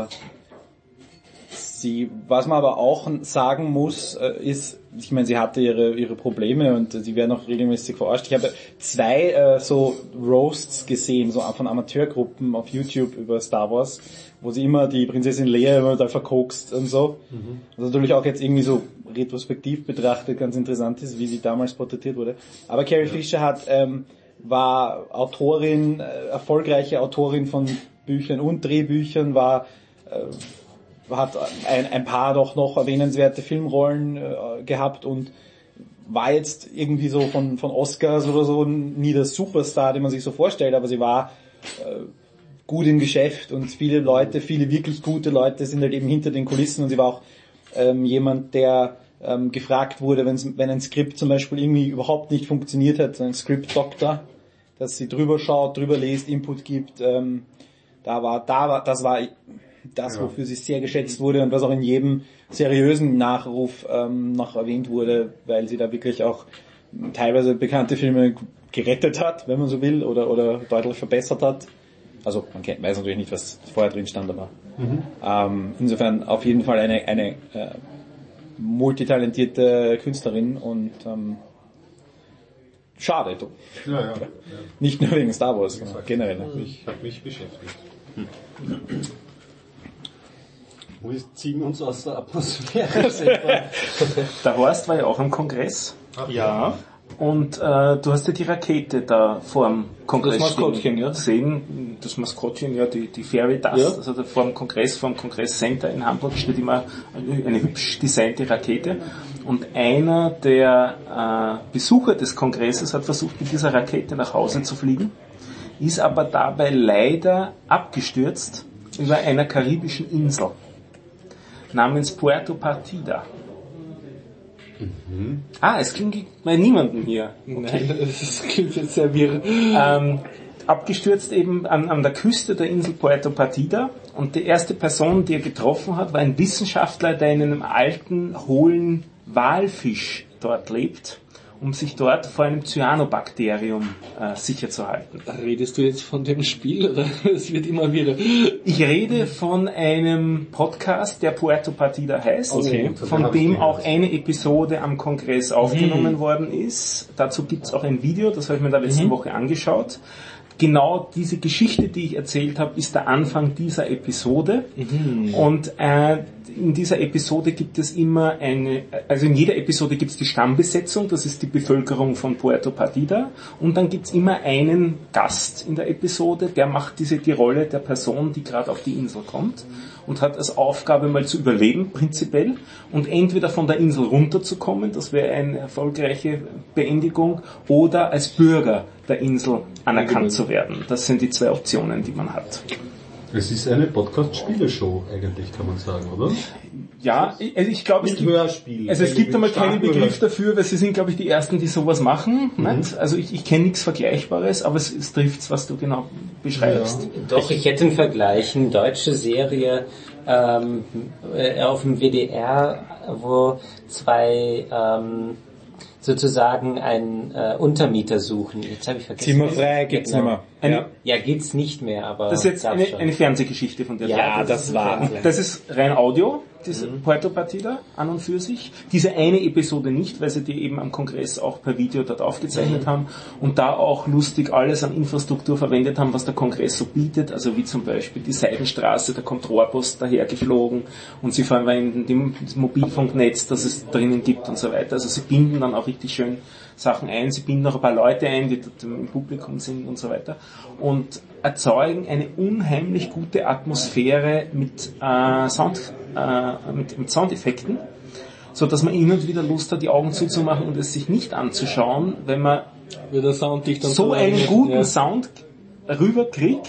sie, was man aber auch sagen muss, äh, ist, ich meine, sie hatte ihre ihre Probleme und sie werden auch regelmäßig verarscht. Ich habe zwei äh, so Roasts gesehen, so von Amateurgruppen auf YouTube über Star Wars, wo sie immer die Prinzessin Leia immer da verkokst und so. Mhm. Was natürlich auch jetzt irgendwie so retrospektiv betrachtet ganz interessant ist, wie sie damals porträtiert wurde. Aber Carrie ja. Fisher hat ähm, war Autorin, äh, erfolgreiche Autorin von Büchern und Drehbüchern, war äh, hat ein, ein paar doch noch erwähnenswerte Filmrollen äh, gehabt und war jetzt irgendwie so von, von Oscars oder so nie der Superstar, den man sich so vorstellt, aber sie war äh, gut im Geschäft und viele Leute, viele wirklich gute Leute sind halt eben hinter den Kulissen und sie war auch ähm, jemand, der ähm, gefragt wurde, wenn's, wenn ein Skript zum Beispiel irgendwie überhaupt nicht funktioniert hat, ein Script-Doktor, dass sie drüber schaut, drüber liest, Input gibt, ähm, da war, da war, das war das, ja. wofür sie sehr geschätzt wurde und was auch in jedem seriösen Nachruf ähm, noch erwähnt wurde, weil sie da wirklich auch teilweise bekannte Filme gerettet hat, wenn man so will, oder oder deutlich verbessert hat. Also man kennt, weiß natürlich nicht, was vorher drin stand, aber mhm. ähm, insofern auf jeden Fall eine eine äh, multitalentierte Künstlerin und ähm, schade, du. Ja, ja, ja. Nicht nur wegen Star Wars, sondern generell. Ich habe mich beschäftigt. Hm. Wir ziehen uns aus der Atmosphäre. Der Horst war ja auch am Kongress. Ach, ja. Und äh, du hast ja die Rakete da vorm Kongress das Maskottchen, ja. gesehen. Das Maskottchen, ja, die, die Fairy Dust. Ja. Also da vorm Kongress, vorm Kongresscenter in Hamburg steht immer eine hübsch designte Rakete. Und einer der äh, Besucher des Kongresses hat versucht, mit dieser Rakete nach Hause zu fliegen, ist aber dabei leider abgestürzt über einer karibischen Insel namens Puerto Partida. Mhm. Ah, es klingt bei niemandem hier. Okay. Nein, das klingt jetzt sehr wirr. Ähm, abgestürzt eben an, an der Küste der Insel Puerto Partida und die erste Person, die er getroffen hat, war ein Wissenschaftler, der in einem alten, hohlen Walfisch dort lebt, um sich dort vor einem Cyanobakterium äh, sicher zu halten. Redest du jetzt von dem Spiel oder es wird immer wieder? Ich rede von einem Podcast, der Puerto Partida heißt, okay. von dem auch eine Episode am Kongress aufgenommen mhm. worden ist. Dazu gibt's auch ein Video, das habe ich mir da letzte mhm. Woche angeschaut. Genau diese Geschichte, die ich erzählt habe, ist der Anfang dieser Episode. Mhm. Und äh, in dieser Episode gibt es immer eine, also in jeder Episode gibt es die Stammbesetzung, das ist die Bevölkerung von Puerto Partida. Und dann gibt es immer einen Gast in der Episode, der macht diese die Rolle der Person, die gerade auf die Insel kommt und hat als Aufgabe mal zu überleben, prinzipiell, und entweder von der Insel runterzukommen, das wäre eine erfolgreiche Beendigung, oder als Bürger der Insel anerkannt zu werden. Das sind die zwei Optionen, die man hat. Es ist eine Podcast-Spieleshow eigentlich, kann man sagen, oder? Ja, ich, also ich glaube, es gibt, also es gibt einmal keinen Begriff dafür, weil sie sind, glaube ich, die Ersten, die sowas machen. Mhm. Nicht? Also ich, ich kenne nichts Vergleichbares, aber es, es trifft, was du genau beschreibst. Ja. Doch, ich hätte einen Vergleich, eine deutsche Serie ähm, auf dem W D R, wo zwei ähm, sozusagen einen äh, Untermieter suchen. Jetzt habe ich vergessen. Zimmer frei gibt's genau. nicht mehr. Ja. ja, geht's nicht mehr, aber... Das ist jetzt eine, eine Fernsehgeschichte von der Ja, Seite. das, das war... Das ist rein Audio, diese mhm. Puerto Partida an und für sich. Diese eine Episode nicht, weil sie die eben am Kongress auch per Video dort aufgezeichnet mhm. haben und da auch lustig alles an Infrastruktur verwendet haben, was der Kongress so bietet. Also wie zum Beispiel die Seidenstraße, da kommt Rohrpost dahergeflogen und sie verwenden dem Mobilfunknetz, das es drinnen gibt und so weiter. Also sie binden dann auch richtig schön Sachen ein, sie binden auch ein paar Leute ein, die dort im Publikum sind und so weiter und erzeugen eine unheimlich gute Atmosphäre mit, äh, Sound, äh, mit, mit Soundeffekten, so dass man hin und wieder Lust hat, die Augen zuzumachen und es sich nicht anzuschauen, wenn man Wie der Sound dich dann so einen verlangt, guten ja. Sound rüberkriegt,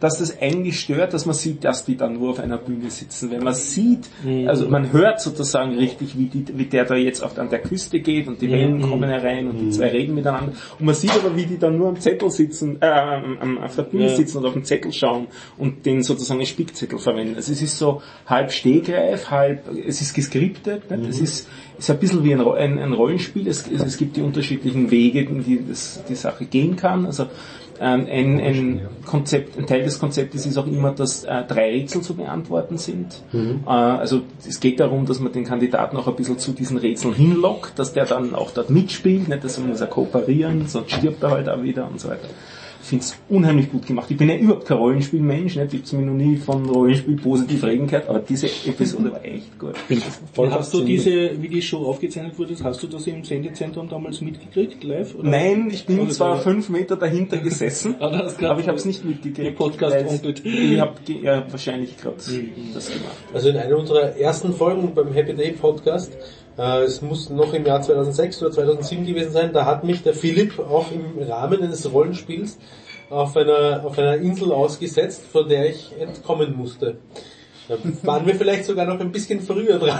dass das eigentlich stört, dass man sieht, dass die dann nur auf einer Bühne sitzen. Wenn man sieht, also man hört sozusagen richtig, wie, die, wie der da jetzt auf, an der Küste geht und die Wellen Mhm. kommen herein und die zwei reden miteinander. Und man sieht aber, wie die dann nur am Zettel sitzen, äh, am, auf der Bühne Ja. sitzen und auf den Zettel schauen und den sozusagen als Spickzettel verwenden. Also es ist so halb Stehgreif, halb, es ist geskriptet, nicht? Es ist, ist ein bisschen wie ein, ein, ein Rollenspiel. Es, es, es gibt die unterschiedlichen Wege, in die das, die Sache gehen kann. Also ähm, ein, ein Konzept, ein Teil des Konzeptes ist auch immer, dass äh, drei Rätsel zu beantworten sind. Mhm. Äh, also es geht darum, dass man den Kandidaten auch ein bisschen zu diesen Rätseln hinlockt, dass der dann auch dort mitspielt, nicht, dass man muss ja kooperieren, sonst stirbt er halt auch wieder und so weiter. Ich finde es unheimlich gut gemacht. Ich bin ja überhaupt kein Rollenspielmensch, nicht? Ich habe mir noch nie von Rollenspiel positiv reden gehört, aber diese Episode war echt gut. Voll hast du diese, wie die Show aufgezeichnet wurde, hast du das im Sendezentrum damals mitgekriegt, live? Oder? Nein, ich bin Oder zwar so? fünf Meter dahinter gesessen, Aber das grad aber ich habe es nicht mitgekriegt. im Podcast weil onkelt. Ich habe ja, wahrscheinlich gerade das gemacht. Also in einer unserer ersten Folgen beim Happy Day Podcast, äh, es muss noch im Jahr zweitausendsechs oder zweitausendsieben gewesen sein, da hat mich der Philipp auch im Rahmen eines Rollenspiels auf einer, auf einer Insel ausgesetzt, von der ich entkommen musste. Da waren wir vielleicht sogar noch ein bisschen früher dran.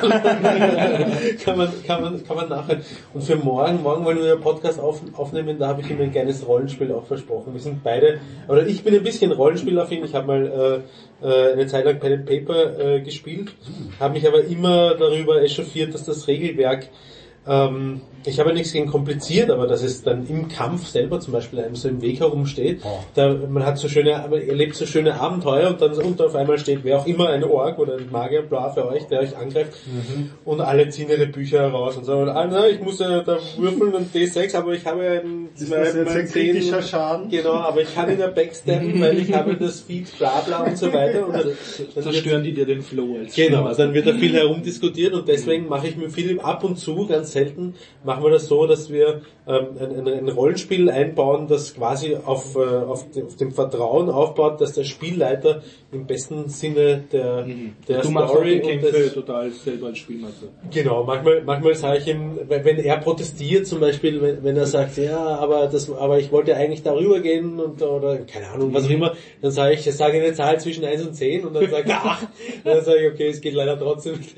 kann man, kann man, kann man nachher. Und für morgen, morgen wollen wir einen Podcast auf, aufnehmen, da habe ich ihm ein kleines Rollenspiel auch versprochen. Wir sind beide, oder ich bin ein bisschen Rollenspielaffin, ich habe mal äh, äh, eine Zeit lang Pen and Paper äh, gespielt, habe mich aber immer darüber echauffiert, dass das Regelwerk Ähm, ich habe ja nichts gegen kompliziert, aber dass es dann im Kampf selber zum Beispiel einem so im Weg herumsteht, da, man hat so schöne, man erlebt so schöne Abenteuer und dann unter auf einmal steht wer auch immer, eine Ork oder ein Magier, bla für euch, der euch angreift mhm. und alle ziehen ihre Bücher heraus und sagen, ah, na, ich muss ja da würfeln und D sechs, aber ich habe ja einen Ist das jetzt ein kritischer Schaden? Genau, aber ich kann ihn ja backstabben, weil ich habe das Feed, bla bla und so weiter. Und dann, dann zerstören die dir den Flow als Genau, also dann wird da viel herumdiskutiert und deswegen mache ich mit Philipp ab und zu, ganz selten, machen wir das so, dass wir ähm, ein, ein Rollenspiel einbauen, das quasi auf, äh, auf, de, auf dem Vertrauen aufbaut, dass der Spielleiter im besten Sinne der, Mhm. der du machst auch Story die und Kämpfe des, total selber als Spielmacher. Genau, manchmal, manchmal sage ich ihm, wenn wenn er protestiert zum Beispiel, wenn, wenn er sagt, ja, aber das, aber ich wollte eigentlich darüber gehen und, oder, keine Ahnung, was auch immer, dann sage ich, ich sage eine Zahl zwischen eins und zehn und dann sagt er acht, und dann sage ich, okay, es geht leider trotzdem nicht.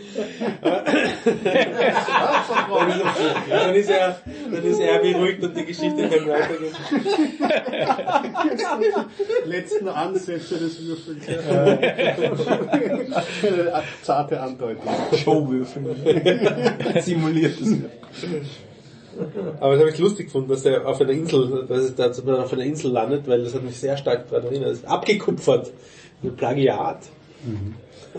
dann ist er, dann ist er beruhigt und die Geschichte kann weitergehen. Letzten Ansätze des Würfels. Eine zarte Andeutung. Showwürfel. Simuliertes Würfel. Aber das habe ich lustig gefunden, dass er auf einer Insel, dass es da dass man auf einer Insel landet, weil das hat mich sehr stark daran erinnert. Das ist abgekupfert. Ein Plagiat. Mhm.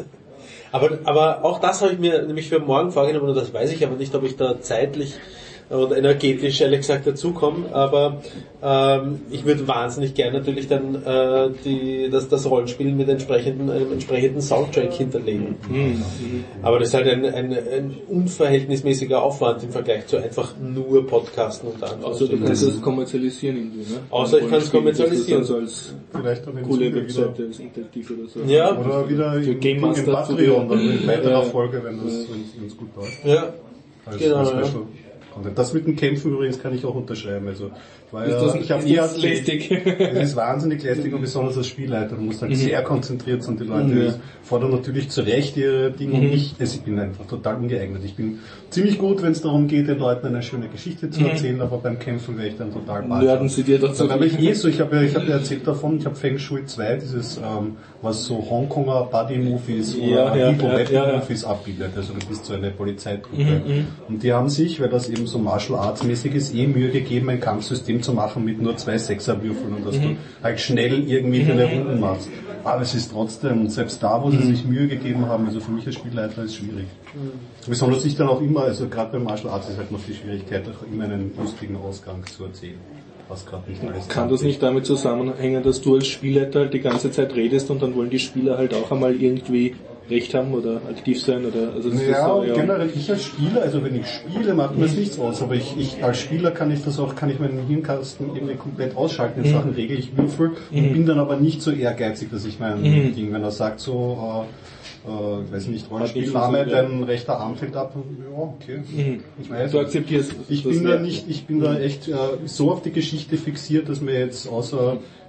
Aber, aber auch das habe ich mir nämlich für morgen vorgenommen und das weiß ich aber nicht, ob ich da zeitlich und energetisch ehrlich gesagt dazukomme, aber ähm, ich würde wahnsinnig gerne natürlich dann äh, die, das, das Rollenspiel mit entsprechenden, einem entsprechenden Soundtrack hinterlegen. Mhm. Aber das ist halt ein, ein, ein unverhältnismäßiger Aufwand im Vergleich zu einfach nur Podcasten und dann. Also du kannst es kommerzialisieren irgendwie, ne? Außer ich kann es kommentalisieren. Also als Vielleicht auch in coole Zuge Webseite, wieder. als interaktiv oder so. Ja. Oder wieder Für in, Game in Master Patreon, dann in weiterer Ja. Folge, wenn das, wenn es gut läuft. Ja, Als, genau. als Ja. Special Content. Das mit den Kämpfen übrigens kann ich auch unterschreiben. Also, ich war Ist ja, das, ich habe ist eher das lästig? Es ist wahnsinnig lästig und besonders als Spielleiter. Du musst halt Mhm. sehr konzentriert sein. Die Leute Mhm. fordern natürlich zu Recht ihre Dinge und Mhm. ich, also ich bin einfach total ungeeignet. Ich bin ziemlich gut, wenn es darum geht, den Leuten eine schöne Geschichte zu erzählen, aber beim Kämpfen wäre ich dann total Nörden sie dir dazu. Dann habe ich eh so, ich habe ja, ich habe ja erzählt davon, ich habe Feng Shui zwei, dieses, ähm, was so Hongkonger Buddy-Movies Ja, oder ja, Evil ja, ja, ja. Movies abbildet. Also du bist so eine Polizeitruppe. Und die haben sich, weil das eben so Martial Arts mäßig ist, eh Mühe gegeben, ein Kampfsystem zu machen mit nur zwei Sechserwürfeln und dass du halt schnell irgendwie deine Runden machst. Aber es ist trotzdem, selbst da, wo sie sich Mühe gegeben haben, also für mich als Spielleiter ist es schwierig. Besonders ich dann auch immer, also gerade beim Martial Arts ist halt noch die Schwierigkeit, auch immer einen lustigen Ausgang zu erzählen. Was gerade nicht alles Kann das nicht damit zusammenhängen, dass du als Spielleiter halt die ganze Zeit redest und dann wollen die Spieler halt auch einmal irgendwie Recht haben oder aktiv sein oder also das Ja, ist so, und ja. generell ich als Spieler, also wenn ich spiele, macht mir das nichts aus, aber ich, ich als Spieler kann ich das auch, kann ich meinen Hirnkasten irgendwie komplett ausschalten in Sachen Regel, ich würfel und bin dann aber nicht so ehrgeizig, dass ich mein Ding, wenn er sagt so, äh, äh, ich weiß nicht, Rollenspielname, Hat nicht so, ja. dein rechter Arm fällt ab, ja, okay. Ich weiß, Du akzeptierst ich das bin da ja. nicht, ich bin da echt äh, so auf die Geschichte fixiert, dass mir jetzt außer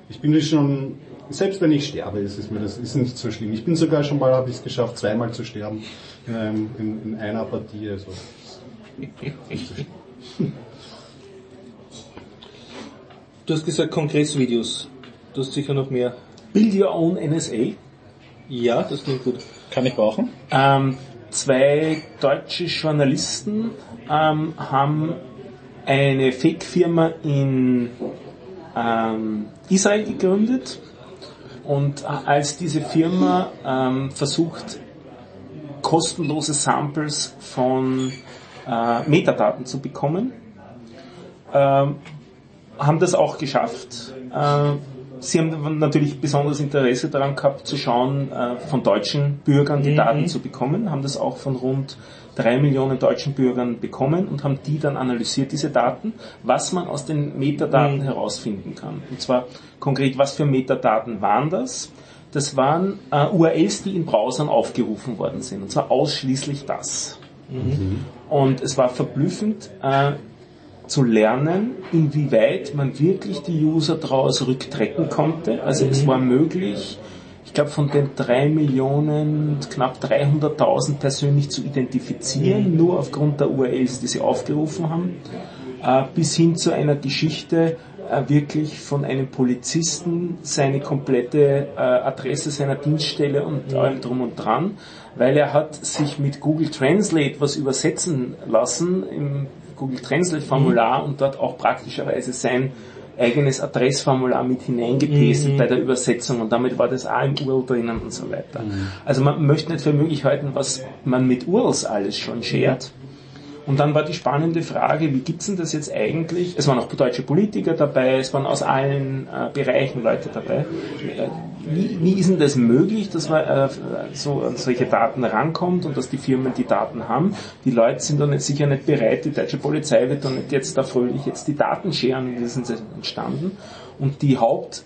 Ich bin schon, selbst wenn ich sterbe, ist es mir das ist nicht so schlimm. Ich bin sogar schon mal, habe ich es geschafft, zweimal zu sterben in, einem, in, in einer Partie. Also. Du hast gesagt Kongressvideos. Du hast sicher noch mehr. Build Your Own N S A. Ja, das klingt gut. Kann ich brauchen? Ähm, zwei deutsche Journalisten ähm, haben eine Fake-Firma in ähm, Israel gegründet und äh, als diese Firma ähm, versucht, kostenlose Samples von äh, Metadaten zu bekommen, ähm, haben das auch geschafft. Äh, Sie haben natürlich besonderes Interesse daran gehabt, zu schauen, äh, von deutschen Bürgern die mhm. Daten zu bekommen, haben das auch von rund drei Millionen deutschen Bürgern bekommen und haben die dann analysiert, diese Daten, was man aus den Metadaten mhm. herausfinden kann. Und zwar konkret, was für Metadaten waren das? Das waren äh, U R Ls, die in Browsern aufgerufen worden sind, und zwar ausschließlich das. Mhm. Und es war verblüffend, äh, zu lernen, inwieweit man wirklich die User daraus rücktrecken konnte. Also mhm. es war möglich, ich glaube von den drei Millionen knapp dreihunderttausend persönlich zu identifizieren, mhm. nur aufgrund der U R Ls, die sie aufgerufen haben, äh, bis hin zu einer Geschichte, äh, wirklich von einem Polizisten seine komplette äh, Adresse seiner Dienststelle und mhm. allem drum und dran, weil er hat sich mit Google Translate was übersetzen lassen im Google Translate Formular und dort auch praktischerweise sein eigenes Adressformular mit hineingepastet mhm. bei der Übersetzung und damit war das auch im U R L drinnen und so weiter. Mhm. Also man möchte nicht für möglich halten, was man mit U R Ls alles schon shared. Und dann war die spannende Frage, wie gibt's denn das jetzt eigentlich? Es waren auch deutsche Politiker dabei, es waren aus allen äh, Bereichen Leute dabei. Äh, wie, wie ist denn das möglich, dass man äh, so an solche Daten rankommt und dass die Firmen die Daten haben? Die Leute sind dann nicht, sicher nicht bereit, die deutsche Polizei wird dann nicht jetzt da fröhlich jetzt die Daten scheren, wie sind sie entstanden? Und die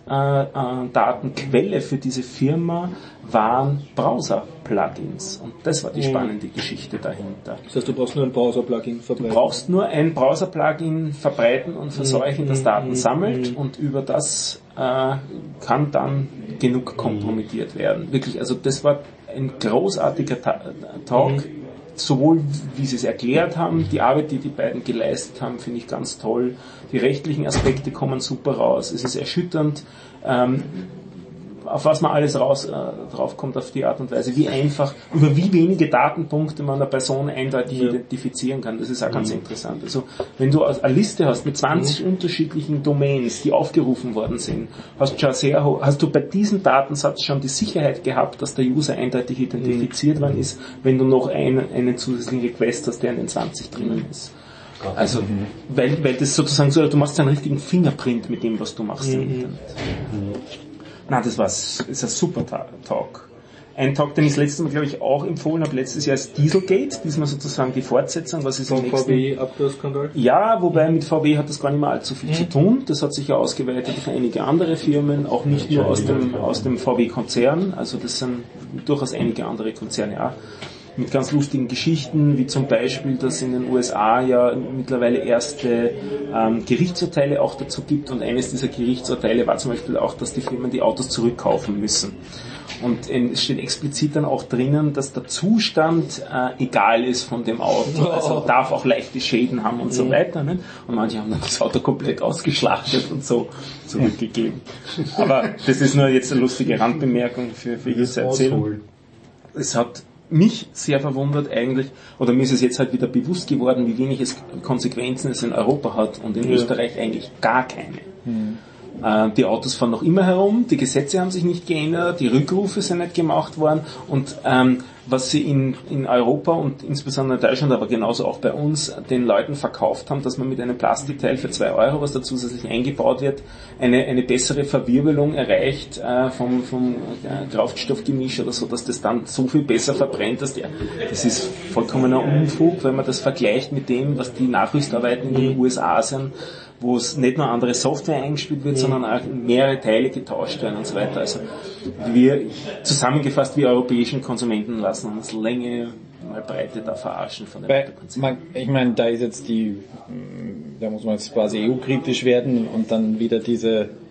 Hauptdatenquelle äh, für diese Firma waren Browser-Plugins. Und das war die spannende mhm. Geschichte dahinter. Das heißt, du brauchst nur ein Browser-Plugin verbreiten? Du brauchst nur ein Browser-Plugin verbreiten und verseuchen, mhm. das Daten mhm. sammelt. Und über das äh, kann dann genug kompromittiert werden. Wirklich, also das war ein großartiger Ta- Talk. Mhm. Sowohl wie sie es erklärt haben, die Arbeit, die die beiden geleistet haben, finde ich ganz toll. Die rechtlichen Aspekte kommen super raus. Es ist erschütternd, ähm, auf was man alles raus äh, draufkommt auf die Art und Weise, wie einfach, über wie wenige Datenpunkte man eine Person eindeutig ja. identifizieren kann. Das ist auch ganz mhm. interessant. Also wenn du eine Liste hast mit zwanzig mhm. unterschiedlichen Domains, die aufgerufen worden sind, hast, schon sehr, hast du bei diesem Datensatz schon die Sicherheit gehabt, dass der User eindeutig identifiziert mhm. worden ist, wenn du noch einen, einen zusätzlichen Request hast, der in den zwanzig drinnen ist. Also, weil, weil das sozusagen so, du machst einen richtigen Fingerprint mit dem, was du machst im Internet. Mhm. Na, das war ist ein super Talk. Ein Talk, den ich das letzte Mal, glaube ich, auch empfohlen habe, letztes Jahr ist Dieselgate, diesmal sozusagen die Fortsetzung, was ist im nächsten... V W-Abgasskandal? Ja, wobei mit V W hat das gar nicht mehr allzu viel mhm. zu tun. Das hat sich ja ausgeweitet auf einige andere Firmen, auch nicht nur aus dem, aus dem V W-Konzern, also das sind durchaus einige andere Konzerne auch. Mit ganz lustigen Geschichten, wie zum Beispiel, dass in den U S A ja mittlerweile erste ähm, Gerichtsurteile auch dazu gibt und eines dieser Gerichtsurteile war zum Beispiel auch, dass die Firmen die Autos zurückkaufen müssen. Und ähm, es steht explizit dann auch drinnen, dass der Zustand äh, egal ist von dem Auto, also darf auch leichte Schäden haben und so weiter. Ne? Und manche haben dann das Auto komplett ausgeschlachtet und so zurückgegeben. Aber das ist nur jetzt eine lustige Randbemerkung für, für diese Erzählung. Es hat mich sehr verwundert eigentlich, oder mir ist es jetzt halt wieder bewusst geworden, wie wenig es Konsequenzen es in Europa hat und in ja. Österreich eigentlich gar keine. Mhm. Äh, die Autos fahren noch immer herum, die Gesetze haben sich nicht geändert, die Rückrufe sind nicht gemacht worden und ähm, was sie in, in Europa und insbesondere in Deutschland, aber genauso auch bei uns, den Leuten verkauft haben, dass man mit einem Plastikteil für zwei Euro, was da zusätzlich eingebaut wird, eine, eine bessere Verwirbelung erreicht äh, vom, vom äh, Kraftstoffgemisch oder so, dass das dann so viel besser verbrennt, dass der, das ist vollkommener Unfug, wenn man das vergleicht mit dem, was die Nachrüstarbeiten in den U S A sind, wo es nicht nur andere Software eingespielt wird, sondern auch mehrere Teile getauscht werden und so weiter. Also wir, zusammengefasst, wir europäischen Konsumenten lassen uns Länge mal Breite da verarschen von der man, Ich meine, da ist jetzt die, da muss man jetzt quasi E U-kritisch werden und dann wieder diese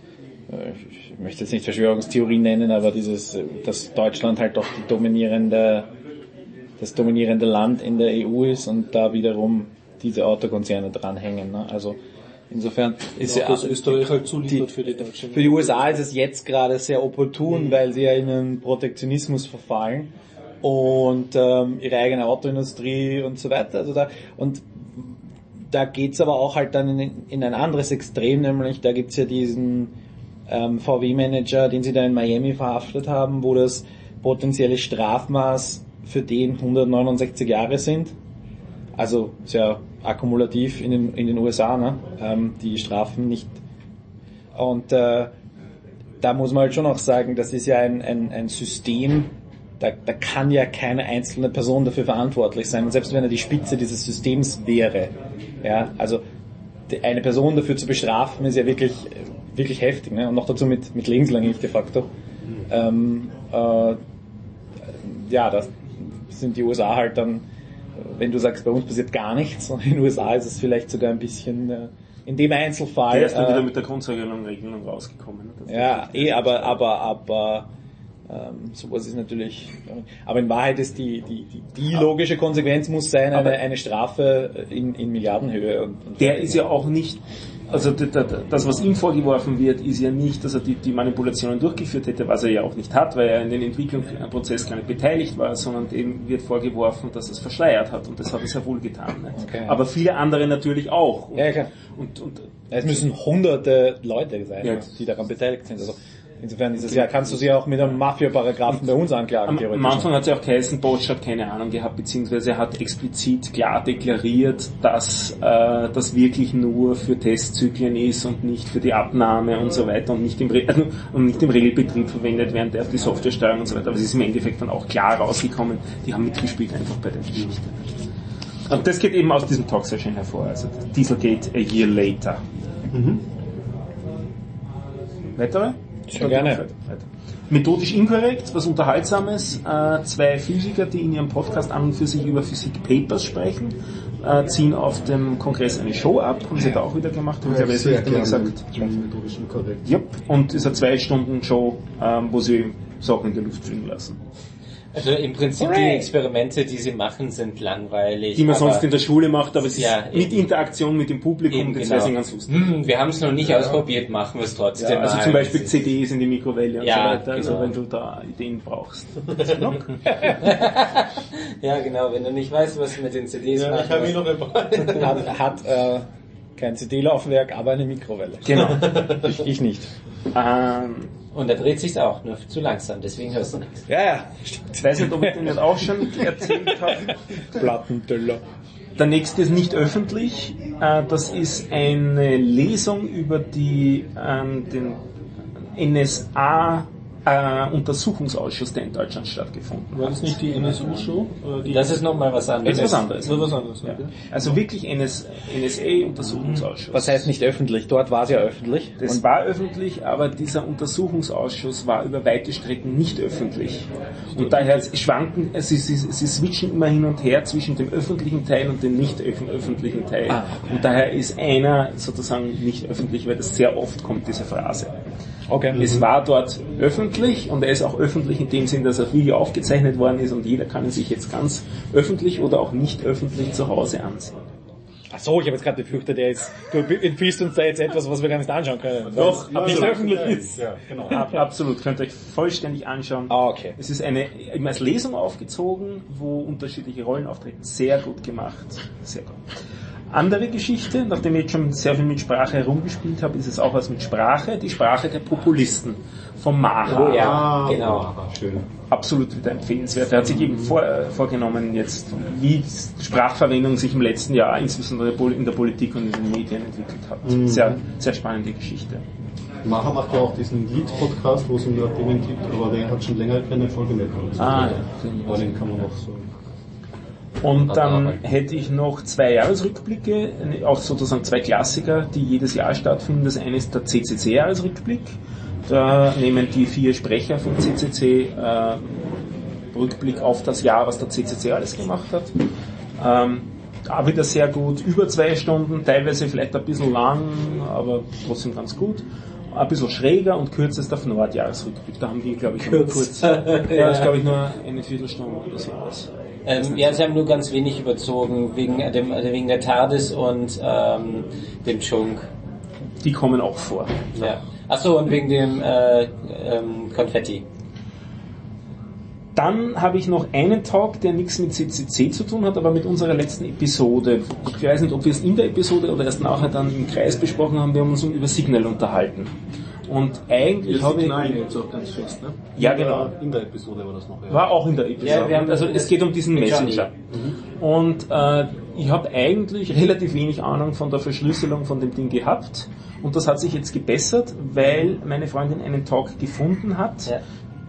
ich möchte jetzt nicht Verschwörungstheorie nennen, aber dieses, dass Deutschland halt doch die dominierende, das dominierende Land in der E U ist und da wiederum diese Autokonzerne dranhängen. Ne? Also insofern ist ja, dass Österreich halt zuliefert die, für die Deutschen. Für die U S A ist es jetzt gerade sehr opportun, mhm. weil sie ja in einen Protektionismus verfallen und ähm, ihre eigene Autoindustrie und so weiter. Also da, und da geht's aber auch halt dann in, in ein anderes Extrem, nämlich da gibt's ja diesen ähm, V W-Manager, den sie da in Miami verhaftet haben, wo das potenzielle Strafmaß für den hundertneunundsechzig Jahre sind. Also sehr akkumulativ in den, in den U S A, ne? ähm, die Strafen nicht. Und äh, da muss man halt schon auch sagen, das ist ja ein, ein, ein System, da, da kann ja keine einzelne Person dafür verantwortlich sein. Und selbst wenn er die Spitze dieses Systems wäre, ja, also die, eine Person dafür zu bestrafen, ist ja wirklich, wirklich heftig, ne? Und noch dazu mit, mit lebenslang de facto. Ähm, äh, ja, das sind die U S A halt dann, wenn du sagst, bei uns passiert gar nichts, und in den U S A ist es vielleicht sogar ein bisschen, äh, in dem Einzelfall... Der ist dann äh, wieder mit der Grundregelung Regelung rausgekommen. Das ja, eh, aber, aber, aber, ähm, sowas ist natürlich, aber in Wahrheit ist die, die, die, die logische Konsequenz muss sein, eine, eine Strafe in, in Milliardenhöhe. Und, und der ist ja auch nicht, also das, was ihm vorgeworfen wird, ist ja nicht, dass er die, die Manipulationen durchgeführt hätte, was er ja auch nicht hat, weil er in den Entwicklungsprozess gar nicht beteiligt war, sondern dem wird vorgeworfen, dass er es verschleiert hat, und das hat er sehr wohl getan. Ne? Okay. Aber viele andere natürlich auch. Und, ja, klar. Und, und, es müssen hunderte Leute sein, ja, die daran beteiligt sind. Also insofern ist es ja, kannst du sie auch mit einem Mafia-Paragraphen bei uns anklagen, am, theoretisch. Am Anfang hat sie auch geheißen, Bosch hat keine Ahnung gehabt, beziehungsweise hat explizit klar deklariert, dass äh, das wirklich nur für Testzyklen ist und nicht für die Abnahme und so weiter und nicht im, Re- also, und nicht im Regelbetrieb verwendet werden darf, die Softwaresteuerung und so weiter. Aber es ist im Endeffekt dann auch klar rausgekommen, die haben mitgespielt einfach bei der Geschichte. Und das geht eben aus diesem Talk-Session hervor, also Dieselgate a year later. Mhm. Weitere? Sehr gerne. Weiter. Methodisch inkorrekt, was Unterhaltsames. Äh, zwei Physiker, die in ihrem Podcast an und für sich über Physik-Papers sprechen, äh, ziehen auf dem Kongress eine Show ab, haben sie da auch wieder gemacht, haben ja, sie aber jetzt nicht gesagt. Methodisch inkorrekt. Yep. Und ist eine zwei Stunden Show, ähm, wo sie Sachen in der Luft fliegen lassen. Also im Prinzip Hooray. Die Experimente, die sie machen, sind langweilig. Die man sonst in der Schule macht, aber es ist ja, mit Interaktion mit dem Publikum, eben, das genau. wäre genau. ganz lustig. Hm, wir haben es noch nicht ja. ausprobiert, machen wir es trotzdem. Ja, also mal. zum Beispiel C Ds in die Mikrowelle und ja, so weiter, also genau. wenn du da Ideen brauchst. Ja, genau, wenn du nicht weißt, was du mit den C Ds ja, machst. Ich habe mich noch ein Hat, hat äh, kein C D-Laufwerk, aber eine Mikrowelle. Genau. ich, ich nicht. Ähm, Und da dreht sich's auch, nur zu langsam, deswegen hörst du nichts. Ja, ja. Ich weiß nicht, ob ich den jetzt auch schon erzählt habe. Plattenteller. Der nächste ist nicht öffentlich. Das ist eine Lesung über die, ähm, den N S A äh, Untersuchungsausschuss, der in Deutschland stattgefunden hat. War das nicht die N S U-Show? Das ist nochmal was anderes. Das ist was anderes. Das ist was anderes. Ja. Also wirklich N S A-Untersuchungsausschuss. Was heißt nicht öffentlich? Dort war es ja öffentlich. Das Und war öffentlich, aber dieser Untersuchungsausschuss war über weite Strecken nicht öffentlich. Und daher schwanken, sie, sie, sie switchen immer hin und her zwischen dem öffentlichen Teil und dem nicht öffentlichen Teil. Ah. Und daher ist einer sozusagen nicht öffentlich, weil das sehr oft kommt, diese Phrase. okay. Es war dort öffentlich und er ist auch öffentlich in dem Sinn, dass das Video aufgezeichnet worden ist und jeder kann es sich jetzt ganz öffentlich oder auch nicht öffentlich zu Hause ansehen. Ach so, ich habe jetzt gerade befürchtet, der ist, du empfiehlst uns da jetzt etwas, was wir gar nicht anschauen können. Doch, aber nicht öffentlich ist. Ja, genau. Ab, absolut, könnt ihr euch vollständig anschauen. Ah, okay. Es ist eine, eben als Lesung aufgezogen, wo unterschiedliche Rollen auftreten. Sehr gut gemacht. Sehr gut. Andere Geschichte, nachdem ich jetzt schon sehr viel mit Sprache herumgespielt habe, ist es auch was mit Sprache, die Sprache der Populisten vom Macher. Oh ja, genau. Schön. Absolut wieder empfehlenswert. Er hat sich eben vor, äh, vorgenommen, jetzt wie Sprachverwendung sich im letzten Jahr, insbesondere in der Politik und in den Medien entwickelt hat. Mhm. Sehr, sehr spannende Geschichte. Macher macht ja auch diesen Lied-Podcast, wo es um nur Themen gibt, aber der hat schon länger keine Folge mehr gehabt. Ah, ja. Aber den kann man noch so... Und dann hätte ich noch zwei Jahresrückblicke, auch sozusagen zwei Klassiker, die jedes Jahr stattfinden. Das eine ist der C C C-Jahresrückblick. Da nehmen die vier Sprecher vom C C C äh, Rückblick auf das Jahr, was der C C C alles gemacht hat. Ähm, da wieder sehr gut, über zwei Stunden, teilweise vielleicht ein bisschen lang, aber trotzdem ganz gut. ein bisschen schräger und kürzer ist der Nord-Jahresrückblick. Da haben die, glaube ich, nur kurz, ja, das ist, glaube ich, nur eine Viertelstunde oder sowas. Ähm, ja, sie haben nur ganz wenig überzogen, wegen, dem, wegen der TARDIS und ähm, dem Chunk. Die kommen auch vor. Ja. Achso, und wegen dem äh, ähm, Konfetti. Dann habe ich noch einen Talk, der nichts mit C C C zu tun hat, aber mit unserer letzten Episode. Ich weiß nicht, ob wir es in der Episode oder erst nachher dann im Kreis besprochen haben. Wir haben uns über Signal unterhalten. Und eigentlich habe ich... Nein, jetzt auch ganz fest, ne? Ja, genau. In der Episode war das noch. Ja. War auch in der Episode. Ja, wir haben also es geht um diesen Messenger. Mhm. Und äh, ich habe eigentlich relativ wenig Ahnung von der Verschlüsselung von dem Ding gehabt. Und das hat sich jetzt gebessert, weil meine Freundin einen Talk gefunden hat, ja.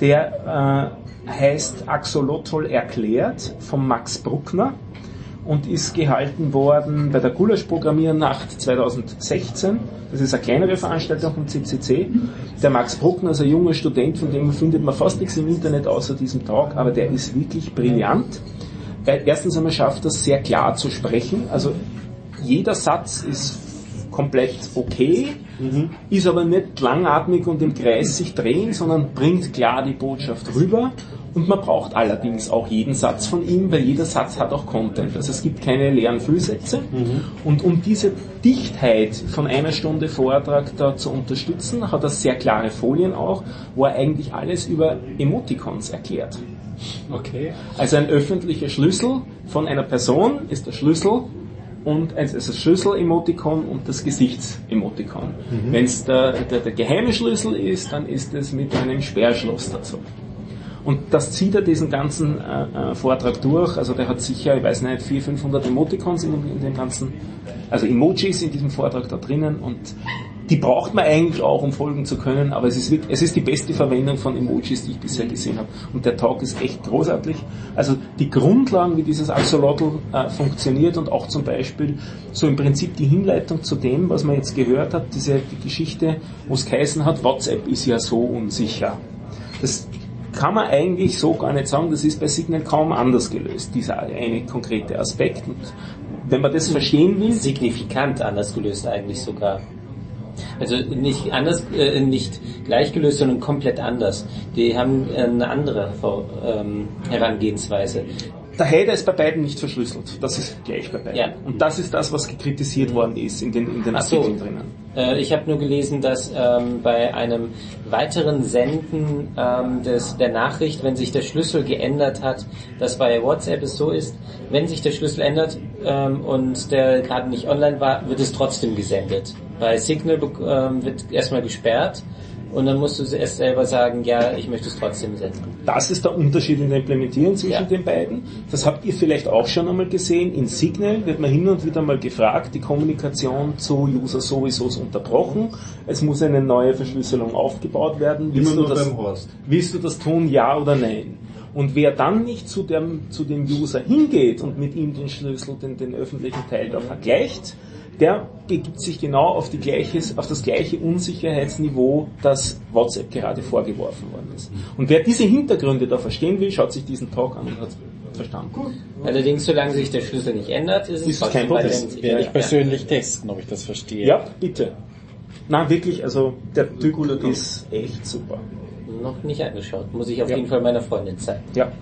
der äh, heißt Axolotl erklärt von Max Bruckner und ist gehalten worden bei der Gulasch-Programmiernacht zweitausendsechzehn. Das ist eine kleinere Veranstaltung vom C C C. Der Max Bruckner ist ein junger Student, von dem findet man fast nichts im Internet außer diesem Talk, aber der ist wirklich brillant. Weil erstens einmal schafft er sehr klar zu sprechen, also jeder Satz ist komplett okay, mhm. ist aber nicht langatmig und im Kreis sich drehen, sondern bringt klar die Botschaft rüber. Und man braucht allerdings auch jeden Satz von ihm, weil jeder Satz hat auch Content. Also es gibt keine leeren Füllsätze. Mhm. Und um diese Dichtheit von einer Stunde Vortrag da zu unterstützen, hat er sehr klare Folien auch, wo er eigentlich alles über Emoticons erklärt. Okay. Also ein öffentlicher Schlüssel von einer Person ist der Schlüssel und also das Schlüssel-Emoticon und das Gesichts-Emoticon. Mhm. Wenn es der, der, der geheime Schlüssel ist, dann ist es mit einem Sperrschloss dazu. Und das zieht er diesen ganzen äh, Vortrag durch, also der hat sicher, ich weiß nicht, vierhundert, fünfhundert Emoticons in, in dem ganzen, also Emojis in diesem Vortrag da drinnen und die braucht man eigentlich auch, um folgen zu können, aber es ist, wirklich, es ist die beste Verwendung von Emojis, die ich bisher gesehen habe. Und der Talk ist echt großartig. Also die Grundlagen, wie dieses Axolotl äh, funktioniert und auch zum Beispiel so im Prinzip die Hinleitung zu dem, was man jetzt gehört hat, diese die Geschichte, wo es geheißen hat, WhatsApp ist ja so unsicher. Das kann man eigentlich so gar nicht sagen, das ist bei Signal kaum anders gelöst, dieser eine konkrete Aspekt. Und wenn man das verstehen will... Signifikant anders gelöst eigentlich sogar. Also nicht anders, äh, nicht gleich gelöst, sondern komplett anders. Die haben eine andere ähm, Herangehensweise. Der Header ist bei beiden nicht verschlüsselt. Das ist gleich bei beiden. Ja. Und das ist das, was kritisiert worden ist in den, in den Artikeln so. drinnen. Äh, ich habe nur gelesen, dass ähm, bei einem weiteren Senden ähm, des, der Nachricht, wenn sich der Schlüssel geändert hat, dass bei WhatsApp es so ist, wenn sich der Schlüssel ändert ähm, und der gerade nicht online war, wird es trotzdem gesendet. Bei Signal ähm, wird erstmal gesperrt. Und dann musst du erst selber sagen, ja, ich möchte es trotzdem senden. Das ist der Unterschied in der Implementierung zwischen ja. den beiden. Das habt ihr vielleicht auch schon einmal gesehen. In Signal wird man hin und wieder mal gefragt, die Kommunikation zu User sowieso ist unterbrochen. Es muss eine neue Verschlüsselung aufgebaut werden. Willst du, das, willst du das tun, ja oder nein? Und wer dann nicht zu dem, zu dem User hingeht und mit ihm den Schlüssel, den, den öffentlichen Teil da vergleicht, der begibt sich genau auf, die gleiches, auf das gleiche Unsicherheitsniveau, das WhatsApp gerade vorgeworfen worden ist. Und wer diese Hintergründe da verstehen will, schaut sich diesen Talk an und hat verstanden. Gut. Allerdings, solange sich der Schlüssel nicht ändert, ist es ist kein Problem. Das werde ich persönlich testen, ob ich das verstehe. Ja, bitte. Na wirklich, also der Typ ist echt super. Noch nicht angeschaut, muss ich auf ja. jeden Fall meiner Freundin zeigen. Ja.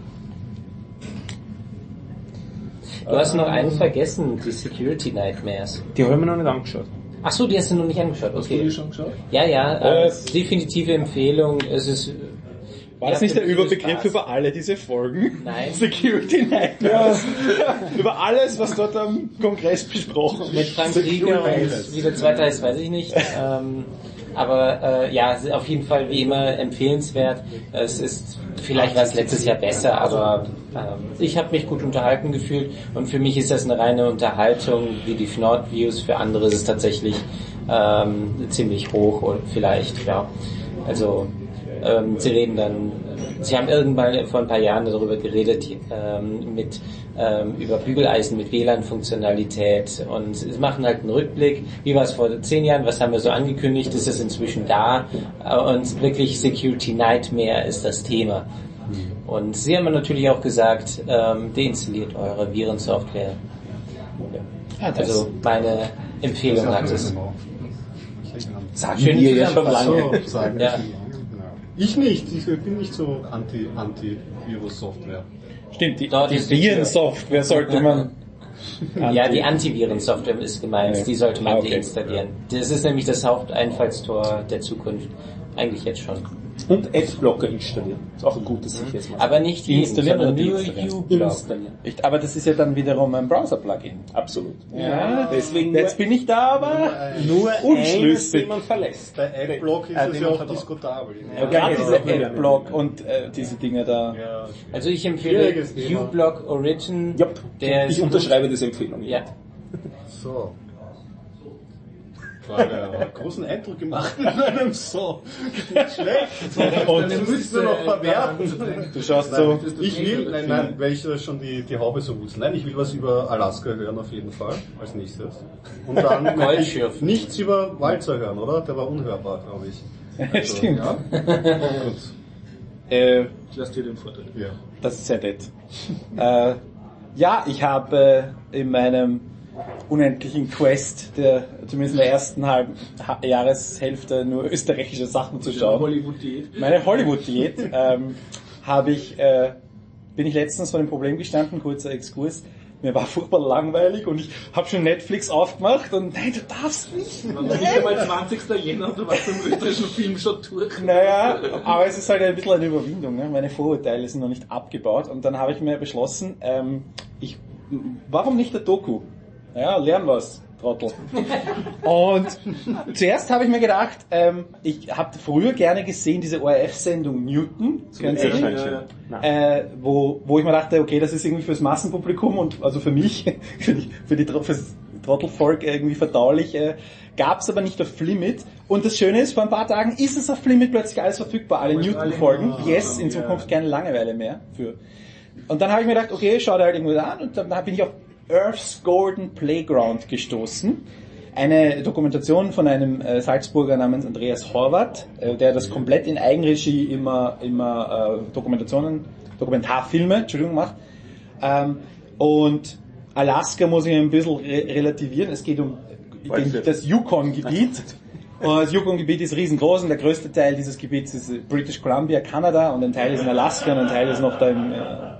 Du hast noch einen vergessen, die Security Nightmares. Die haben wir noch nicht angeschaut. Ach so, die hast du noch nicht angeschaut. Okay. Hast du die schon geschaut? Ja, ja, äh, definitive Empfehlung. Es ist... War das nicht der Überbegriff über alle diese Folgen? Nein. Security Nightmares. Über alles, was dort am Kongress besprochen wird. Mit Frank Rieger und wie der zweite heißt, weiß ich nicht. ähm, aber äh, ja, auf jeden Fall wie immer empfehlenswert. Es ist, vielleicht war es letztes Jahr besser, aber ähm, ich habe mich gut unterhalten gefühlt und für mich ist das eine reine Unterhaltung, wie die Nord-Views. Für andere ist es tatsächlich ähm, ziemlich hoch und vielleicht, ja, also ähm, sie reden dann, sie haben irgendwann vor ein paar Jahren darüber geredet, ähm, mit ähm, über Bügeleisen mit W L A N-Funktionalität und sie machen halt einen Rückblick, wie war es vor zehn Jahren, was haben wir so angekündigt, ist es inzwischen da und wirklich Security Nightmare ist das Thema. Und sie haben natürlich auch gesagt, ähm, deinstalliert eure Virensoftware. Ja. Also meine Empfehlung hat es. Sagen Schön wir ja schon zusammenfassung. lange. So, sagen Ja. wir schon lange. Ja. Ich nicht, ich bin nicht so anti, Anti-Virus-Software. Stimmt, die, Dort die ist die Tür. Virensoftware sollte man... Ja, die Antivirensoftware ist gemeint, Ja. die sollte man Ah, okay. deinstallieren. Das ist nämlich das Haupteinfallstor der Zukunft. Eigentlich jetzt schon. Und Adblocker installieren. Ist auch ein gutes Sicherheitsmaßnahme. Aber nicht jeden, Installieren sondern oder nur deinstallieren? uBlock. Installieren. Ich, aber das ist ja dann wiederum ein Browser-Plugin. Absolut. Ja, deswegen jetzt bin ich da, aber Nur unschlüssig. man verlässt. Bei Adblock ist Äh, es den ja man auch vertraut. diskutabel. ja, gerade diese Adblock und äh, diese Dinge da. Ja. Also ich empfehle Schwieriges Thema. uBlock Origin. Ja, Der ich ist unterschreibe diese Empfehlung. Ja. So. War der hat großen Eindruck gemacht mit einem so. Nicht schlecht. So, und das müsst ihr noch verwerten. Du schaust Nein, so... ich will, nein, nein, weil ich äh, schon die, die Haube so wusste. Nein, ich will was über Alaska hören auf jeden Fall, als nächstes. Und dann möchte ich Goldschürfen. nichts über Walzer hören, oder? Der war unhörbar, glaube ich. Also, Stimmt. Ja? Gut. Äh, Ich lasse dir den Vorteil. Ja. das ist sehr nett. äh, ja, ich habe äh, in meinem unendlichen Quest, der zumindest in der ersten halben ha Jahreshälfte nur österreichische Sachen zu schauen. Hollywood-Diät. Meine Hollywood-Diät ähm, habe ich, äh, bin ich letztens vor dem Problem gestanden, kurzer Exkurs. Mir war furchtbar langweilig und ich habe schon Netflix aufgemacht und nein, du darfst nicht. Noch nicht einmal zwanzigsten Jänner, du warst im österreichischen Film schon durch. Naja, aber es ist halt ein bisschen eine Überwindung. Ne? Meine Vorurteile sind noch nicht abgebaut und dann habe ich mir beschlossen, ähm, ich, warum nicht der Doku? Ja, lern was, Trottel. Und zuerst habe ich mir gedacht, ähm, ich habe früher gerne gesehen diese O R F-Sendung Newton, kennen Sie die? Ja, ja. Äh, wo, wo ich mir dachte, okay, das ist irgendwie fürs Massenpublikum und also für mich, für die, für die fürs Trottelvolk irgendwie verdaulich, äh, gab es aber nicht auf Flimit. Und das Schöne ist, vor ein paar Tagen ist es auf Flimit plötzlich alles verfügbar, alle Newton-Folgen. Yes, in Zukunft keine Langeweile mehr. Für. Und dann habe ich mir gedacht, okay, schau dir halt irgendwo an und dann bin ich auf Earth's Golden Playground gestoßen. Eine Dokumentation von einem äh, Salzburger namens Andreas Horvath, äh, der das komplett in Eigenregie immer, immer äh, Dokumentationen, Dokumentarfilme, Entschuldigung, macht. Ähm, und Alaska muss ich ein bisschen re relativieren. Es geht um den, das Yukon-Gebiet. Und das Yukon-Gebiet ist riesengroß und der größte Teil dieses Gebiets ist British Columbia, Kanada, und ein Teil ist in Alaska und ein Teil ist noch da im, äh,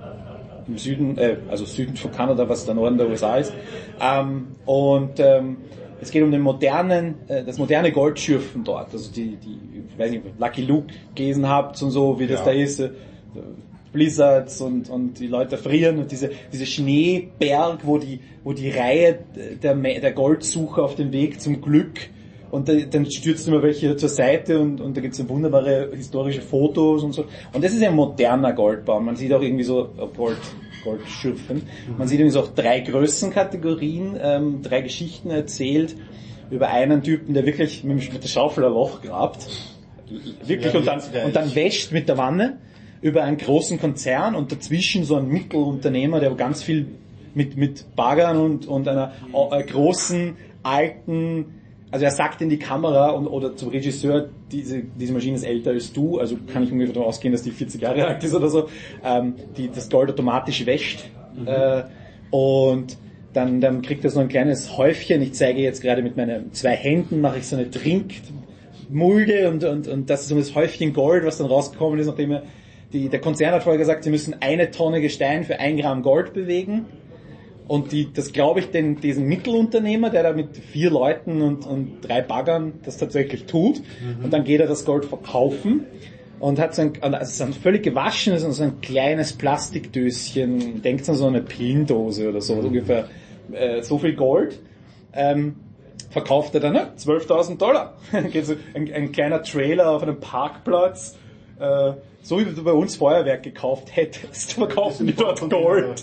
im Süden, äh, also Süden von Kanada, was der Norden der U S A ist. Ähm, und ähm, es geht um den modernen, äh, das moderne Goldschürfen dort. Also die, die, ich weiß nicht, Lucky Luke gelesen habt und so, wie das Ja. da ist. Äh, Blizzards und, und die Leute frieren und diese, diese Schneeberg, wo die, wo die Reihe der, der Goldsucher auf dem Weg zum Glück, und da, dann stürzt immer welche zur Seite und, und da gibt's wunderbare historische Fotos und so. Und das ist ein moderner Goldbau. Man sieht auch irgendwie so Gold, Goldschürfen. Man sieht irgendwie so auch drei Größenkategorien, ähm, drei Geschichten erzählt über einen Typen, der wirklich mit, mit der Schaufel ein Loch grabt. Wirklich, und dann, und dann wäscht mit der Wanne über einen großen Konzern und dazwischen so ein Mittelunternehmer, der ganz viel mit, mit Baggern und, und einer äh, großen, alten, also er sagt in die Kamera und, oder zum Regisseur, diese, diese Maschine ist älter als du, also kann ich ungefähr davon ausgehen, dass die vierzig Jahre alt ist oder so, ähm, die das Gold automatisch wäscht. Mhm. Äh, und dann, dann kriegt er so ein kleines Häufchen, ich zeige jetzt gerade mit meinen zwei Händen, mache ich so eine Trinkmulde und, und, und das ist so das Häufchen Gold, was dann rausgekommen ist, nachdem er Die, der Konzern hat vorher gesagt, sie müssen eine Tonne Gestein für ein Gramm Gold bewegen. Und die, das glaube ich, den, diesen Mittelunternehmer, der da mit vier Leuten und, und drei Baggern das tatsächlich tut. Mhm. Und dann geht er das Gold verkaufen und hat so ein, also ein völlig gewaschenes und so ein kleines Plastikdöschen, denkt an so eine Pillendose oder so, mhm. ungefähr äh, so viel Gold. Ähm, verkauft er dann, ne? zwölftausend Dollar. Geht so ein, ein kleiner Trailer auf einem Parkplatz. Äh, so wie du bei uns Feuerwerk gekauft hättest, verkaufen die dort Gold.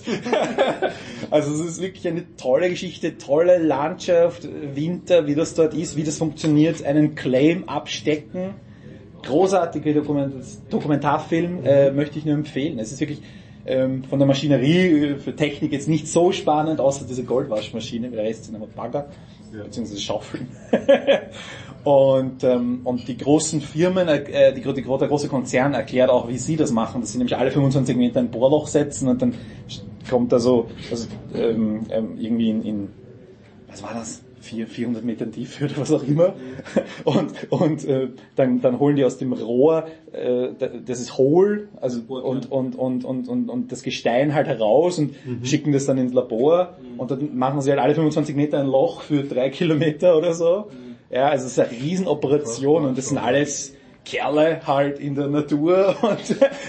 Also es ist wirklich eine tolle Geschichte, tolle Landschaft, Winter, wie das dort ist, wie das funktioniert, einen Claim abstecken. Großartige Dokument Dokumentarfilm, äh, möchte ich nur empfehlen. Es ist wirklich ähm, von der Maschinerie für Technik jetzt nicht so spannend, außer diese Goldwaschmaschine, der Rest sind aber Bagger, ja. beziehungsweise Schaufeln. Und, ähm, und die großen Firmen, äh, die, die, der große Konzern erklärt auch, wie sie das machen. Das sind nämlich alle fünfundzwanzig Meter ein Bohrloch setzen und dann kommt da so, also, ähm, ähm, irgendwie in, in, was war das? vier, vierhundert Metern tief oder was auch immer. Und, und äh, dann, dann holen die aus dem Rohr, äh, das ist hohl, also und, und, und, und, und, und das Gestein halt heraus und mhm. schicken das dann ins Labor mhm. und dann machen sie halt alle fünfundzwanzig Meter ein Loch für drei Kilometer oder so. Mhm. Ja, also es ist eine Riesenoperation und das sind alles Kerle halt in der Natur und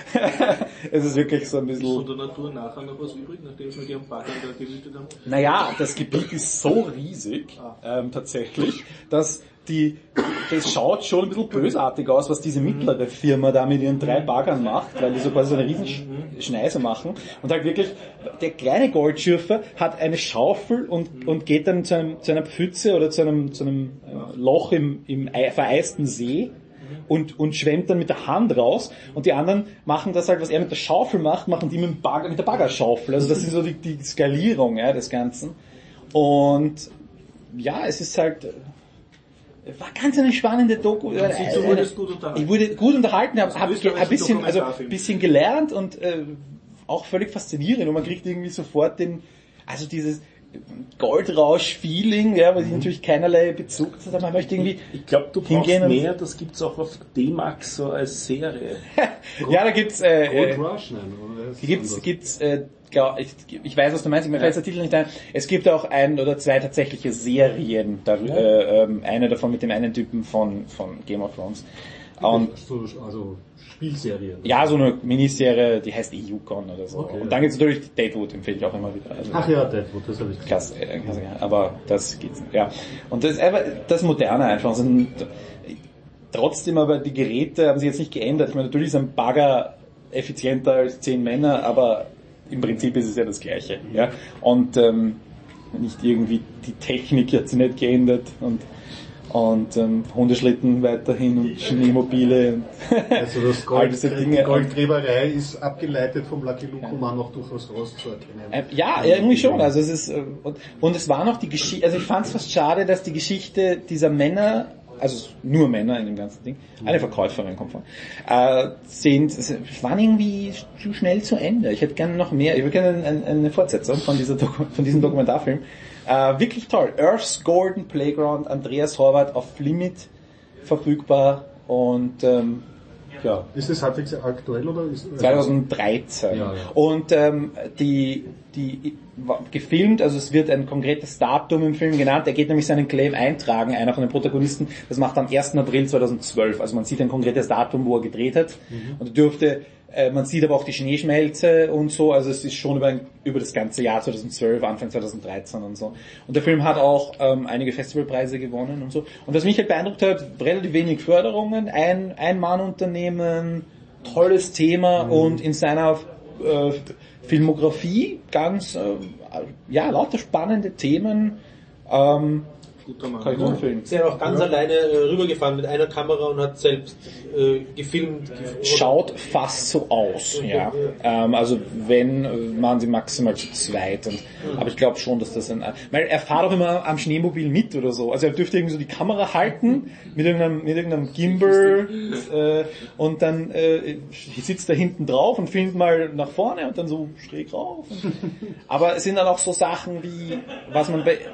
es ist wirklich so ein bisschen... Ist von der Natur nachher noch was übrig, nachdem wir die am Baggern da gewütet haben? Naja, das Gebiet ist so riesig, ähm, tatsächlich, dass die, das schaut schon ein bisschen bösartig aus, was diese mittlere Firma da mit ihren drei Baggern macht, weil die so quasi so eine riesen Schneise machen und halt wirklich, der kleine Goldschürfer hat eine Schaufel und, und geht dann zu, einem, zu einer Pfütze oder zu einem, zu einem äh, Loch im, im vereisten See und, und schwemmt dann mit der Hand raus und die anderen machen das halt, was er mit der Schaufel macht, machen die mit, dem Bagger, mit der Baggerschaufel. Also das ist so die, die Skalierung ja, des Ganzen. Und ja, es ist halt... War ganz eine spannende Doku. Du wurdest gut unterhalten. Ich wurde gut unterhalten, habe hab, hab ein bisschen, also ein bisschen gelernt und äh, auch völlig faszinierend und man kriegt irgendwie sofort den, also dieses Goldrausch-Feeling, ja, weil ich natürlich keinerlei Bezug zu haben. Man möchte irgendwie ich glaube, du brauchst mehr, das gibt's auch auf D-Max so als Serie. Ja, da gibt's äh, Gold Rush, nein, oder? gibt's gibt's äh, glaub, ich, ich weiß, was du meinst, mir fällt der Titel nicht ein. Es gibt auch ein oder zwei tatsächliche Serien, da, ja. äh, ähm, eine davon mit dem einen Typen von von Game of Thrones. Und, so, also Spielserie. Ja, so eine Miniserie, die heißt Yukon oder so. Okay, und dann gibt's natürlich Deadwood, empfehle ich auch immer wieder. Also, ach ja, Deadwood, das habe ich klasse, äh, klasse, aber das geht's nicht. Ja. Und das ist einfach das Moderne einfach. Sind, trotzdem aber die Geräte haben sich jetzt nicht geändert. Ich meine, natürlich ist ein Bagger effizienter als zehn Männer, aber im Prinzip ist es ja das Gleiche. Ja. Und ähm, nicht irgendwie die Technik hat sich nicht geändert und und ähm, Hundeschlitten weiterhin und Schneemobile und also das Gold, die Goldgräberei ist abgeleitet vom Lucky Luke Mann noch durchaus rauszuerkennen. Äh, ja, irgendwie schon. Also es ist äh, und, und es war noch die Geschichte. Also ich fand es fast schade, dass die Geschichte dieser Männer, also nur Männer in dem ganzen Ding, eine Verkäuferin kommt von, äh, sind, waren irgendwie zu schnell zu Ende. Ich hätte gerne noch mehr. Ich würde gerne eine, eine Fortsetzung von dieser Doku, von diesem Dokumentarfilm. Äh, wirklich toll. Earth's Golden Playground, Andreas Horvath auf Flimit verfügbar und ähm, ja. Ist das halbwegs aktuell oder ist zwanzig dreizehn. Ja, ja. Und ähm, die die gefilmt, also es wird ein konkretes Datum im Film genannt. Er geht nämlich seinen Claim eintragen, einer von den Protagonisten. Das macht er am ersten April zweitausendzwölf. Also man sieht ein konkretes Datum, wo er gedreht hat. Mhm. Und er dürfte äh, man sieht aber auch die Schneeschmelze und so, also es ist schon über, über das ganze Jahr zweitausendzwölf, Anfang zweitausenddreizehn und so. Und der Film hat auch ähm, einige Festivalpreise gewonnen und so. Und was mich halt beeindruckt hat, relativ wenig Förderungen, ein Ein-Mann-Unternehmen, tolles Thema mhm. und in seiner äh, Filmografie ganz, äh, ja, lauter spannende Themen. Ähm, Kann ich nur empfehlen. Sie hat auch ganz ja. alleine äh, rübergefahren mit einer Kamera und hat selbst äh, gefilmt. Schaut fast so aus, ja. Ähm, also wenn, äh, machen sie maximal zu zweit. Und, mhm. Aber ich glaube schon, dass das ein... Weil er fährt auch immer am Schneemobil mit oder so. Also er dürfte irgendwie so die Kamera halten mit irgendeinem, mit irgendeinem Gimbal äh, und dann äh, sitzt er hinten drauf und filmt mal nach vorne und dann so schräg rauf. Aber es sind dann auch so Sachen wie, was man bei...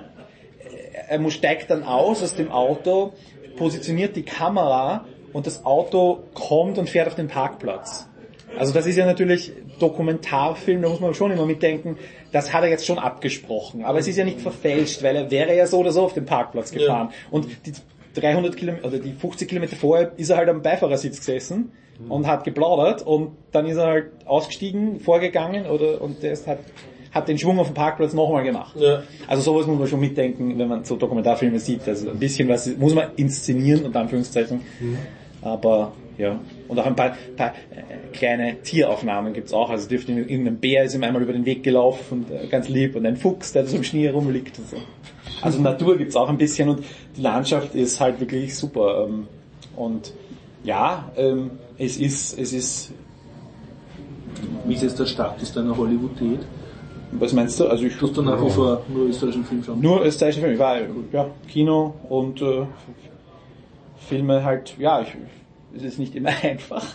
Er steigt dann aus aus dem Auto, positioniert die Kamera und das Auto kommt und fährt auf den Parkplatz. Also das ist ja natürlich Dokumentarfilm, da muss man schon immer mitdenken, das hat er jetzt schon abgesprochen. Aber es ist ja nicht verfälscht, weil er wäre ja so oder so auf den Parkplatz gefahren. Ja. Und die dreihundert Kilometer, oder die fünfzig Kilometer vorher ist er halt am Beifahrersitz gesessen mhm. und hat geplaudert und dann ist er halt ausgestiegen, vorgegangen oder und der ist halt hat den Schwung auf dem Parkplatz nochmal gemacht. Ja. Also sowas muss man schon mitdenken, wenn man so Dokumentarfilme sieht. Also ein bisschen was muss man inszenieren, unter Anführungszeichen. Mhm. Aber ja. Und auch ein paar, paar äh, kleine Tieraufnahmen gibt's auch. Also dürfte irgendein Bär ist ihm einmal über den Weg gelaufen und äh, ganz lieb und ein Fuchs, der so im Schnee rumliegt und so. Also Natur gibt's auch ein bisschen und die Landschaft ist halt wirklich super. Ähm, und ja, ähm, es ist, es ist. Wie ist jetzt der Status deiner Hollywood-Diät? Was meinst du? Also ich tust du nach wie vor nur österreichischen Film schauen? Nur österreichischen Film. Ich war ja Kino und äh, Filme halt. Ja, ich, es ist nicht immer einfach.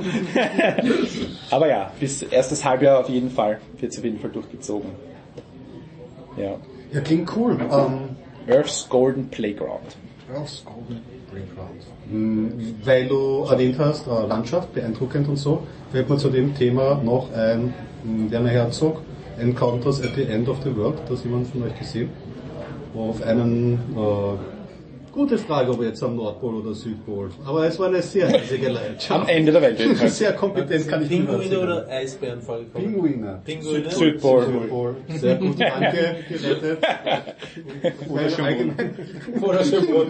Aber ja, bis erstes Halbjahr auf jeden Fall wird es auf jeden Fall durchgezogen. Ja. Ja, klingt cool. Ähm, Earth's Golden Playground. Earth's Golden Playground. Hm, weil du erwähnt hast, äh, Landschaft, beeindruckend und so, fällt mir zu dem Thema noch ein hm, Werner Herzog, Encounters at the End of the World, das jemand von euch gesehen? Auf einen, äh, gute Frage, ob jetzt am Nordpol oder Südpol, aber es war eine sehr riesige Leidenschaft. Am Ende der Welt. Sehr kompetent kann ich Pinguine oder Eisbären vorgekommen? Pinguine. Pinguine. Südpol. Südpol. Sehr gut, danke, gerettet. Oder Schönbrunn. Oder Schönbrunn.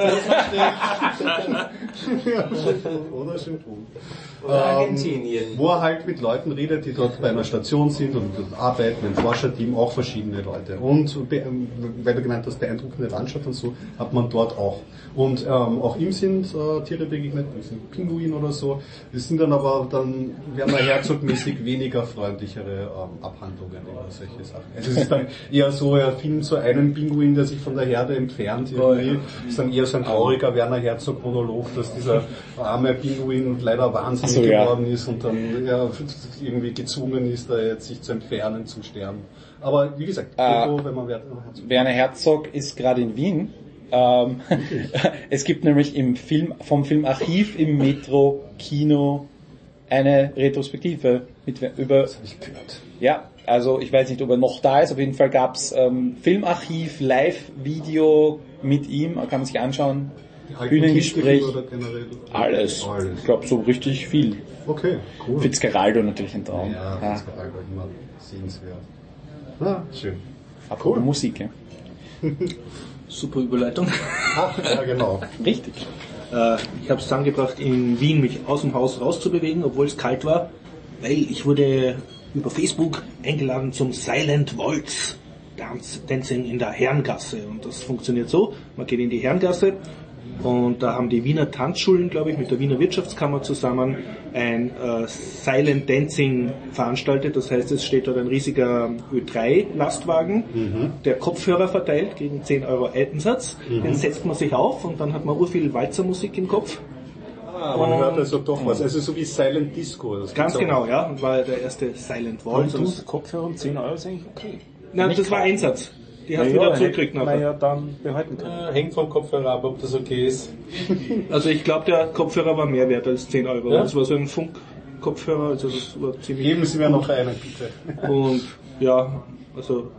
Oder Schönbrunn. Oder Argentinien. Ähm, wo er halt mit Leuten redet, die dort bei einer Station sind und arbeiten, im Forscherteam, auch verschiedene Leute. Und be- weil du gemeint hast, beeindruckende Landschaft und so, hat man dort auch. Und ähm, auch ihm sind äh, Tiere begegnet, sind Pinguin oder so. Das sind dann aber dann Werner Herzog-mäßig weniger freundlichere ähm, Abhandlungen über solche Sachen. Also es ist dann eher so, er filmt so einen Pinguin, der sich von der Herde entfernt irgendwie. Es ist dann eher so ein trauriger Werner Herzog-Monolog, dass dieser arme Pinguin leider wahnsinnig So, ja. geworden ist und dann ja, irgendwie gezwungen ist, da jetzt sich zu entfernen, zum Sterben. Aber wie gesagt, Äh, Foto, wenn man Werner Herzog... Werner Herzog ist gerade in Wien. Ähm, es gibt nämlich im Film, vom Filmarchiv im Metro Kino eine Retrospektive mit, über, Das habe ich gehört. ja, also ich weiß nicht, ob er noch da ist, auf jeden Fall gab's ähm, Filmarchiv, Live-Video mit ihm, kann man sich anschauen, Die alten Bühnengespräch, Titel oder generell? alles. Alles. Ich glaube so richtig viel. Okay, cool. Fitzgeraldo natürlich ein Traum. Ja, Ah, Fitzgeraldo, immer sehenswert. Ah, schön. apropos Musik, ja. Super Überleitung. Ach, ja, genau. Richtig. Äh, ich habe es angebracht, in Wien mich aus dem Haus rauszubewegen, obwohl es kalt war, weil ich wurde über Facebook eingeladen zum Silent Waltz Dance, Dancing in der Herrengasse. Und das funktioniert so, man geht in die Herrengasse und da haben die Wiener Tanzschulen, glaube ich, mit der Wiener Wirtschaftskammer zusammen ein äh, Silent Dancing veranstaltet. Das heißt, es steht dort ein riesiger Ö drei Lastwagen, Mhm. der Kopfhörer verteilt gegen zehn Euro Eitensatz. Mhm. Den setzt man sich auf und dann hat man urviel Walzermusik im Kopf. Ah, man hört also doch was. Also so wie Silent Disco. Das Ganz gibt's auch. genau, ja. Und war der erste Silent Waltz. Und Und- du, Kopfhörer um zehn Euro ist eigentlich okay. Nein, Nicht das war kaufen. Einsatz. Die hast du Na wieder ja, zurückgekriegt hätte man nachher. ja dann behalten können. Äh, hängt vom Kopfhörer ab, ob das okay ist. Also ich glaube, der Kopfhörer war mehr wert als zehn Euro. Ja? Das war so ein Funkkopfhörer, also das war ziemlich... Geben Sie mir noch einen, bitte. Und ja, also...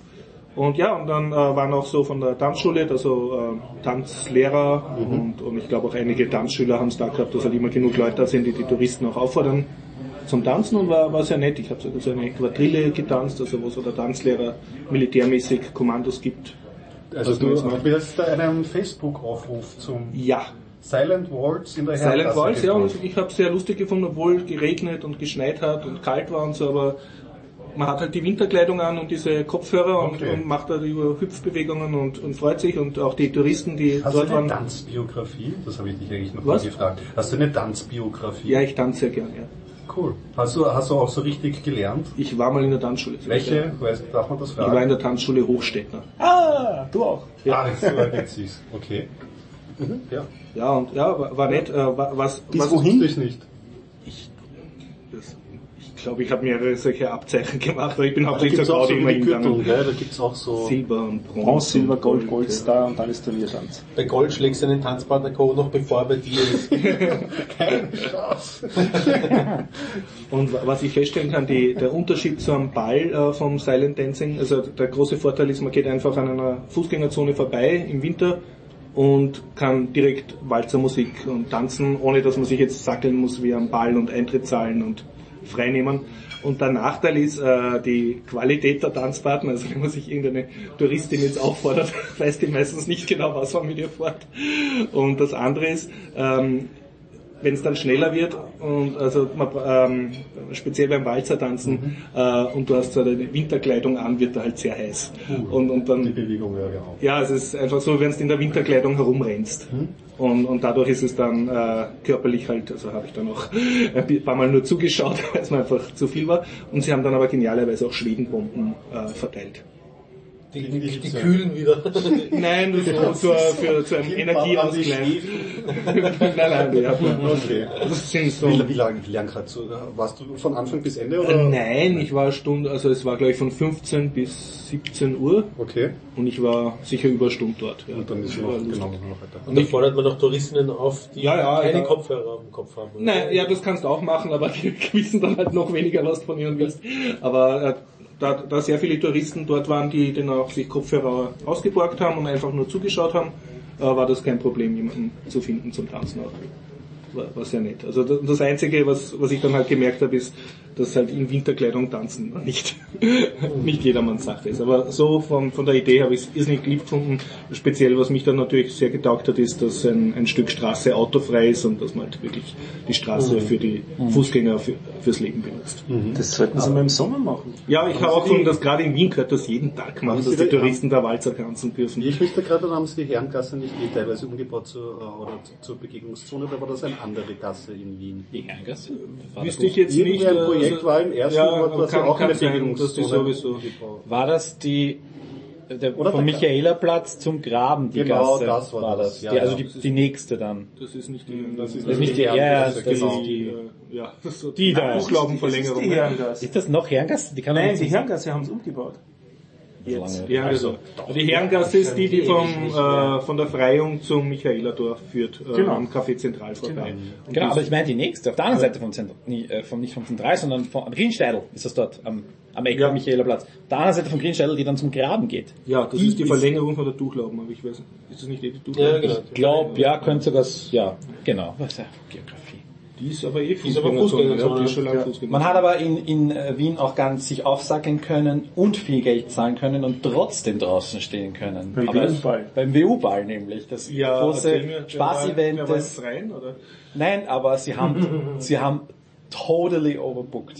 Und ja, und dann äh, waren auch so von der Tanzschule, also äh, Tanzlehrer Mhm. und, und ich glaube auch einige Tanzschüler haben es da gehabt, dass halt immer genug Leute da sind, die die Touristen auch auffordern zum Tanzen und war, war sehr nett. Ich habe sogar so eine Quadrille getanzt, also wo so der Tanzlehrer militärmäßig Kommandos gibt. Also Was du man jetzt macht. wirst da einen Facebook-Aufruf zum Ja, Silent Waltz in der Silent Herrengasse Waltz, ja, und gemacht. ich habe es sehr lustig gefunden, obwohl geregnet und geschneit hat und kalt war und so, aber man hat halt die Winterkleidung an und diese Kopfhörer Okay. und, und macht da über Hüpfbewegungen und, und freut sich und auch die Touristen, die Hast du dort eine waren. Tanzbiografie? Das habe ich dich eigentlich noch Was? mal gefragt. Hast du eine Tanzbiografie? Ja, ich tanze sehr gern, ja. Cool. Hast du, hast du auch so richtig gelernt? Ich war mal in der Tanzschule. Welche? Weiß, darf man das Ich war fragen? in der Tanzschule Hochstädtner. Ah, du auch. Ah, das ist aber süß. Okay. Mhm, ja. Ja, und ja, war, war nett. Äh, wa- was, Bis was wohin? Ich nicht. Ich, das, ich glaube, ich habe mehrere solche Abzeichen gemacht, aber ich bin Da hauptsächlich gibt's zur auch Gaudi so immer wie die Gürtel, hingegangen. gell? Da gibt's auch so... Silber und Bronze. Bronze, Silber, und Gold, Gold, ja. Star und dann ist Turnierschanz. Bei Gold schlägst du einen Tanzpartner K O noch bevor er bei dir ist. Keine Chance. Und was ich feststellen kann, die, der Unterschied zum Ball äh, vom Silent Dancing, also der große Vorteil ist, man geht einfach an einer Fußgängerzone vorbei im Winter und kann direkt Walzermusik und tanzen, ohne dass man sich jetzt sackeln muss wie am Ball und Eintritt zahlen und freinehmen. Und der Nachteil ist äh, die Qualität der Tanzpartner. Also wenn man sich irgendeine Touristin jetzt auffordert, weiß die meistens nicht genau, was man mit ihr fährt. Und das andere ist, ähm, wenn es dann schneller wird und also man, ähm, speziell beim Walzertanzen äh, und du hast so eine Winterkleidung an, wird er halt sehr heiß. Uh, und, und Die dann Bewegung, ja genau. ja, es ist einfach so, wenn du in der Winterkleidung herumrennst. Und, und dadurch ist es dann äh, körperlich halt, also habe ich dann auch ein paar Mal nur zugeschaut, weil es mir einfach zu viel war. Und sie haben dann aber genialerweise auch Schwedenbomben äh, verteilt. Die, die, die, die kühlen wieder. Nein, das war zur, für, zu einem Energieausgleich. nein, nein, die hat man. Okay. Das sind so. Wie, wie lange, wie lange hast du, warst du von Anfang bis Ende, oder? Äh, Nein, ich war eine Stunde, also es war glaube ich von fünfzehn bis siebzehn Uhr. Okay. Und ich war sicher über eine Stunde dort. Ja. Und dann ist noch, War genau, lustig. noch weiter. Und da fordert man noch Touristinnen auf, die Ja, ja, keine ja. Kopfhörer auf dem Kopf haben. oder? Nein, ja, das kannst du auch machen, aber die wissen dann halt noch weniger, was du von ihnen willst. Aber äh, da, da sehr viele Touristen dort waren, die dann auch sich Kopfhörer ausgeborgt haben und einfach nur zugeschaut haben, äh, war das kein Problem, jemanden zu finden zum Tanzen auch. War, war sehr nett. Also das, das Einzige, was, was ich dann halt gemerkt habe, ist, dass halt in Winterkleidung tanzen nicht, nicht jedermanns Sache ist. Aber so von, von der Idee habe ich es irrsinnig lieb gefunden. Speziell, was mich dann natürlich sehr getaugt hat, ist, dass ein, ein Stück Straße autofrei ist und dass man halt wirklich die Straße für die Fußgänger für, fürs Leben benutzt. Das sollten sie mal im Sommer machen. Ja, ich habe auch gefunden, dass gerade in Wien gehört das jeden Tag machen, dass die Touristen da Walzer tanzen dürfen. Ich möchte gerade, haben sie die Herrengasse nicht eh teilweise umgebaut zur, oder zur Begegnungszone, oder war das eine andere Gasse in Wien? Die Herrengasse? Wüsste ich jetzt nicht. Irgendein Projekt also, war im ersten, ja, war das kann, auch kann eine sein, dass die Begegnungszone sowieso. umgebaut. War das die der, Oder vom der- Michaelerplatz zum Graben, die Genau, Gasse? das war das, ja, die, also ja. die, die nächste dann. Das ist nicht die, Das ist Das ist nicht die, ja, ja, das ist die, äh, ja, das ist so die da. Buchlaubenverlängerung. Die Herrengasse. Ist das noch Herrengasse? Die kann man Nein, nicht die so- Herrengasse haben es umgebaut. Jetzt. Ja, also, die Herrengasse ist die, die vom, äh, von der Freiung zum Michaelerdorf führt, äh, Genau. am Café Zentral vorbei. Und Genau, das- aber ich meine die nächste, auf der anderen Seite vom Zentrum, nie, äh, vom, nicht vom Zentral, sondern vom Riensteidl ist das dort, am, am Eck Ja. am Michaelerplatz. Auf der anderen Seite vom Riensteidl, die dann zum Graben geht. ja, das ist die Verlängerung von der Tuchlauben, aber ich weiß nicht, ist das nicht eh die Tuchlauben? Ja, genau. Ich glaube, ja, könnte sogar, ja, genau. Was ist ja Geografie. Die ist aber eh ist aber Fußgängerzone, Fußgängerzone, ja, die ist schon lange ja. Fußgängerzone. Man hat aber in, in äh, Wien auch ganz sich aufsackeln können und viel Geld zahlen können und trotzdem draußen stehen können. Beim Aber W U-Ball. Beim W U-Ball nämlich, das ja, große erzähl mir, Spaß-Event wer war im des... Freien, oder? Nein, aber sie haben, sie haben totally overbooked.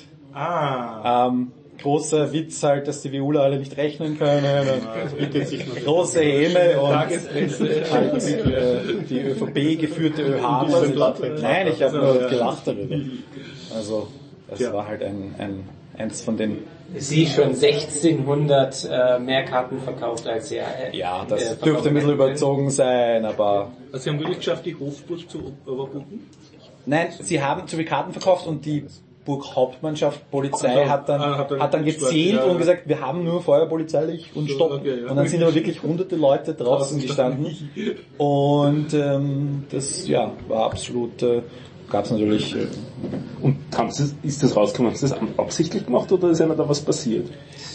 Ah, Ähm, großer Witz halt, dass die WUler alle nicht rechnen können. Und bietet sich natürlich große Häme und Tagespresse. halt die, äh, die ÖVP geführte ÖH. Nein, ich habe nur gelacht darüber. Also, das Ja. war halt ein, ein eins von den... Sie schon sechzehnhundert äh, mehr Karten verkauft als sie. Äh, Ja, das äh, dürfte verkauft ein bisschen werden können. überzogen sein, aber... also sie haben wirklich geschafft, die Hofburg zu overbooken? Nein, sie haben zu viel Karten verkauft und die Burghauptmannschaft, Polizei Also, hat dann, ah, hat dann hat dann gestört, gezählt ja, und ja. gesagt, wir haben nur feuerpolizeilich und So, stopp. okay, ja. Und dann sind aber wirklich hunderte Leute draußen gestanden. Und ähm, das ja war absolut, äh, gab es natürlich... Äh, Und haben sie, ist das rausgekommen, haben sie das absichtlich gemacht oder ist ihnen da was passiert?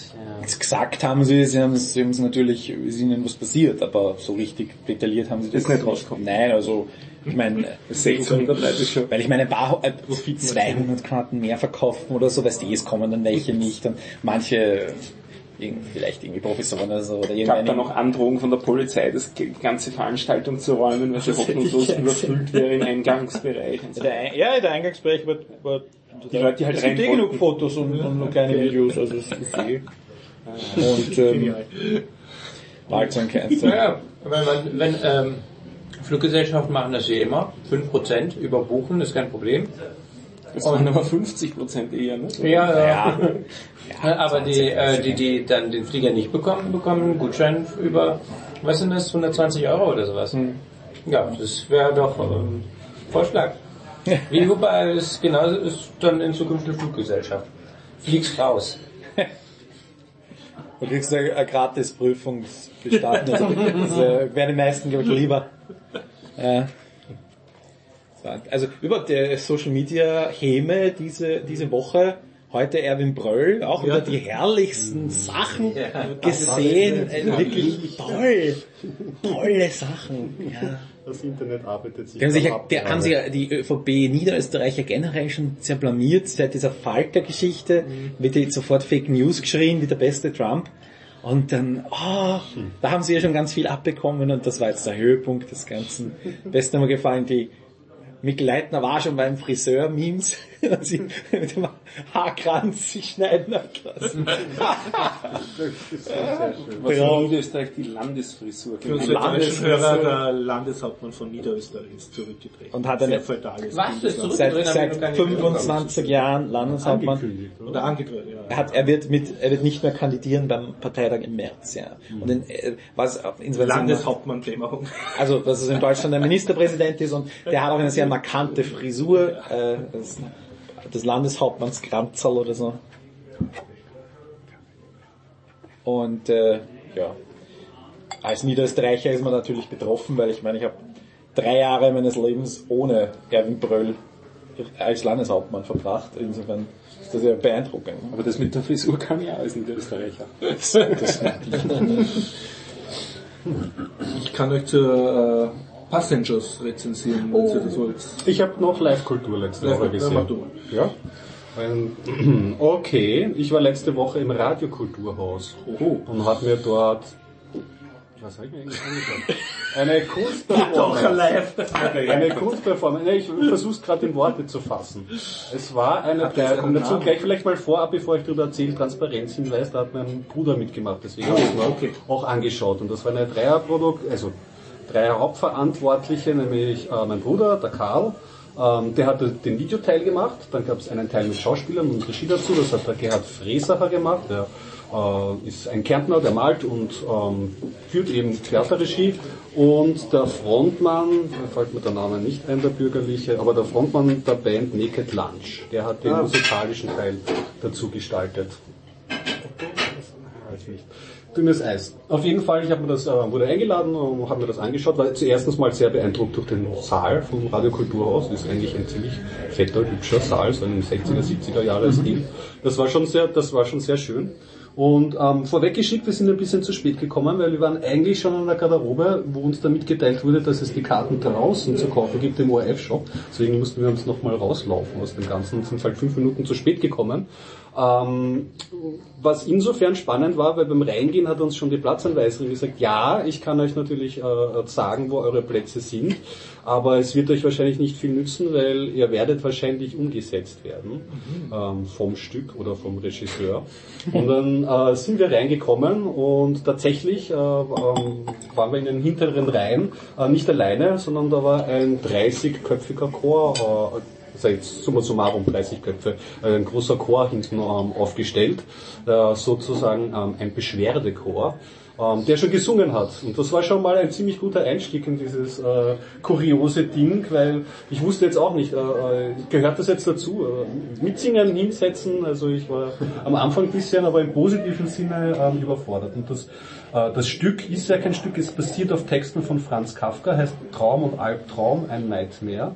gesagt haben sie, sie haben es sie haben es natürlich, es ist ihnen was passiert, aber so richtig detailliert haben sie das Ist nicht rausgekommen. Nein, also ich meine, sechshundert Leute schon. weil ich meine, ein paar, äh, zweihundert Karten mehr verkaufen oder so, weißt du, es kommen dann welche nicht und manche irgendwie, vielleicht irgendwie Professoren oder so oder Es gab da irgendeine. noch Androhungen von der Polizei, das die ganze Veranstaltung zu räumen, weil sie hoffnungslos überfüllt wäre im Eingangsbereich. Und so. Der Ein- ja, der Eingangsbereich wird, wird Die Leute, die halt es gibt rein eh genug wollten. Fotos und, und nur kleine Videos, also es ist eh. Und ähm, war halt so ein kleines Ja, ja, wenn, man, wenn ähm, Fluggesellschaften machen das eh immer, fünf Prozent überbuchen, ist kein Problem. Das waren aber fünfzig Prozent eher, ne? Ja, ja. ja, Aber die, äh, die, die dann den Flieger nicht bekommen, bekommen einen Gutschein über, was sind das, hundertzwanzig Euro oder sowas. Ja, das wäre doch ähm, Vorschlag. Wie überall ist genauso, ist dann in Zukunft eine Fluggesellschaft. Fliegst raus. Du kriegst eine, eine gratis Prüfungsbestattung. Das äh, wäre den meisten, glaube ich, lieber. Äh, also über der Social Media Häme diese, diese Woche. Heute Erwin Bröll, auch wieder die herrlichsten Sachen gesehen. Äh, wirklich toll. Tolle Sachen. Ja. Das Internet arbeitet sich Die haben sich, ja, ab. die, haben sich ja die ÖVP Niederösterreicher generell schon sehr blamiert. Seit dieser Falter-Geschichte wird jetzt sofort Fake News geschrien, wie der beste Trump. Und dann, oh, da haben sie ja schon ganz viel abbekommen und das war jetzt der Höhepunkt des Ganzen. Am besten hat mir gefallen, die Mikl Leitner war schon beim Friseur-Memes. sie mit dem Haarkranz sich schneiden hat lassen. Das ist sehr schön. Was in Niederösterreich die Landesfrisur. Für unsere deutschen Hörer, der Landeshauptmann von Niederösterreich ist zurückgetreten. Und hat eine, sehr feudales Was Bild ist gehabt. zurück? seit, seit fünfundzwanzig Jahren Landeshauptmann. Angekündigt, oder? Oder angedroht, ja. Er hat, er wird mit, er wird nicht mehr kandidieren beim Parteitag im März, ja. Und in, äh, was insofern Landeshauptmann-Dämmerung. also, dass es in Deutschland der Ministerpräsident ist und der hat auch eine sehr markante Frisur, äh, das, das Landeshauptmanns Kranzerl oder so. Und, äh, ja. Als Niederösterreicher ist man natürlich betroffen, weil ich meine, ich habe drei Jahre meines Lebens ohne Erwin Bröll als Landeshauptmann verbracht. Insofern ist das ja beeindruckend. Aber das mit der Frisur kann ja als Niederösterreicher. Das, das, Ich kann euch zur äh, Passengers rezensieren, wenn ihr das wollt. Ich habe noch Live-Kultur letzte Live- Woche ja, gesehen. mach du mal. Ja? Ähm, Okay, ich war letzte Woche im Radiokulturhaus Oho. und habe mir dort, was habe ich mir eigentlich angeschaut? Eine Kunstperformance. Eine Kunstperformance. Nee, ich versuche es gerade in Worte zu fassen. Es war eine, Habt ihr der, einen kommt dazu Namen? gleich vielleicht mal vorab, bevor ich darüber erzähle, Transparenzhinweis, da hat mein Bruder mitgemacht, deswegen habe ich es mir okay. auch angeschaut. Und das war eine Dreierprodukt, also drei Hauptverantwortliche, nämlich äh, mein Bruder, der Karl, ähm, der hat den Videoteil gemacht, dann gab es einen Teil mit Schauspielern und Regie dazu, das hat der Gerhard Fresacher gemacht, der äh, ist ein Kärntner, der malt und ähm, führt eben Theaterregie, und der Frontmann, mir fällt mir der Name nicht ein, der bürgerliche, aber der Frontmann der Band Naked Lunch, der hat den musikalischen Teil dazu gestaltet. Weiß nicht. Dünnes Eis. Auf jeden Fall, ich habe mir das, äh, wurde eingeladen und habe mir das angeschaut, war zuerst mal sehr beeindruckt durch den Saal vom Radiokulturhaus. Das ist eigentlich ein ziemlich fetter, hübscher Saal, so ein sechziger, siebziger Jahre Stil. Das war schon sehr, das war schon sehr schön. Und ähm, vorweggeschickt, wir sind ein bisschen zu spät gekommen, weil wir waren eigentlich schon an der Garderobe, wo uns dann mitgeteilt wurde, dass es die Karten draußen zu kaufen gibt im O R F-Shop. Deswegen mussten wir uns nochmal rauslaufen aus dem Ganzen, sind halt fünf Minuten zu spät gekommen. Ähm, was insofern spannend war, weil beim Reingehen hat uns schon die Platzanweiserin gesagt, ja, ich kann euch natürlich äh, sagen, wo eure Plätze sind, aber es wird euch wahrscheinlich nicht viel nützen, weil ihr werdet wahrscheinlich umgesetzt werden ähm, vom Stück oder vom Regisseur. Und dann äh, sind wir reingekommen und tatsächlich äh, ähm, waren wir in den hinteren Reihen, äh, nicht alleine, sondern da war ein dreißigköpfiger Chor, äh, also jetzt summa summarum dreißig Köpfe, ein großer Chor hinten ähm, aufgestellt, äh, sozusagen ähm, ein Beschwerdechor, ähm, der schon gesungen hat. Und das war schon mal ein ziemlich guter Einstieg in dieses äh, kuriose Ding, weil ich wusste jetzt auch nicht, äh, äh, gehört das jetzt dazu? Äh, mitsingen, hinsetzen, also ich war am Anfang ein bisschen, aber im positiven Sinne ähm, überfordert. Und das, äh, das Stück ist ja kein Stück, es basiert auf Texten von Franz Kafka, heißt Traum und Albtraum, ein Nightmare.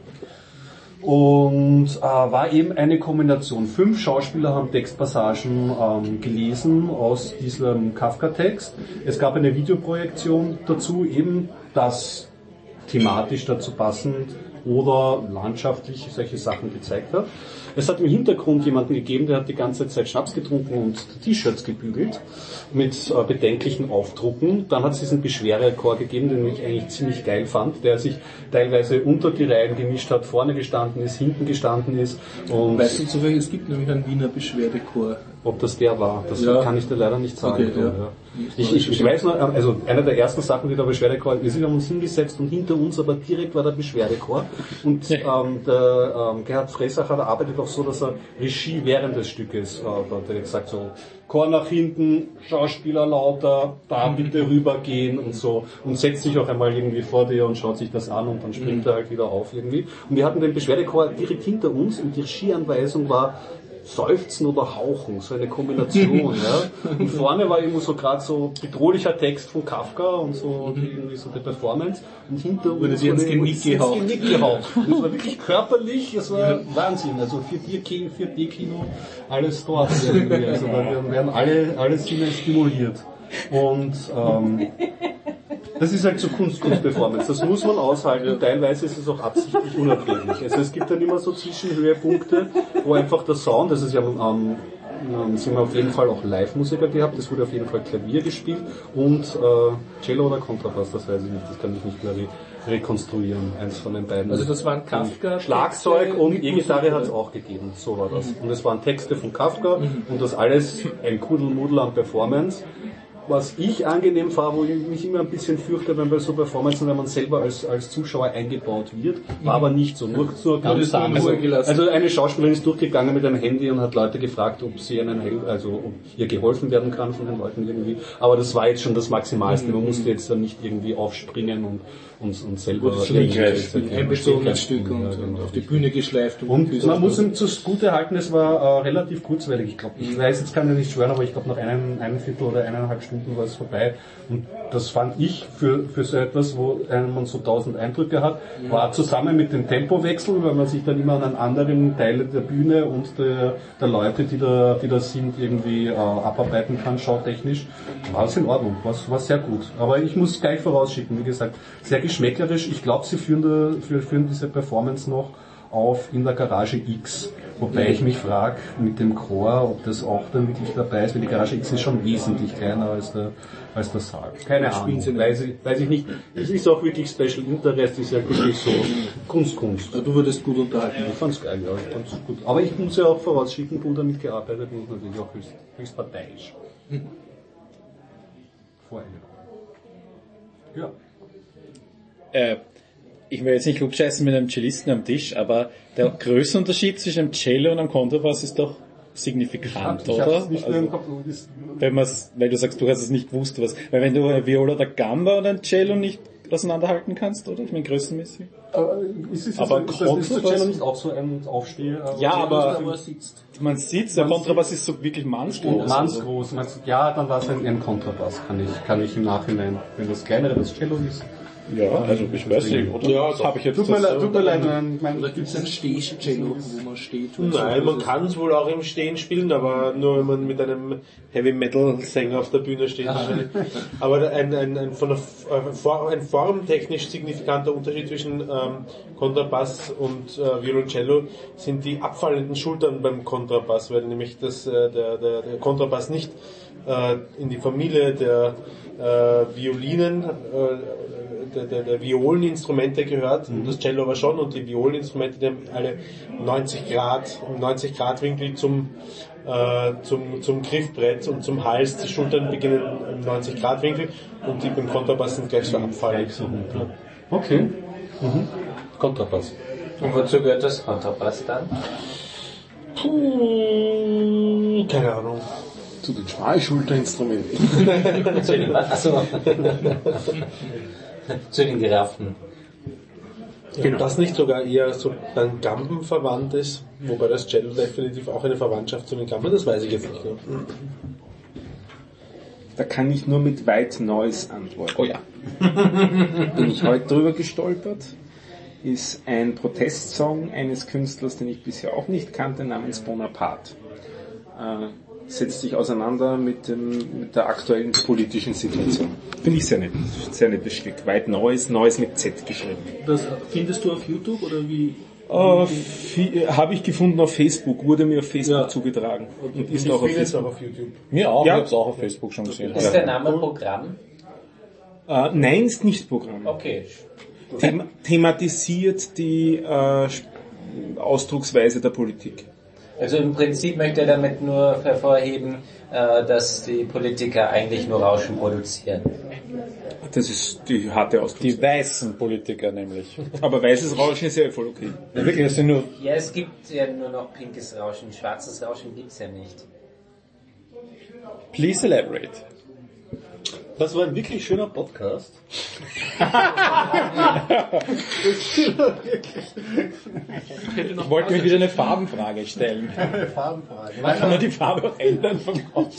Und äh, war eben eine Kombination. Fünf Schauspieler haben Textpassagen ähm, gelesen aus diesem Kafka-Text. Es gab eine Videoprojektion dazu, eben das thematisch dazu passend oder landschaftlich solche Sachen gezeigt hat. Es hat im Hintergrund jemanden gegeben, der hat die ganze Zeit Schnaps getrunken und T-Shirts gebügelt mit äh, bedenklichen Aufdrucken. Dann hat es diesen Beschwerechor gegeben, den ich eigentlich ziemlich geil fand, der sich teilweise unter die Reihen gemischt hat, vorne gestanden ist, hinten gestanden ist. Und Weißt du zufällig, es gibt nämlich einen Wiener Beschwerdechor. ob das der war, das Ja. kann ich dir leider nicht sagen. Okay, ja. Ja. Ich, ich, ich weiß nur, also einer der ersten Sachen, die der Beschwerdechor, wir sind haben uns hingesetzt und hinter uns aber direkt war der Beschwerdechor. Und ähm, der ähm, Gerhard Fresacher, der arbeitet auch so, dass er Regie während des Stückes, äh, da hat er gesagt so, Chor nach hinten, Schauspieler lauter, da bitte rübergehen und so, und setzt sich auch einmal irgendwie vor dir und schaut sich das an und dann springt er halt wieder auf irgendwie. Und wir hatten den Beschwerdechor direkt hinter uns und die Regieanweisung war, Seufzen oder Hauchen, so eine Kombination, ja. Und vorne war irgendwo so gerade so bedrohlicher Text von Kafka und so irgendwie so die Performance, und hinter uns Wurde dir ins Genick gehaucht. ins Genick gehaucht. Und es war wirklich körperlich, es war Wahnsinn, also vier D-Kino, alles dort irgendwie, also da werden alle, alle Sinne stimuliert. Und ähm, das ist halt so Kunst, Kunstperformance. Das muss man aushalten. Teilweise ist es auch absichtlich unerträglich. Also es gibt dann immer so Zwischenhöhepunkte, wo einfach der Sound, das ist ja am ähm, sind wir auf jeden Fall auch Live-Musiker gehabt. Es wurde auf jeden Fall Klavier gespielt und äh, Cello oder Kontrabass, das weiß ich nicht, das kann ich nicht mehr rekonstruieren, eins von den beiden. Also das waren Kafka. Schlagzeug und mit E-Gitarre Musik, hat es auch gegeben, so war das. Und es waren Texte von Kafka und das alles ein Kuddelmuddel an Performance. Was ich angenehm fand, wo ich mich immer ein bisschen fürchte, wenn bei so Performances, wenn man selber als, als Zuschauer eingebaut wird, war aber nicht so, nur, nur ganz das nur in Ruhe gelassen. Also eine Schauspielerin ist durchgegangen mit einem Handy und hat Leute gefragt, ob sie ihnen hel- also ob ihr geholfen werden kann von den Leuten irgendwie. Aber das war jetzt schon das Maximalste. Man musste jetzt dann nicht irgendwie aufspringen und und, und selber einbezogen ins Stück und, und auf die Bühne geschleift. Und, und man muss ihm zugute halten, es war äh, relativ kurzweilig. Ich glaube, ich weiß, jetzt kann ich nicht schwören, aber ich glaube, nach einem, einem Viertel oder eineinhalb Stunden war es vorbei. Und das fand ich für, für so etwas, wo man so tausend Eindrücke hat, war zusammen mit dem Tempowechsel, weil man sich dann immer an einen anderen Teil der Bühne und der, der Leute, die da, die da sind, irgendwie äh, abarbeiten kann, schautechnisch, war es in Ordnung, war, war sehr gut. Aber ich muss gleich vorausschicken, wie gesagt, sehr geschmäckerisch. Ich glaube, sie führen, da, führen diese Performance noch auf in der Garage X. Wobei ich mich frage, mit dem Chor, ob das auch dann wirklich dabei ist, weil die Garage X ist schon wesentlich kleiner als der, als der Saal. Keine Das Ahnung, spielen sie weiß ich, weiß ich nicht. Es ist auch wirklich Special Interest, ist ja wirklich so Kunst, Kunst. Ja, du würdest gut unterhalten. Ich fand's geil, ja, ich fand's gut. Aber ich muss ja auch vorausschicken, gut damit gearbeitet und natürlich auch höchst, höchst parteiisch. Voreingenommen. Ja. Äh, ich will jetzt nicht klugscheißen mit einem Cellisten am Tisch, aber der Größenunterschied zwischen einem Cello und einem Kontrabass ist doch signifikant, Ich oder? hab's nicht mehr Also, im Kopf. Ist, wenn man's, weil du sagst, du hast es nicht gewusst, was, weil wenn du eine Viola oder Gamba und ein Cello nicht auseinanderhalten kannst, oder? Ich meine, größenmäßig. aber ist, es, Aber ist, das, ist der Kontrabass- Cello nicht auch so ein Aufsteher? Ja, aber Aber sitzt. man sieht, der Kontrabass ist so wirklich mannsgroß. Ganz Also. groß. Meinst du, ja, dann war es ein, ein Kontrabass, kann ich, kann ich im Nachhinein, wenn das kleinere das Cello ist. Ja, also ich weiß nicht, oder? Ja, das habe ich jetzt Tut mir, das, leid, tut mir leid, mein, mein, Oder gibt es ein Stehcello, wo man steht? Nein, man kann es wohl auch im Stehen spielen, aber nur wenn man mit einem Heavy Metal Sänger auf der Bühne steht. wahrscheinlich. Aber ein, ein, ein, von der, äh, ein formtechnisch signifikanter Unterschied zwischen ähm, Kontrabass und äh, Violoncello sind die abfallenden Schultern beim Kontrabass, weil nämlich das, äh, der, der, der Kontrabass nicht äh, in die Familie der äh, Violinen, äh, der, der, der Violeninstrumente gehört, und das Cello aber schon, und die Violeninstrumente, die haben alle neunzig Grad, im neunzig Grad Winkel zum, äh, zum, zum Griffbrett und zum Hals, die Schultern beginnen im neunzig Grad Winkel und die beim Kontrabass sind gleich so abfallend. Okay. Mhm. Kontrabass. Und wozu gehört das Kontrabass dann? Puh, keine Ahnung. Zu den Schmalschulterinstrumenten. Zu den, achso. Zu den Giraffen. Genau. Das nicht sogar eher so beim Gamben verwandt ist, wobei das Cello definitiv auch eine Verwandtschaft zu den Gamben, das weiß ich jetzt nicht. Ne? Da kann ich nur mit White Noise antworten. oh ja. Bin ich heute drüber gestolpert. Ist ein Protestsong eines Künstlers, den ich bisher auch nicht kannte, namens Bonaparte. Äh, setzt sich auseinander mit, dem, mit der aktuellen politischen Situation. Finde ich sehr nett. Sehr nettes Stück. White Noise, Noise mit Z geschrieben. Das findest du auf YouTube oder wie? Uh, Habe ich gefunden auf Facebook, wurde mir auf Facebook Ja. zugetragen. Und ist Ich auch auf finde es Facebook. auch auf YouTube. Mir auch, Ja. ich habe es auch auf Facebook schon gesehen. Ist der Name Programm? Äh, nein, ist nicht Programm. Okay. Them thematisiert die äh, Ausdrucksweise der Politik. Also im Prinzip möchte er damit nur hervorheben, äh, dass die Politiker eigentlich nur Rauschen produzieren. Das ist die harte Die Ausdrucksweise. weißen Politiker nämlich. Aber weißes Rauschen ist ja voll okay. Ja, wirklich, das sind nur Ja, es gibt ja nur noch pinkes Rauschen, schwarzes Rauschen gibt's ja nicht. Please elaborate. Das war ein wirklich schöner Podcast. Ich wollte mir wieder eine Farbenfrage stellen. Eine Farbenfrage. Man kann man die Farbe auch ändern vom Kopf.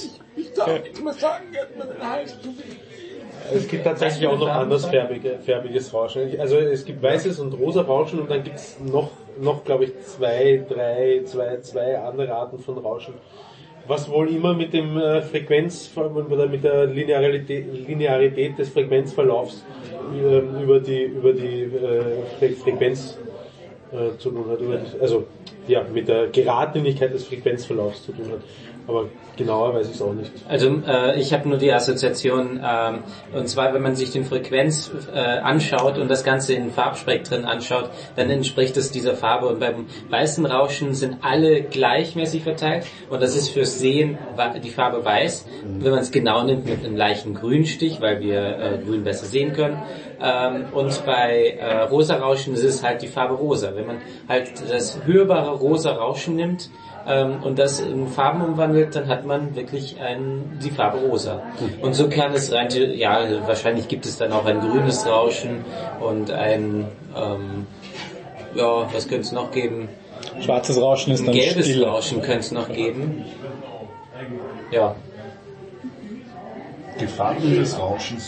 Es gibt tatsächlich auch noch andersfärbige, färbiges Rauschen. Also es gibt weißes und rosa Rauschen und dann gibt es noch, noch glaube ich, zwei, drei, zwei, zwei andere Arten von Rauschen. Was wohl immer mit dem äh, Frequenz oder mit der Linearität, Linearität des Frequenzverlaufs äh, über die über die äh, Fre Frequenz äh, zu tun hat. Über die, also ja, mit der Geradlinigkeit des Frequenzverlaufs zu tun hat. Aber genauer weiß ich es auch nicht. Also äh, ich habe nur die Assoziation, ähm, und zwar wenn man sich den Frequenz äh, anschaut und das Ganze in Farbspektren anschaut, dann entspricht es dieser Farbe. Und beim weißen Rauschen sind alle gleichmäßig verteilt und das ist fürs Sehen die Farbe weiß. Wenn man es genau nimmt, mit einem leichten Grünstich, weil wir äh, Grün besser sehen können. Ähm, und bei äh, rosa Rauschen ist es halt die Farbe rosa. Wenn man halt das hörbare rosa Rauschen nimmt, Ähm, und das in Farben umwandelt, dann hat man wirklich ein, die Farbe rosa. Und so kann es rein, ja, wahrscheinlich gibt es dann auch ein grünes Rauschen und ein, ähm, ja, was könnte es noch geben? Schwarzes Rauschen ist ein dann gelbes stille. Rauschen könnte es noch geben. Ja. Die Farben des Rauschens.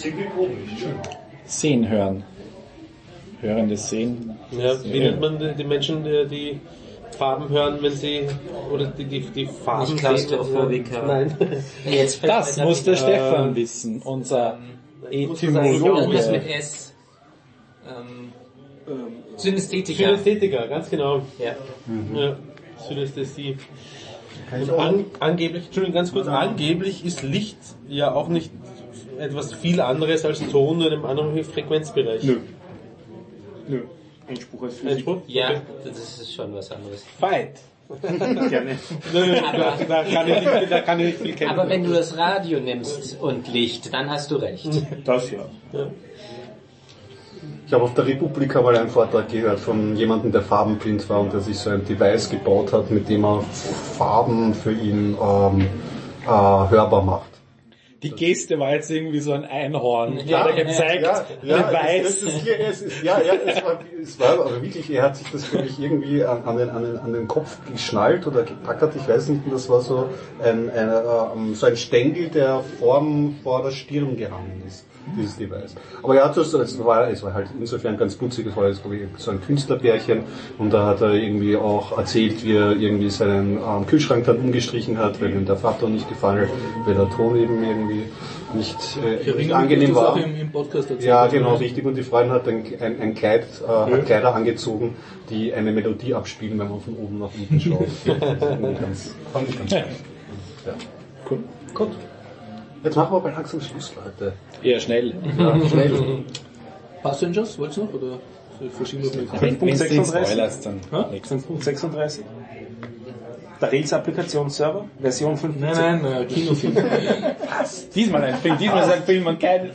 Sehen, hören. Hörendes Sehen. Ja, wie nennt man die, die Menschen, die, die Farben hören, wenn sie, oder die, die, die Farben Nicht Klaustrophobiker. Nein. Jetzt fällt Das mir muss der grad Stefan äh, wissen, unser Etymologe. Irgendwas mit Etymologe. S. Ähm, Synästhetiker. Synästhetiker, ganz genau. Ja. Ja, Synästhesie. Und an, angeblich, Entschuldigung, ganz kurz, angeblich ist Licht ja auch nicht etwas viel anderes als Ton in einem anderen Frequenzbereich. Nö. Nö. Einspruch als Physik. Einspruch? Ja, Okay. das ist schon was anderes. Fight. Gerne. Nö, da, da, kann ich nicht, da kann ich nicht viel kennen. Aber wenn du das Radio nimmst und Licht, dann hast du recht. Das ja. Ja. Ich habe auf der Republika mal einen Vortrag gehört von jemandem, der farbenblind war und der sich so ein Device gebaut hat, mit dem er Farben für ihn ähm, äh, hörbar macht. Die Geste war jetzt irgendwie so ein Einhorn. Ja, hat er gezeigt, ja, ja, Beweis. es, es ist hier, es ist, ja, ja, es war, es war aber wirklich, er hat sich das, glaube ich, irgendwie an, an, den, an, den, an den Kopf geschnallt oder gepackert, ich weiß nicht, und das war so ein, ein, äh, so ein Stängel, der vorm, vor der Stirn gehangen ist, dieses Device. Aber er hat das, es war, es war halt insofern ganz putzig, es war jetzt, glaube ich, so ein Künstlerbärchen, und da hat er irgendwie auch erzählt, wie er irgendwie seinen ähm, Kühlschrank dann umgestrichen hat, weil ihm der Faktor nicht gefallen hat, weil der Ton eben irgendwie nicht, äh, nicht angenehm war. Auch im, im Podcast erzählt, Ja, genau, richtig. Und die Freundin hat ein, ein, ein Kleid, äh, Ja. hat Kleider angezogen, die eine Melodie abspielen, wenn man von oben nach unten schaut. Das ist ganz, fand ich ganz spannend. Ja. Cool. Gut. Jetzt machen wir aber langsam Schluss, Leute. Eher schnell. Ja, schnell. Passengers, wollt's noch? Oder verschieben wir das? Wenn Punkt es den sechsunddreißig. Spoilers dann Ha? nächstes. fünf Punkt sechsunddreißig. Der Rails-Applikationsserver, Version fünf Punkt Nein, nein, äh, Kinofilm. Diesmal ein Film, diesmal ist ein Film und kein...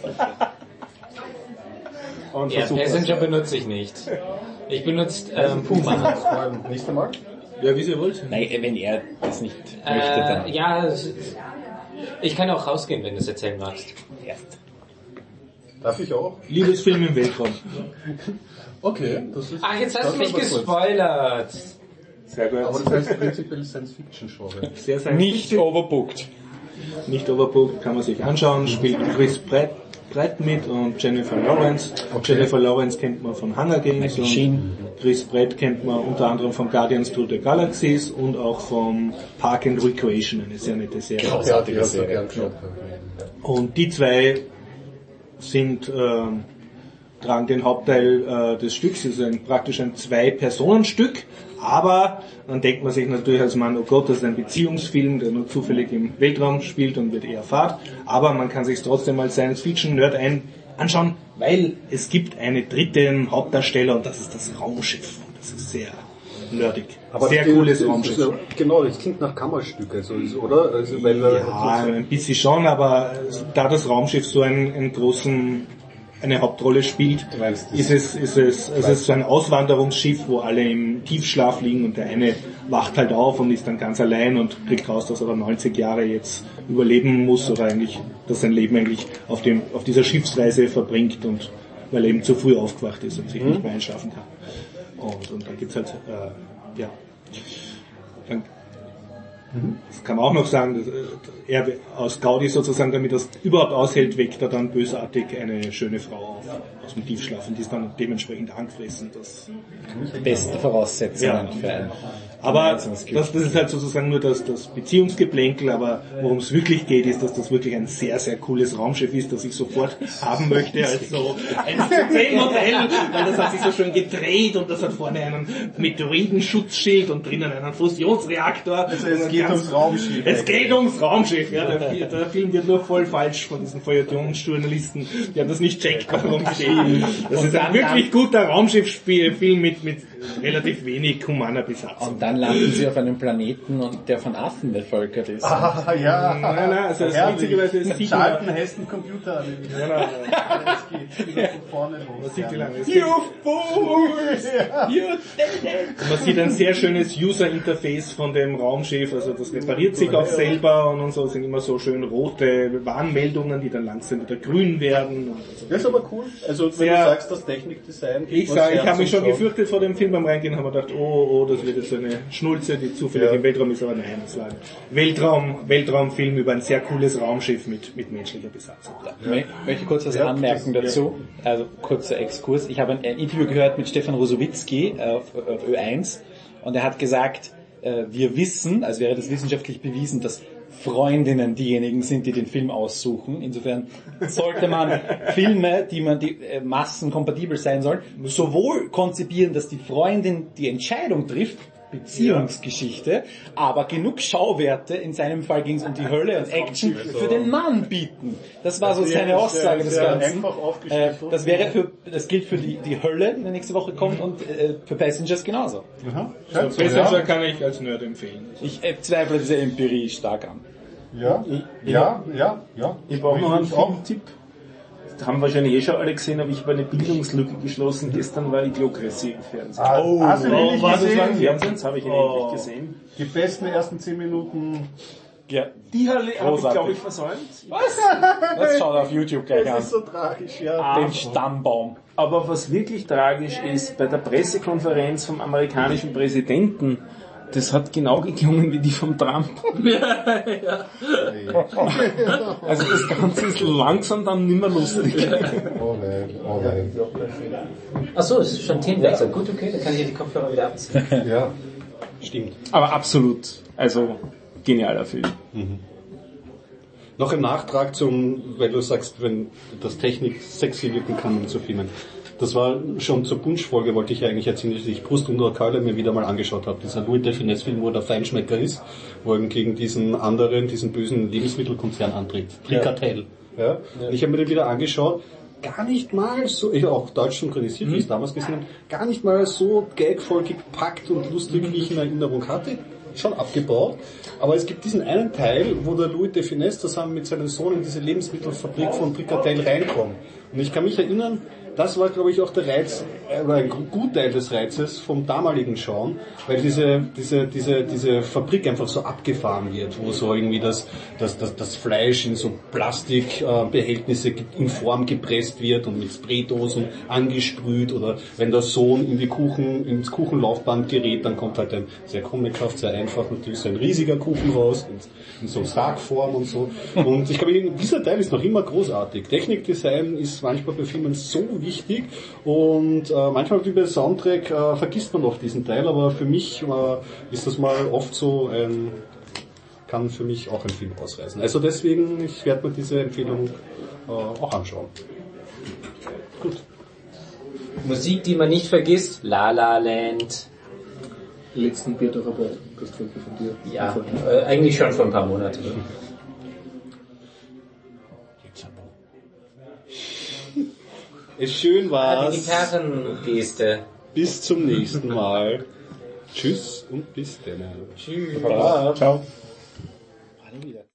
Und Ja, versucht Passenger benutze ich nicht. Ich benutze ähm, Puma. Nächstes Mal. Ja, wie ihr wollt. Nein, wenn er das nicht möchte, dann Äh, ja, ich kann auch rausgehen, wenn du es erzählen magst. erst. Darf ich auch? Liebesfilm im Weltraum. Okay, das ist... Ach, jetzt hast das du mich ist aber kurz. gespoilert. Sehr gut. Aber das heißt prinzipiell Science-Fiction-Genre. Sehr, sehr Nicht overbooked. Nicht overbooked, kann man sich anschauen. Spielt Chris Pratt, Pratt mit und Jennifer Lawrence. Jennifer Lawrence kennt man von Hunger Games und Sheen. Chris Pratt kennt man unter anderem von Guardians to the Galaxies und auch vom Park and Recreation, eine sehr nette Serie. Ja, die hast du gern geschaut. Und die zwei sind, ähm, tragen den Hauptteil äh, des Stücks. Es ist ein, praktisch ein Zwei-Personen-Stück. Aber dann denkt man sich natürlich als Mann, oh Gott, das ist ein Beziehungsfilm, der nur zufällig im Weltraum spielt und wird eher Fahrt. Aber man kann sich trotzdem als Science-Fiction-Nerd ein anschauen, weil es gibt eine dritte Hauptdarsteller und das ist das Raumschiff. Und das ist sehr nerdig. Aber sehr das- cooles das- Raumschiff. das- Genau, das klingt nach Kammerstück, also, oder? Also, weil, äh, Ja, ein bisschen schon, aber da das Raumschiff so einen, einen großen, eine Hauptrolle spielt, meinst, das- ist es, ist es, es ist so ein Auswanderungsschiff, wo alle im Tiefschlaf liegen und der eine wacht halt auf und ist dann ganz allein und kriegt raus, dass er dann neunzig Jahre jetzt überleben muss oder eigentlich, dass sein Leben eigentlich auf dem, auf dieser Schiffsreise verbringt und weil er eben zu früh aufgewacht ist und sich nicht mehr einschlafen kann. Und, und dann gibt's halt, äh, ja, dann, das kann man auch noch sagen, dass, äh, er aus Gaudi sozusagen, damit er es überhaupt aushält, weckt er dann bösartig eine schöne Frau auf, aus dem Tiefschlaf und die ist dann dementsprechend angefressen. Das, Beste Voraussetzungen Ja. für ein Aber das, das ist halt sozusagen nur das, das Beziehungsgeplänkel, aber worum es wirklich geht, ist, dass das wirklich ein sehr, sehr cooles Raumschiff ist, das ich sofort haben möchte als so ein Modell, weil das hat sich so schön gedreht und das hat vorne einen Meteoritenschutzschild und drinnen einen Fusionsreaktor. Also es geht ganz, ums Raumschiff. Es geht ums Raumschiff, ja. Der, der Film wird nur voll falsch von diesen Feuilletonsjournalisten. Die haben das nicht checkt, warum steht. Das ist ein wirklich guter Raumschiff-Film mit, mit relativ wenig humaner Besatzung. Und dann landen sie auf einem Planeten, und der von Affen bevölkert ist. Ah, ja. Nein, nein, also das witzigerweise ist sieht man, Charlton Heston Computer. Ja, nein, nein. Es geht von vorne los. man sieht, wie lange es You geht. fools! You did it! Man sieht ein sehr schönes User-Interface von dem Raumschiff, also das repariert sich auch selber und, und so, sind immer so schön rote Warnmeldungen, die dann langsam wieder grün werden. Und also. Das ist aber cool. Also wenn Sehr, du sagst, das Technikdesign... Ich sage, ich habe mich schon gefürchtet vor dem Film beim Reingehen, habe mir gedacht, oh, oh, das wird jetzt eine Schnulze, die zufällig Ja. im Weltraum ist, aber nein, es war ein Weltraum, Weltraumfilm über ein sehr cooles Raumschiff mit, mit menschlicher Besatzung. Ich möchte kurz was Ja, anmerken das- dazu. Also kurzer Exkurs. Ich habe ein, ein Interview gehört mit Stefan Rosowitzki auf, auf Ö eins und er hat gesagt, äh, wir wissen, also wäre das wissenschaftlich bewiesen, dass Freundinnen diejenigen sind, die den Film aussuchen. Insofern sollte man Filme, die man die äh, massenkompatibel sein sollen, sowohl konzipieren, dass die Freundin die Entscheidung trifft, Beziehungsgeschichte, aber genug Schauwerte, in seinem Fall ging es um die Hölle und Action, für den Mann bieten. Das war so seine Aussage des Ganzen. Einfach Äh, aufgeschrieben. das wäre für, das gilt für die, die Hölle, die nächste Woche kommt, und äh, für Passengers genauso. Aha. Also Passenger kann ich als Nerd empfehlen. Ich äh, zweifle diese Empirie stark an. Ja, ja, ja, ja. Ich brauche noch einen Ich auch. Filmtipp. Das haben wahrscheinlich eh schon alle gesehen, aber ich habe eine Bildungslücke geschlossen. Gestern war Idiocracy im Fernsehen. Ah, oh, hast du ihn endlich war das gesehen? war im Fernsehen? Das habe ich ihn Oh. endlich gesehen. Die besten ersten zehn Minuten. Ja. Die habe ich, Großartig. glaube ich, versäumt. Was? Das schaut auf YouTube gleich Das an. ist so tragisch, ja. Den Stammbaum. Aber was wirklich tragisch ist, bei der Pressekonferenz vom amerikanischen Präsidenten, das hat genau geklungen wie die vom Trump. Also das Ganze ist langsam dann nimmer lustig. Oh nein, oh nein. Achso, es ist schon Themenwechsel. Gut, okay, dann kann ich ja die Kopfhörer wieder abziehen. Ja, stimmt. Aber absolut, also genialer Film. Noch im Nachtrag zum, weil du sagst, wenn das Technik sexy wirken kann in so Filmen. Das war schon zur Punschfolge, wollte ich eigentlich erzählen, dass ich Brust unter Keule mir wieder mal angeschaut habe. Dieser Louis de Funès-Film, wo er der Feinschmecker ist, wo er gegen diesen anderen, diesen bösen Lebensmittelkonzern antritt. Tricatel. Ja. Ja. Und ich habe mir den wieder angeschaut. Gar nicht mal so, ich auch deutsch synchronisiert, wie ich es damals gesehen habe, gar nicht mal so gagvoll gepackt und lustig, wie ich in Erinnerung hatte. Schon abgebaut. Aber es gibt diesen einen Teil, wo der Louis de Funès zusammen mit seinem Sohn in diese Lebensmittelfabrik von Tricatel reinkommt. Und ich kann mich erinnern, das war, glaube ich, auch der Reiz, oder ein Gutteil des Reizes vom damaligen Schauen, weil diese, diese, diese, diese Fabrik einfach so abgefahren wird, wo so irgendwie das, das, das, das Fleisch in so Plastikbehältnisse in Form gepresst wird und mit Spraydosen angesprüht, oder wenn der Sohn in die Kuchen, ins Kuchenlaufband gerät, dann kommt halt ein sehr comichaft, sehr einfach natürlich so ein riesiger Kuchen raus, in, in so Sargform und so. Und ich glaube, dieser Teil ist noch immer großartig. Technikdesign ist manchmal bei Filmen so wichtig und äh, manchmal wie bei Soundtrack äh, vergisst man oft diesen Teil, aber für mich äh, ist das mal oft so ein, kann für mich auch ein Film ausreißen. Also deswegen, ich werde mir diese Empfehlung äh, auch anschauen. Gut. Musik, die man nicht vergisst, La La Land. Letzten Bierdorfer Postfolge von dir. Ja, äh, eigentlich schon vor ein paar Monaten. Es schön Ah, die war's. Gitarrengeste. Bis zum nächsten Mal. Tschüss und bis dann. Tschüss. Baba. Ciao.